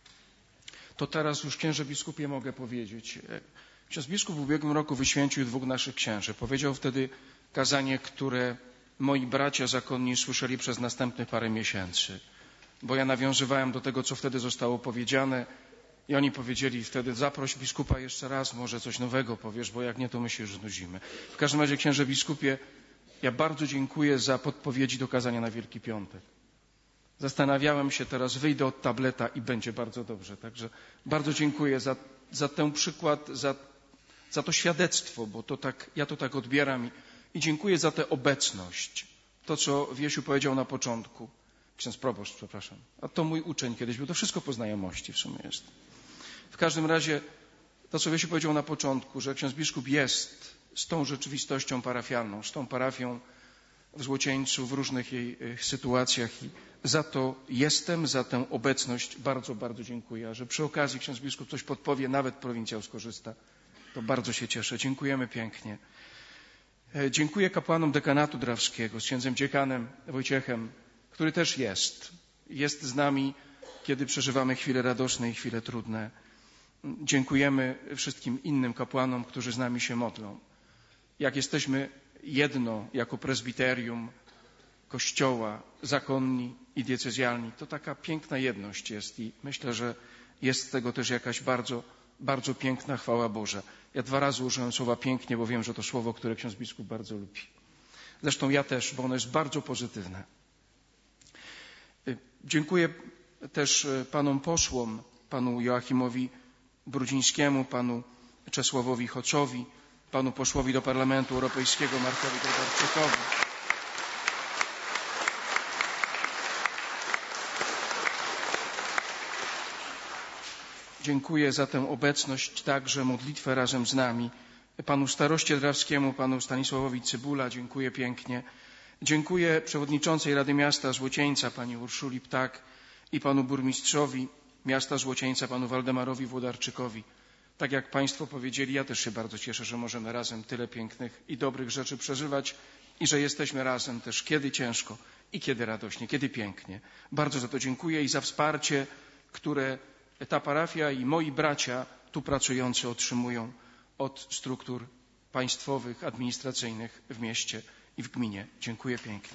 To teraz już, księże biskupie, mogę powiedzieć. Ksiądz biskup w ubiegłym roku wyświęcił 2 naszych księży. Powiedział wtedy kazanie, które moi bracia zakonni słyszeli przez następnych parę miesięcy. Bo ja nawiązywałem do tego, co wtedy zostało powiedziane i oni powiedzieli wtedy, zaproś biskupa jeszcze raz, może coś nowego powiesz, bo jak nie, to my się już znudzimy. W każdym razie, księże biskupie, ja bardzo dziękuję za podpowiedzi do kazania na Wielki Piątek. Zastanawiałem się teraz, wyjdę od tableta i będzie bardzo dobrze. Także bardzo dziękuję za ten przykład, za to świadectwo, bo to tak, ja to tak odbieram i dziękuję za tę obecność. To, co Wiesiu powiedział na początku. Ksiądz proboszcz, przepraszam. A to mój uczeń kiedyś był. To wszystko po znajomości w sumie jest. W każdym razie to, co Wiesiu powiedział na początku, że ksiądz biskup jest z tą rzeczywistością parafialną, z tą parafią w Złocieńcu, w różnych jej sytuacjach i za to jestem, za tę obecność bardzo, bardzo dziękuję. A że przy okazji ksiądz biskup coś podpowie, nawet prowincjał skorzysta, to bardzo się cieszę. Dziękujemy pięknie. Dziękuję kapłanom dekanatu drawskiego z księdzem dziekanem Wojciechem, który też jest z nami, kiedy przeżywamy chwile radosne i chwile trudne. Dziękujemy wszystkim innym kapłanom, którzy z nami się modlą. Jak jesteśmy jedno jako prezbiterium Kościoła, zakonni i diecezjalni, to taka piękna jedność jest i myślę, że jest z tego też jakaś bardzo, bardzo piękna chwała Boża. Ja 2 razy użyłem słowa pięknie, bo wiem, że to słowo, które ksiądz biskup bardzo lubi. Zresztą ja też, bo ono jest bardzo pozytywne. Dziękuję też panom posłom, panu Joachimowi Brudzińskiemu, panu Czesławowi Hocowi, panu posłowi do Parlamentu Europejskiego Markowi Grybarczykowi. Dziękuję za tę obecność, także modlitwę razem z nami. Panu staroście drawskiemu, panu Stanisławowi Cybula, dziękuję pięknie. Dziękuję przewodniczącej Rady Miasta Złocieńca, pani Urszuli Ptak i panu burmistrzowi miasta Złocieńca, panu Waldemarowi Włodarczykowi. Tak jak państwo powiedzieli, ja też się bardzo cieszę, że możemy razem tyle pięknych i dobrych rzeczy przeżywać i że jesteśmy razem też kiedy ciężko i kiedy radośnie, kiedy pięknie. Bardzo za to dziękuję i za wsparcie, które ta parafia i moi bracia tu pracujący otrzymują od struktur państwowych, administracyjnych w mieście i w gminie. Dziękuję pięknie.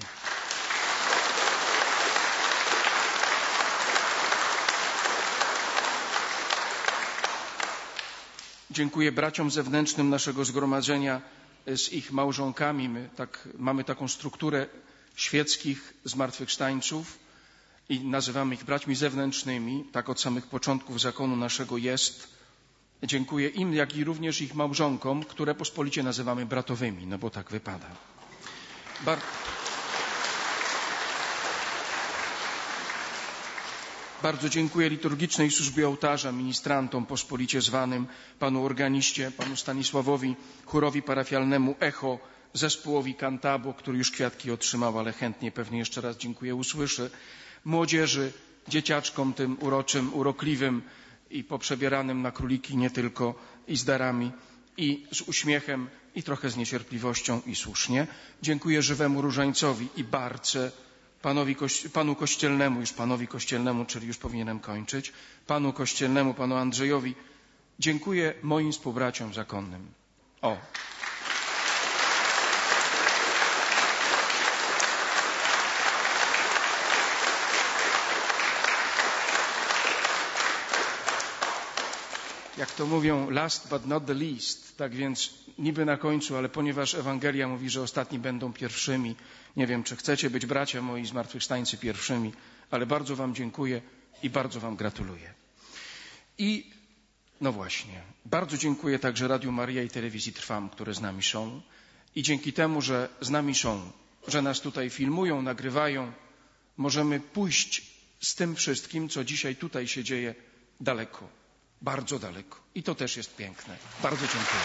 Dziękuję braciom zewnętrznym naszego zgromadzenia z ich małżonkami. My mamy taką strukturę świeckich zmartwychwstańców i nazywamy ich braćmi zewnętrznymi. Tak od samych początków zakonu naszego jest. Dziękuję im, jak i również ich małżonkom, które pospolicie nazywamy bratowymi, no bo tak wypada. Bardzo dziękuję liturgicznej służbie ołtarza, ministrantom pospolicie zwanym, panu organiście, panu Stanisławowi, chórowi parafialnemu Echo, zespołowi Cantabo, który już kwiatki otrzymał, ale chętnie pewnie jeszcze raz dziękuję, usłyszy, młodzieży, dzieciaczkom tym uroczym, urokliwym i poprzebieranym na króliki nie tylko, i z darami, i z uśmiechem, i trochę z niecierpliwością, i słusznie. Dziękuję żywemu różańcowi i barce, panu kościelnemu, czyli już powinienem kończyć, panu kościelnemu, panu Andrzejowi. Dziękuję moim współbraciom zakonnym. Jak to mówią, last but not the least, tak więc niby na końcu, ale ponieważ Ewangelia mówi, że ostatni będą pierwszymi, nie wiem, czy chcecie być, bracia moi zmartwychwstańcy, pierwszymi, ale bardzo wam dziękuję i bardzo wam gratuluję. I no właśnie, bardzo dziękuję także Radiu Maryja i Telewizji Trwam, które z nami są, i dzięki temu, że z nami są, że nas tutaj filmują, nagrywają, możemy pójść z tym wszystkim, co dzisiaj tutaj się dzieje, daleko. Bardzo daleko. I to też jest piękne. Bardzo dziękuję.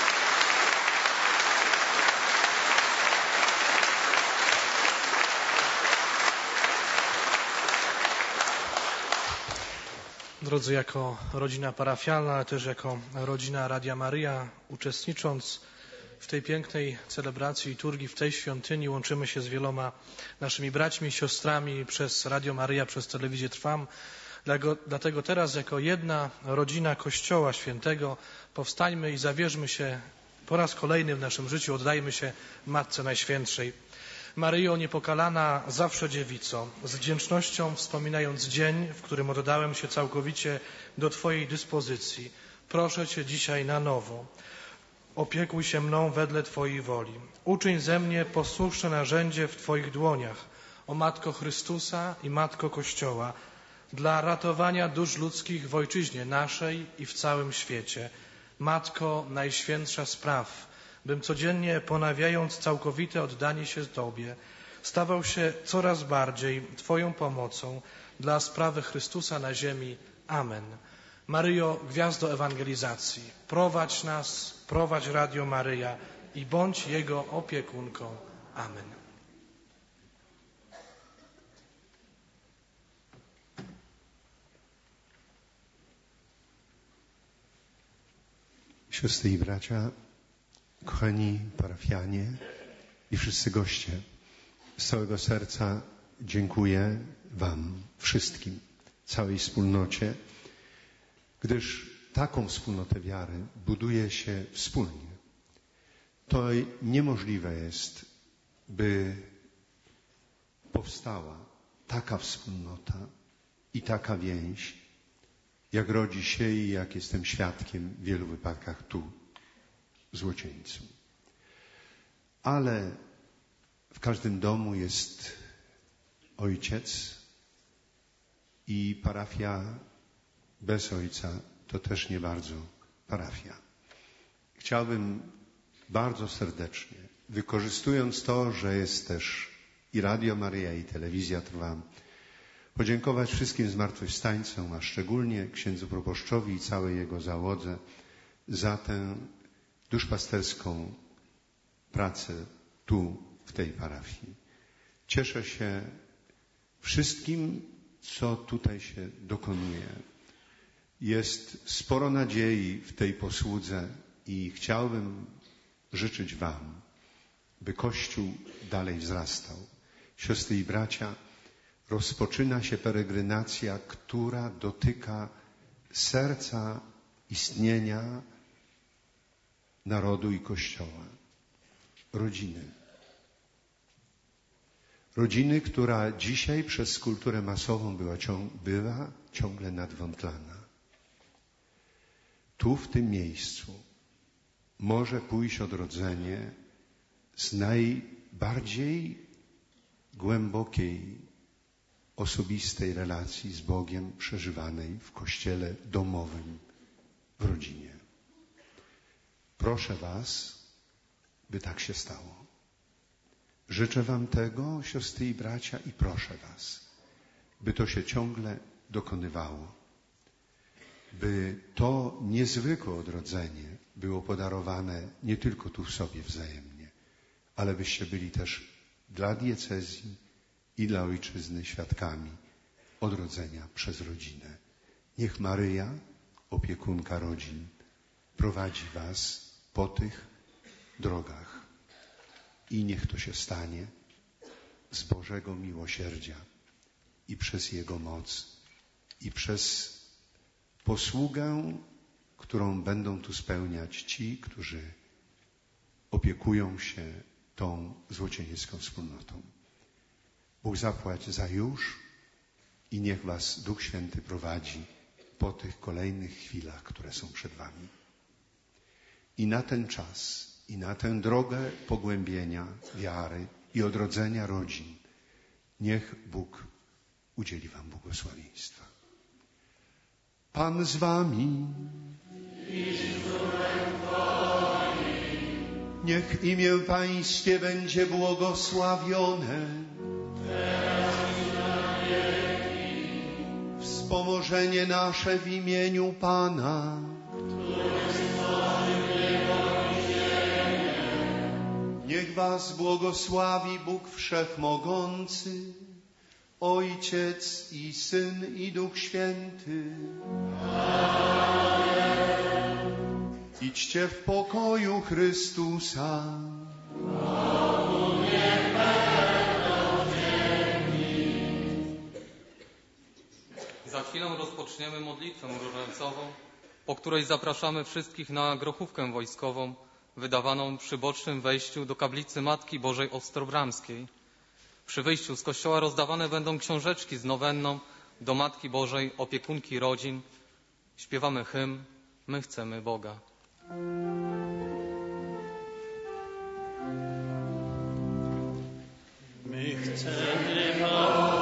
Drodzy, jako rodzina parafialna, ale też jako rodzina Radia Maryja, uczestnicząc w tej pięknej celebracji liturgii, w tej świątyni, łączymy się z wieloma naszymi braćmi i siostrami przez Radio Maryja, przez Telewizję Trwam. Dlatego teraz jako jedna rodzina Kościoła Świętego powstańmy i zawierzmy się po raz kolejny w naszym życiu, oddajmy się Matce Najświętszej. Maryjo niepokalana, zawsze dziewico, z wdzięcznością wspominając dzień, w którym oddałem się całkowicie do Twojej dyspozycji, proszę Cię dzisiaj na nowo. Opiekuj się mną wedle Twojej woli. Uczyń ze mnie posłuszne narzędzie w Twoich dłoniach, o Matko Chrystusa i Matko Kościoła, dla ratowania dusz ludzkich w ojczyźnie naszej i w całym świecie. Matko Najświętsza spraw, bym codziennie ponawiając całkowite oddanie się Tobie, stawał się coraz bardziej Twoją pomocą dla sprawy Chrystusa na ziemi. Amen. Maryjo, gwiazdo ewangelizacji, prowadź nas, prowadź Radio Maryja i bądź Jego opiekunką. Amen. Siostry i bracia, kochani parafianie i wszyscy goście, z całego serca dziękuję Wam wszystkim, całej wspólnocie, gdyż taką wspólnotę wiary buduje się wspólnie. To niemożliwe jest, by powstała taka wspólnota i taka więź, jak rodzi się i jak jestem świadkiem w wielu wypadkach tu, w Złocieńcu. Ale w każdym domu jest ojciec i parafia bez ojca to też nie bardzo parafia. Chciałbym bardzo serdecznie, wykorzystując to, że jest też i Radio Maryja, i Telewizja Trwam, podziękować wszystkim zmartwychwstańcom, a szczególnie księdzu proboszczowi i całej jego załodze za tę duszpasterską pracę tu, w tej parafii. Cieszę się wszystkim, co tutaj się dokonuje. Jest sporo nadziei w tej posłudze i chciałbym życzyć Wam, by Kościół dalej wzrastał. Siostry i bracia, rozpoczyna się peregrinacja, która dotyka serca istnienia narodu i Kościoła. Rodziny. Rodziny, która dzisiaj przez kulturę masową bywa ciągle nadwątlana. Tu, w tym miejscu, może pójść odrodzenie z najbardziej głębokiej, osobistej relacji z Bogiem przeżywanej w kościele domowym, w rodzinie. Proszę Was, by tak się stało. Życzę Wam tego, siostry i bracia, i proszę Was, by to się ciągle dokonywało. By to niezwykłe odrodzenie było podarowane nie tylko tu w sobie wzajemnie, ale byście byli też dla diecezji i dla ojczyzny świadkami odrodzenia przez rodzinę. Niech Maryja, opiekunka rodzin, prowadzi was po tych drogach i niech to się stanie z Bożego miłosierdzia i przez Jego moc i przez posługę, którą będą tu spełniać ci, którzy opiekują się tą złocieniecką wspólnotą. Bóg zapłać za już i niech was Duch Święty prowadzi po tych kolejnych chwilach, które są przed wami. I na ten czas, i na tę drogę pogłębienia wiary i odrodzenia rodzin, niech Bóg udzieli wam błogosławieństwa. Pan z wami. Niech imię Pańskie będzie błogosławione. Wspomożenie nasze w imieniu Pana. Niech was błogosławi Bóg Wszechmogący, Ojciec i Syn i Duch Święty. Idźcie w pokoju Chrystusa. Za chwilę rozpoczniemy modlitwę różańcową, po której zapraszamy wszystkich na grochówkę wojskową wydawaną przy bocznym wejściu do kaplicy Matki Bożej Ostrobramskiej. Przy wyjściu z kościoła rozdawane będą książeczki z nowenną do Matki Bożej, opiekunki rodzin. Śpiewamy hymn My chcemy Boga. My chcemy Boga.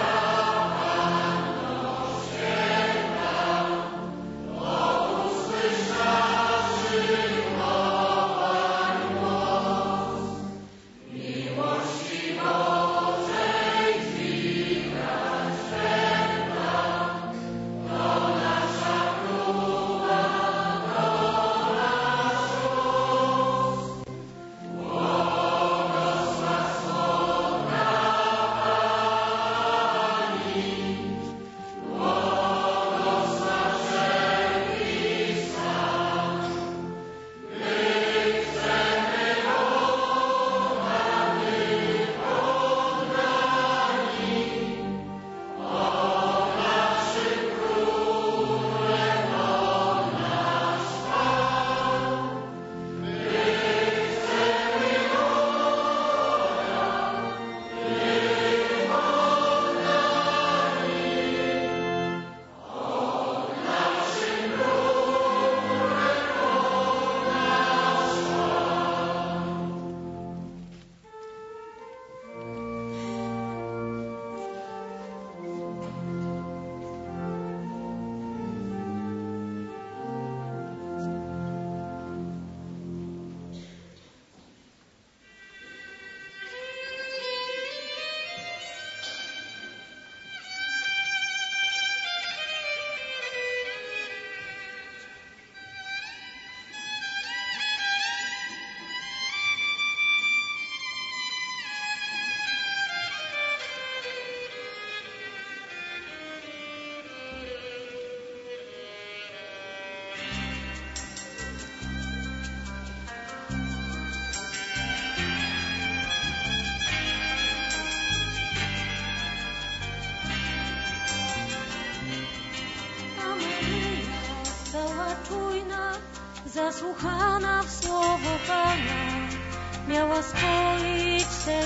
Zasłuchana w słowo Pana, miała spoić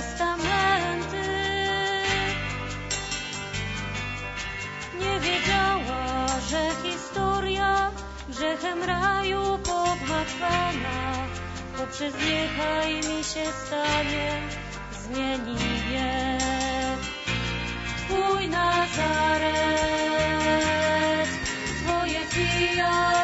testamenty. Nie wiedziała, że historia grzechem raju pogmatwana poprzez niechaj mi się stanie zmieni wiek. Twój Nazaret, Twoje Fijat.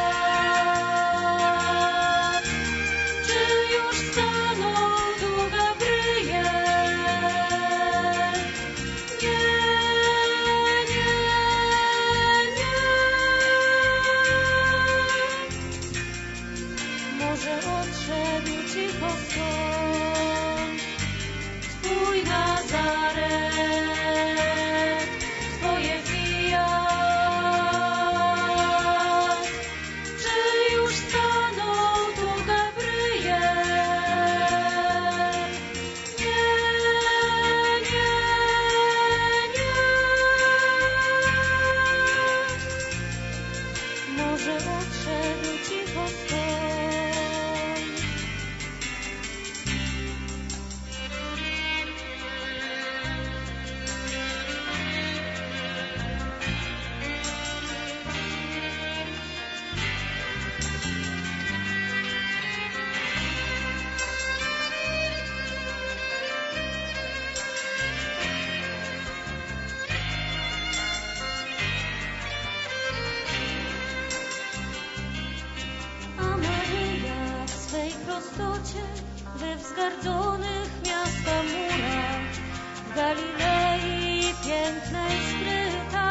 odszedł cicho stąd. Twój Nazaret, Twoje fiat. Czy już stanął tu Gabriel? Nie, nie, nie. Może odszedł cicho stąd. A Maryja w swej prostocie, we wzgardzonych miasta murach, w Galilei pięknej skryta,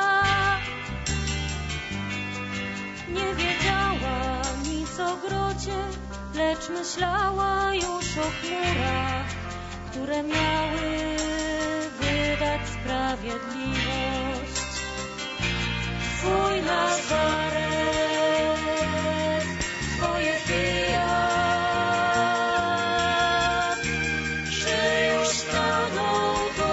nie wiedziała nic o grocie, lecz myślała już o chmurach, które miały wydać sprawiedliwość. Twój Nazaret, Twoje fiat. Czy już stanął tu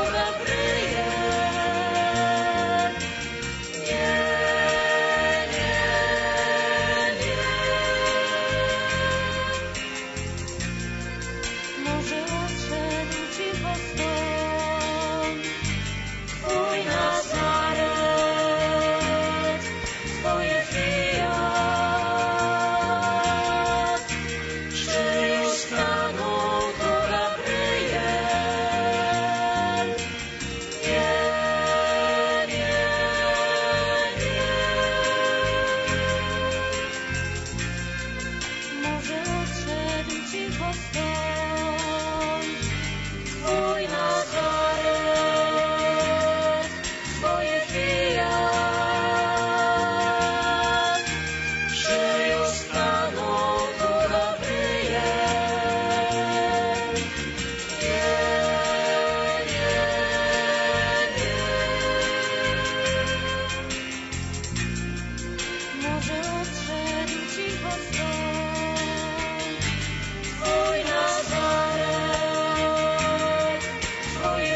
Gabriel? Nie, nie, nie. Może odszedł cicho stąd. Twój Nazaret, Twoje fiat. Czy już stanął tu Gabriel? Nie, nie, nie. Może odszedł cicho stąd. Twój Nazaret, Twoje fiat. Czy już stanął tu Gabriel? Nie, nie, nie. Może odszedł cicho stąd. Twój Nazaret, Twoje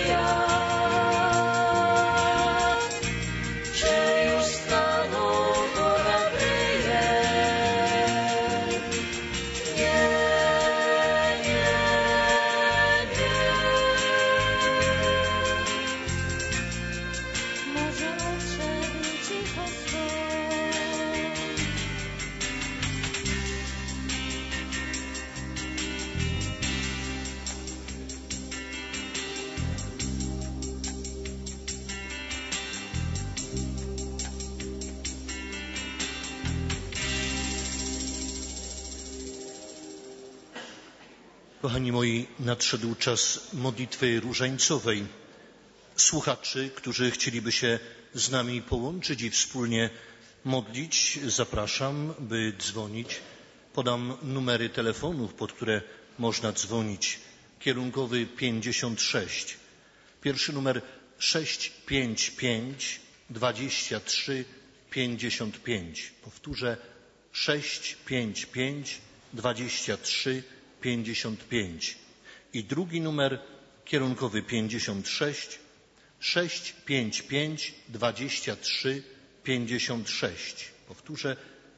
fiat. Czy już stanął tu Gabriel? Nie, nie, nie. Może odszedł cicho stąd. Kochani moi, nadszedł czas modlitwy różańcowej. Słuchaczy, którzy chcieliby się z nami połączyć i wspólnie modlić, zapraszam, by dzwonić. Podam numery telefonów, pod które można dzwonić. Kierunkowy 56. Pierwszy numer 655 23 55. Powtórzę 655 23 55. I drugi numer kierunkowy 56 655 23 56. Powtórzę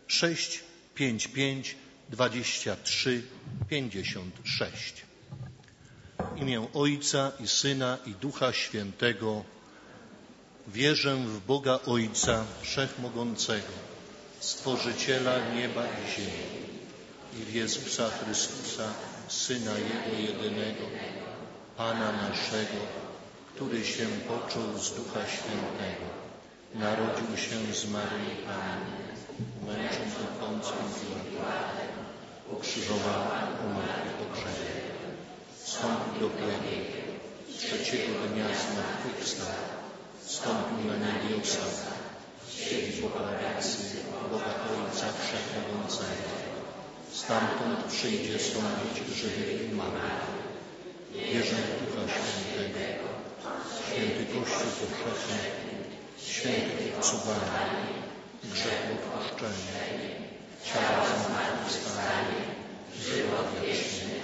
655 23 56. W imię Ojca i Syna i Ducha Świętego. Wierzę w Boga Ojca Wszechmogącego, Stworzyciela nieba i ziemi i w Jezusa Chrystusa, Syna Jego jedynego, Pana naszego, który się począł z Ducha Świętego, narodził się z Maryi Panny, męczon pod Pąckim Piłatem, ukrzyżowany, umarł i pogrzebany, wstąpił do piekieł, trzeciego dnia zmartwychwstał, wstąpił na niebiosa, siedzi po prawicy Boga Ojca Wszechmogącego, stamtąd przyjdzie sądzić żywych i martwych. Wierzę w Ducha Świętego, święty Kościół powszechny, świętych obcowanie, grzech odpuszczenie, ciała zmartwychwstanie, żyła wieczny.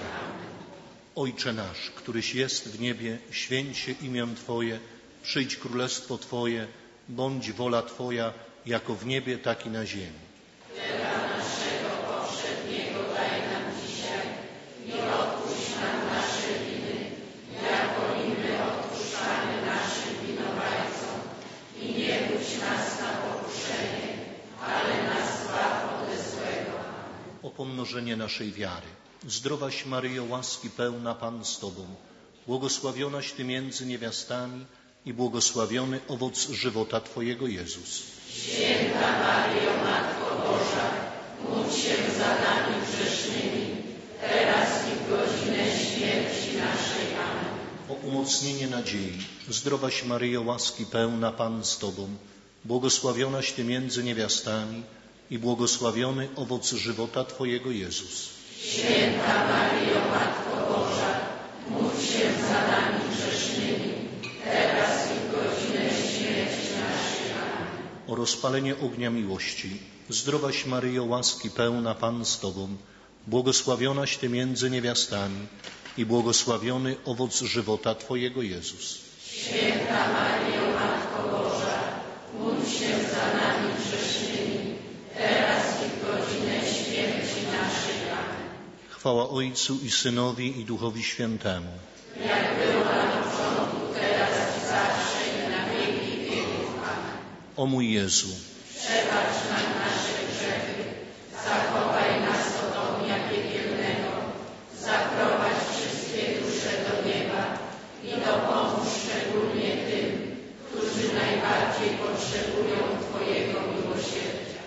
Ojcze nasz, któryś jest w niebie, święć się imię Twoje, przyjdź królestwo Twoje, bądź wola Twoja, jako w niebie, tak i na ziemi. Chleba naszego powszedniego daj nam dzisiaj i odpuść nam nasze winy, jako i my odpuszczamy naszym winowajcom. I nie budź nas na pokuszenie, ale nas zbaw ode złego. O pomnożenie naszej wiary. Zdrowaś Maryjo, łaski pełna, Pan z Tobą, błogosławionaś Ty między niewiastami i błogosławiony owoc żywota Twojego, Jezus. Święta Maryjo, Matko Boża, módl się za nami grzesznymi, teraz i w godzinę śmierci naszej. Amen. O umocnienie nadziei. Zdrowaś Maryjo, łaski pełna, Pan z Tobą, błogosławionaś Ty między niewiastami i błogosławiony owoc żywota Twojego, Jezus. Święta Maryjo, Matko Boża, módl się za nami grzesznymi, teraz i w godzinę śmierci naszej. Amen. O rozpalenie ognia miłości. Zdrowaś Maryjo, łaski pełna, Pan z Tobą, błogosławionaś Ty między niewiastami i błogosławiony owoc żywota Twojego, Jezus. Święta Maryjo, Matko Boża, módl się za nami grzesznymi, teraz i w godzinę śmierci naszej. Amen. Chwała Ojcu i Synowi i Duchowi Świętemu. Jak była na początku, teraz i zawsze i na wieki wieków. Amen. O mój Jezu, przebacz nam nasze grzechy, zachowaj nas od ognia piekielnego, zaprowadź wszystkie dusze do nieba i dopomóż szczególnie tym, którzy najbardziej potrzebują Twojego miłosierdzia.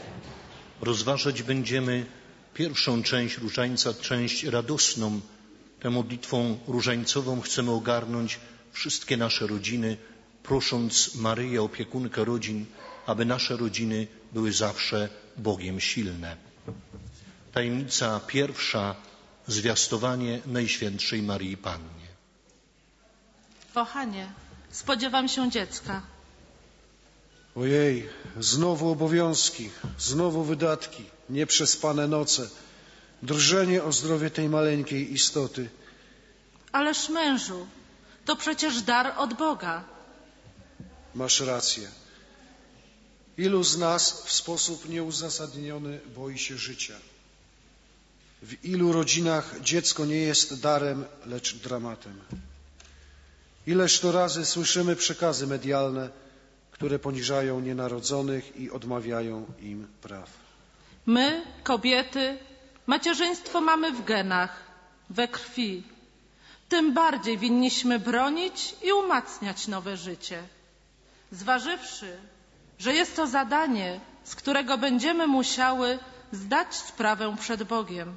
rozważać będziemy pierwszą część różańca, część radosną. Tę modlitwą różańcową chcemy ogarnąć wszystkie nasze rodziny, prosząc Maryję, opiekunkę rodzin, aby nasze rodziny były zawsze Bogiem silne. Tajemnica pierwsza, zwiastowanie Najświętszej Maryi Pannie. Kochanie, spodziewam się dziecka. Ojej, znowu obowiązki, znowu wydatki, nieprzespane noce, drżenie o zdrowie tej maleńkiej istoty. Ależ mężu, to przecież dar od Boga. Masz rację. Ilu z nas w sposób nieuzasadniony boi się życia? W ilu rodzinach dziecko nie jest darem, lecz dramatem? Ileż to razy słyszymy przekazy medialne, które poniżają nienarodzonych i odmawiają im praw. My, kobiety, macierzyństwo mamy w genach, we krwi. Tym bardziej winniśmy bronić i umacniać nowe życie. Zważywszy, że jest to zadanie, z którego będziemy musiały zdać sprawę przed Bogiem.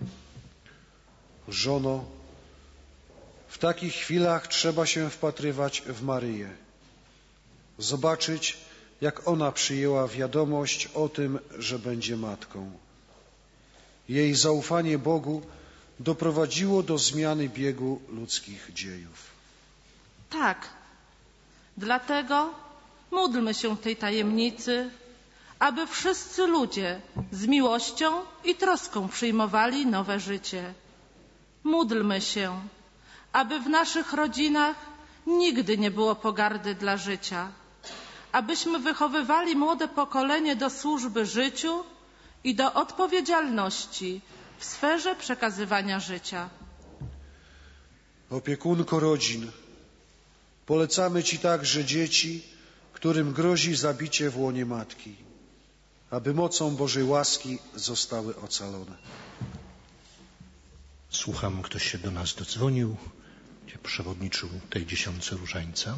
Żono, w takich chwilach trzeba się wpatrywać w Maryję. Zobaczyć, jak ona przyjęła wiadomość o tym, że będzie matką. Jej zaufanie Bogu doprowadziło do zmiany biegu ludzkich dziejów. Tak, dlatego módlmy się w tej tajemnicy, aby wszyscy ludzie z miłością i troską przyjmowali nowe życie. Módlmy się, aby w naszych rodzinach nigdy nie było pogardy dla życia, abyśmy wychowywali młode pokolenie do służby życiu i do odpowiedzialności w sferze przekazywania życia. Opiekunko rodzin, polecamy Ci także dzieci, którym grozi zabicie w łonie matki, aby mocą Bożej łaski zostały ocalone. Słucham, ktoś się do nas dodzwonił, gdzie przewodniczył tej dziesiątce różańca.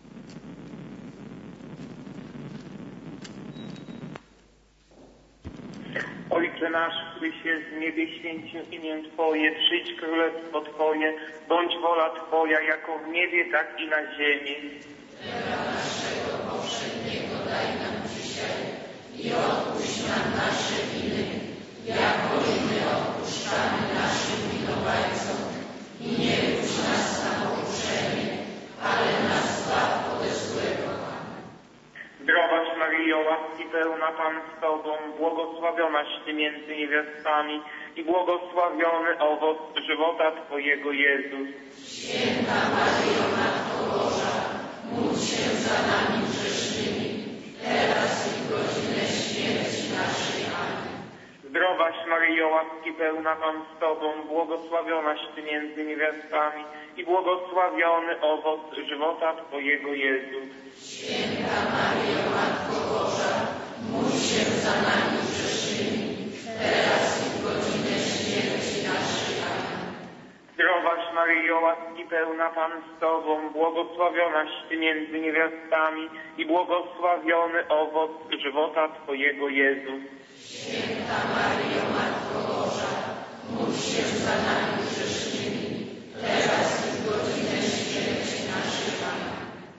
Ojcze nasz, któryś jest w niebie, święć się imię Twoje, przyjdź królestwo Twoje, bądź wola Twoja, jako w niebie, tak i na ziemi. Chleba naszego powszedniego daj nam dzisiaj i odpuść nam nasze winy, jako i my odpuszczamy odpuszczamy naszym winowajcom i nie wódź nas na pokuszenie, ale nas zbaw ode złego. Zdrowaś Maryjo, łaski pełna, Pan z Tobą, błogosławionaś Ty między niewiastami i błogosławiony owoc żywota Twojego, Jezus. Święta Maryjo, Matko Boża, módl się za nami grzesznymi, teraz i w godzinę śmierci naszej. Amen. Zdrowaś Maryjo, łaski pełna, Pan z Tobą, błogosławionaś Ty między niewiastami i błogosławiony owoc żywota Twojego, Jezus. Święta Maryjo, Matko Boża, módl się za nami grzesznymi, teraz i w godzinę śmierci naszej. Amen. Zdrowaś Maryjo, łaski pełna, Pan z Tobą, błogosławionaś Ty między niewiastami i błogosławiony owoc żywota Twojego, Jezus. Święta Maryjo, Matko Boża, módl się za nami grzesznymi, teraz i w godzinę śmierci naszej. Amen.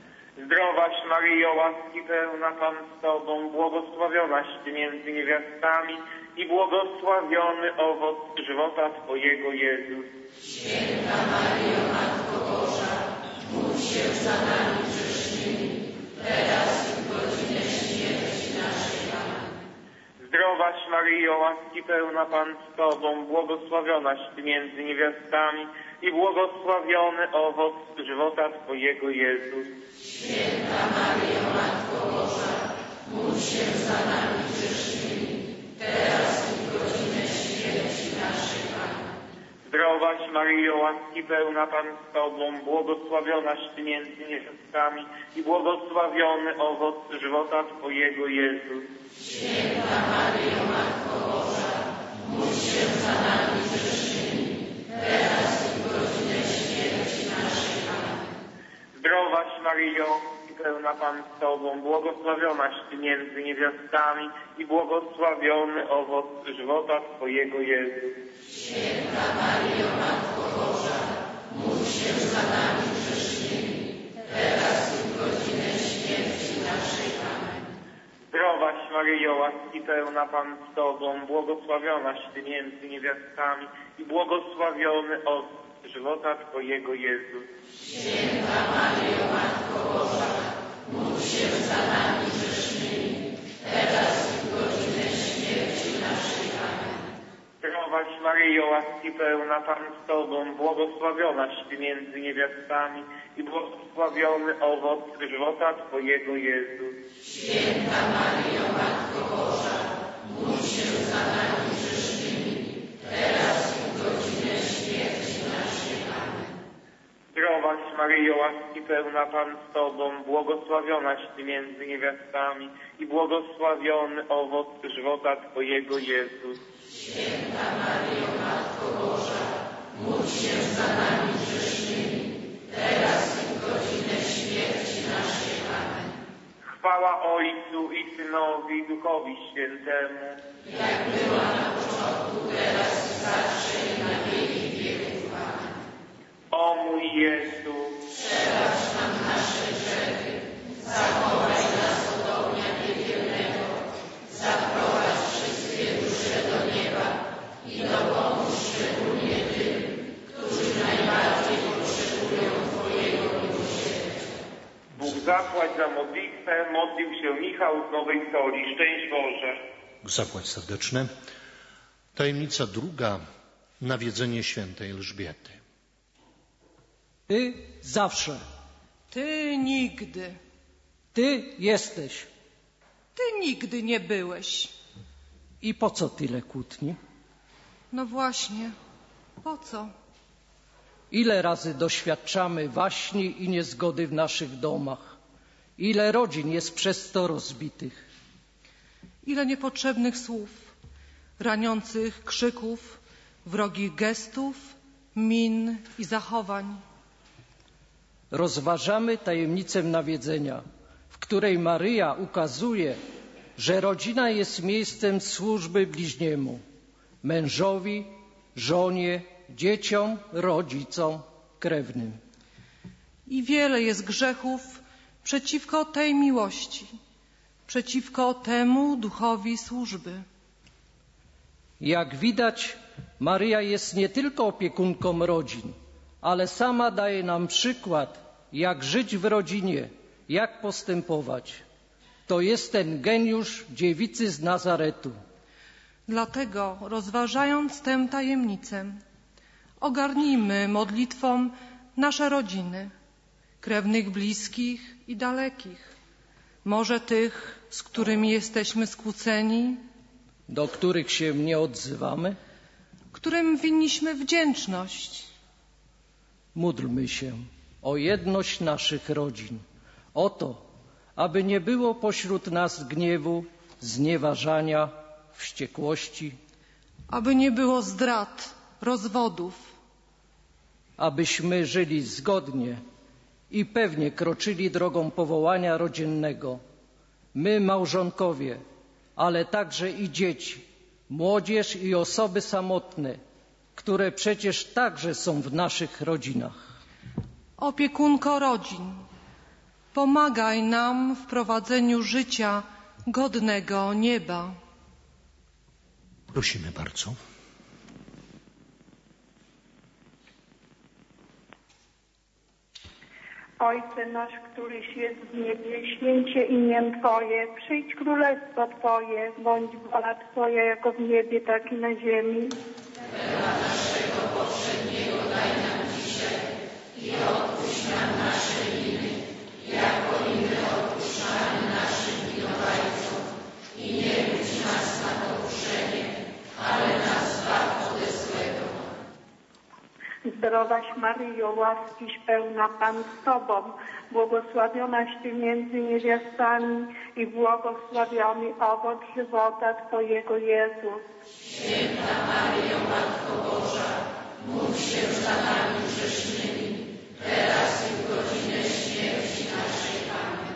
Zdrowaś Maryjo, łaski pełna, Pan z Tobą, błogosławionaś Ty między niewiastami i błogosławiony owoc żywota Twojego, Jezus. Święta Maryjo, Matko Boża, módl się za nami grzesznymi, teraz i w godzinę śmierci naszej. Amen. Zdrowaś Maryjo, łaski pełna, Pan z Tobą, błogosławionaś Ty między niewiastami i błogosławiony owoc żywota Twojego, Jezus. Święta Maryjo, Matko Boża, módl się za nami grzesznymi, teraz i w godzinę śmierci naszej. Amen. Zdrowaś Maryjo, łaski pełna, Pan z Tobą, błogosławionaś Ty między niewiastami i błogosławiony owoc żywota Twojego, Jezus. Święta Maryjo, Matko Boża, módl się za nami grzesznymi, teraz i w godzinę śmierci naszej. Amen. Zdrowaś Maryjo, łaski pełna, Pan z Tobą, błogosławionaś Ty między niewiastami i błogosławiony owoc żywota Twojego, Jezus. Święta Maryjo, Matko Boża, módl się za nami grzesznymi, teraz i w godzinę śmierci naszej. Amen. Zdrowaś Maryjo, łaski pełna, Pan z Tobą, błogosławionaś Ty między niewiastami i błogosławiony owoc żywota Twojego, Jezus. Święta Maryjo, Matko Boża, módl się za nami grzesznymi, teraz i w godzinę śmierci naszej. Amen. Zdrowaś Maryjo, łaski pełna, Pan z Tobą, błogosławionaś Ty między niewiastami i błogosławiony owoc żywota Twojego, Jezus. Święta Maryjo, Matko Boża, módl się za nami grzesznymi, teraz i w godzinę śmierci naszej. Amen. Zdrowaś Maryjo, łaski pełna, Pan z Tobą, błogosławionaś Ty między niewiastami i błogosławiony owoc żywota Twojego, Jezus. Święta Maryjo, Matko Boża, módl się za nami grzesznymi, teraz i w godzinę śmierci naszej. Amen. Chwała Ojcu i Synowi i Duchowi Świętemu, jak była na początku, teraz i zawsze i na wieki wieków. Amen. O mój Jezu, przebacz nam nasze grzechy, zachowaj nas od ognia piekielnego, zaprowadź wszystkie dusze do nieba i dopomóż szczególnie tym, którzy najbardziej potrzebują Twojego miłosierdzia. Bóg zapłać za modlitwę, modlił się Michał z Nowej Soli. Szczęść Boże. Zapłać serdeczne. Tajemnica druga. Nawiedzenie świętej Elżbiety. Ty zawsze. Ty nigdy. Ty jesteś. Ty nigdy nie byłeś. I po co tyle kłótni? No właśnie, po co? Ile razy doświadczamy waśni i niezgody w naszych domach? Ile rodzin jest przez to rozbitych? Ile niepotrzebnych słów, raniących krzyków, wrogich gestów, min i zachowań. Rozważamy tajemnicę nawiedzenia, w której Maryja ukazuje, że rodzina jest miejscem służby bliźniemu, mężowi, żonie, dzieciom, rodzicom, krewnym. I wiele jest grzechów przeciwko tej miłości, przeciwko temu duchowi służby. Jak widać, Maryja jest nie tylko opiekunką rodzin, ale sama daje nam przykład, jak żyć w rodzinie, jak postępować. To jest ten geniusz dziewicy z Nazaretu. Dlatego, rozważając tę tajemnicę, ogarnijmy modlitwą nasze rodziny, krewnych, bliskich i dalekich, może tych, z którymi jesteśmy skłóceni, do których się nie odzywamy, którym winniśmy wdzięczność. Módlmy się o jedność naszych rodzin, o to, aby nie było pośród nas gniewu, znieważania, wściekłości, aby nie było zdrad, rozwodów, abyśmy żyli zgodnie i pewnie kroczyli drogą powołania rodzinnego. My, małżonkowie, ale także i dzieci, młodzież i osoby samotne, które przecież także są w naszych rodzinach. Opiekunko rodzin, pomagaj nam w prowadzeniu życia godnego nieba. Prosimy bardzo. Ojcze nasz, któryś jest w niebie, święć się imię Twoje, przyjdź królestwo Twoje, bądź wola Twoja jako w niebie, tak i na ziemi. Chleba naszego powszedniego daj nam dzisiaj i odpuść nam nasze winy, jako i my odpuszczamy naszym winowajcom. I nie budź nas na pokuszenie, ale nas zbaw ode złego. Zdrowaś Maryjo, łaskiś pełna, Pan z Tobą, błogosławionaś Ty między niewiastami i błogosławiony owoc żywota Twojego, Jezus. Święta Maryjo, Matko Boża, módl się za nami grzesznymi, teraz i w godzinę śmierci naszej. Amen.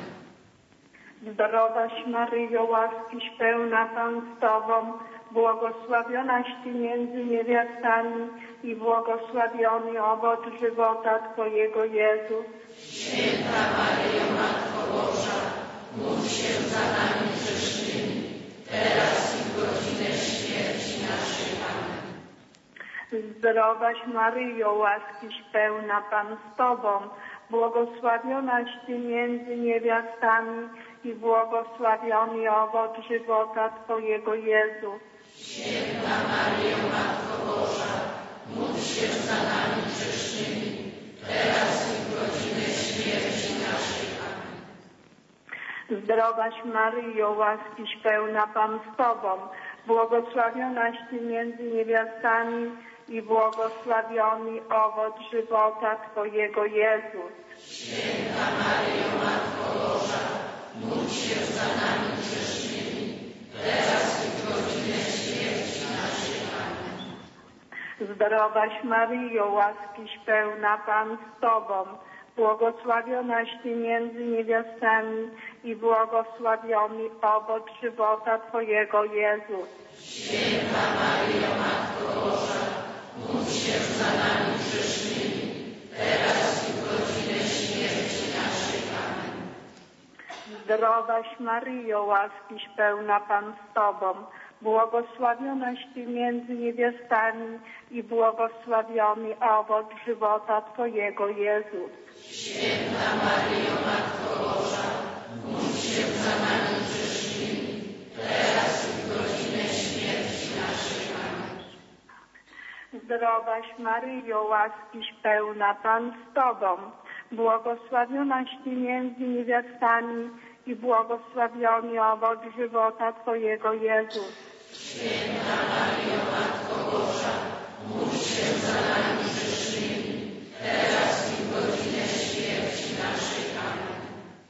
Zdrowaś Maryjo, łaskiś pełna, Pan z Tobą, błogosławionaś Ty między niewiastami i błogosławiony owoc żywota Twojego, Jezus. Święta Maryjo, Matko Boża, módl się za nami grzesznymi, teraz i w godzinę śmierci naszej. Amen. Zdrowaś Maryjo, łaskiś pełna, Pan z Tobą, błogosławionaś Ty między niewiastami i błogosławiony owoc żywota Twojego, Jezus. Święta Maryjo, Matko Boża, módl się za nami grzesznymi, teraz i w godzinę śmierci naszej. Amen. Zdrowaś Maryjo, łaskiś pełna, Pan z Tobą, błogosławionaś Ty między niewiastami i błogosławiony owoc żywota Twojego, Jezus. Święta Maryjo, Matko Boża, módl się za nami grzesznymi, teraz i w godzinę śmierci naszej. Amen. Zdrowaś Maryjo, łaskiś pełna, Pan z Tobą, błogosławionaś Ty między niewiastami i błogosławiony owoc żywota Twojego, Jezus. Święta Maryjo, Matko Boża, módl się za nami grzesznymi, teraz i w godzinę śmierci naszej. Amen. Zdrowaś Maryjo, łaskiś pełna, Pan z Tobą, błogosławionaś Ty między niewiastami i błogosławiony owoc żywota Twojego, Jezus. Święta Maryjo, Matko Boża, módl się za nami grzesznymi, teraz i w godzinę śmierci naszej. Amen. Zdrowaś Maryjo, łaskiś pełna, Pan z Tobą, błogosławionaś Ty między niewiastami i błogosławiony owoc żywota Twojego, Jezus. Święta Maryjo, Matko Boża, módl się za nami grzesznymi, teraz i w godzinę śmierci naszej. Amen.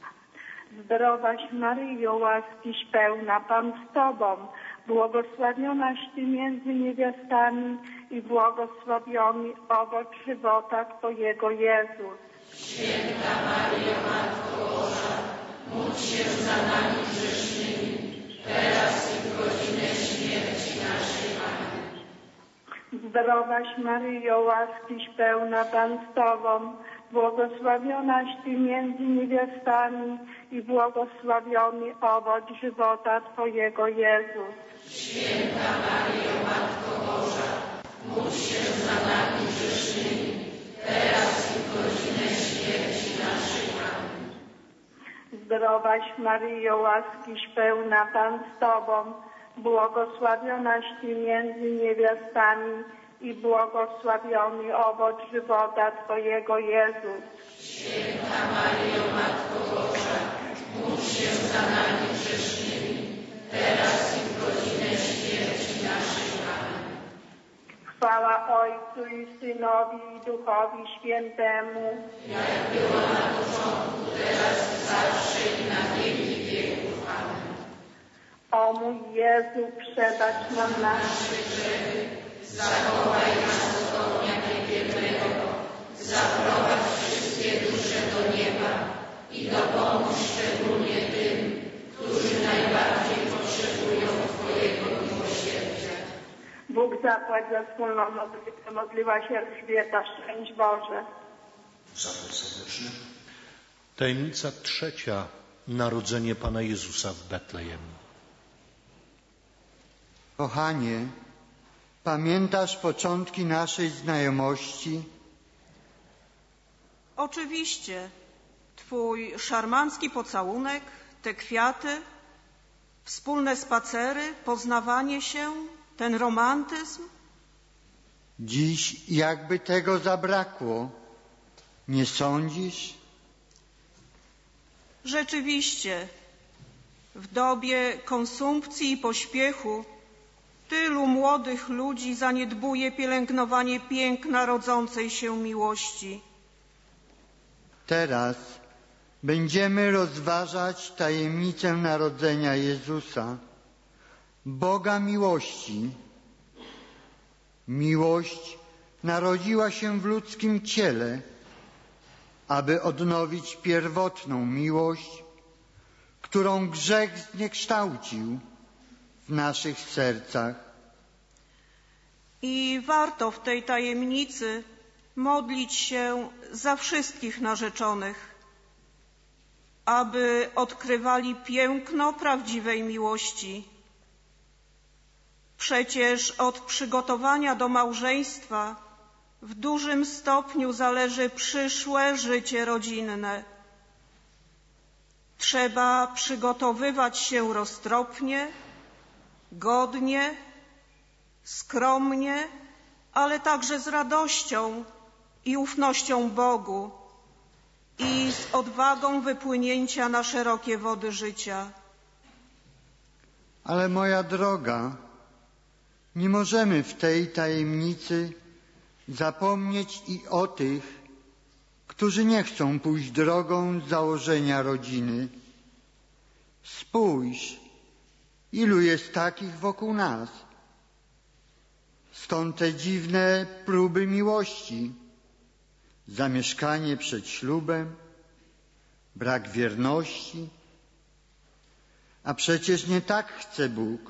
Zdrowaś Maryjo, łaskiś pełna, Pan z Tobą, błogosławionaś Ty między niewiastami i błogosławiony owoc żywota Twojego, Jezus. Święta Maryjo, Matko Boża, módl się za nami grzesznymi, teraz i w godzinę śmierci naszej. Amen. Zdrowaś Maryjo, łaskiś pełna, Pan z Tobą, błogosławionaś Ty między niewiastami i błogosławiony owoc żywota Twojego, Jezus. Święta Maryjo, Matko Boża, módl się za nami grzesznymi, teraz i w godzinę śmierci naszej. Amen. Zdrowaś Maryjo, łaskiś pełna, Pan z Tobą, błogosławionaś Ty między niewiastami i błogosławiony owoc żywota Twojego, Jezus. Święta Maryjo, Matko Boża, módl się za nami grzesznymi, teraz i w godzinę śmierci naszej. Amen. Chwała Ojcu i Synowi i Duchowi Świętemu, jak było na początku, teraz i zawsze i na wieki wieków. Amen. O mój Jezu, przebacz nam nasze grzechy, zachowaj nas od ognia piekielnego, zaprowadź wszystkie dusze do nieba i dopomóż szczególnie tym, którzy najbardziej potrzebują Twojego miłosierdzia. Bóg zapłać za wspólną modlitwę. Modliła się Elżbieta. Szczęść Boże. Zachód serdeczny. Tajemnica trzecia. Narodzenie Pana Jezusa w Betlejem. Kochanie, pamiętasz początki naszej znajomości? Oczywiście. Twój szarmancki pocałunek, te kwiaty, wspólne spacery, poznawanie się, ten romantyzm. Dziś jakby tego zabrakło. Nie sądzisz? Rzeczywiście. W dobie konsumpcji i pośpiechu tylu młodych ludzi zaniedbuje pielęgnowanie piękna rodzącej się miłości. Teraz będziemy rozważać tajemnicę narodzenia Jezusa, Boga miłości. Miłość narodziła się w ludzkim ciele, aby odnowić pierwotną miłość, którą grzech zniekształcił w naszych sercach. I warto w tej tajemnicy modlić się za wszystkich narzeczonych, aby odkrywali piękno prawdziwej miłości. Przecież od przygotowania do małżeństwa w dużym stopniu zależy przyszłe życie rodzinne. Trzeba przygotowywać się roztropnie, godnie, skromnie, ale także z radością i ufnością Bogu i z odwagą wypłynięcia na szerokie wody życia. Ale moja droga, nie możemy w tej tajemnicy zapomnieć i o tych, którzy nie chcą pójść drogą założenia rodziny. Spójrz, ilu jest takich wokół nas. Stąd te dziwne próby miłości, zamieszkanie przed ślubem, brak wierności. A przecież nie tak chce Bóg.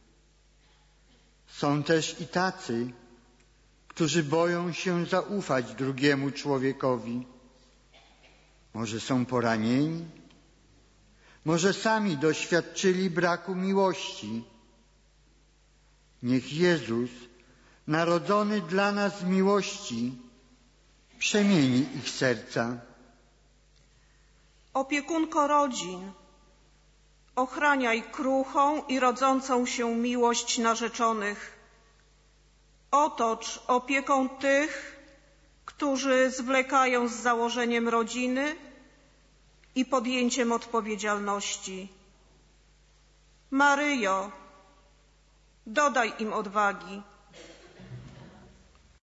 Są też i tacy, którzy boją się zaufać drugiemu człowiekowi. Może są poranieni, może sami doświadczyli braku miłości. Niech Jezus, narodzony dla nas z miłości, przemieni ich serca. Opiekunko rodzin, ochraniaj kruchą i rodzącą się miłość narzeczonych. Otocz opieką tych, którzy zwlekają z założeniem rodziny i podjęciem odpowiedzialności. Maryjo, dodaj im odwagi.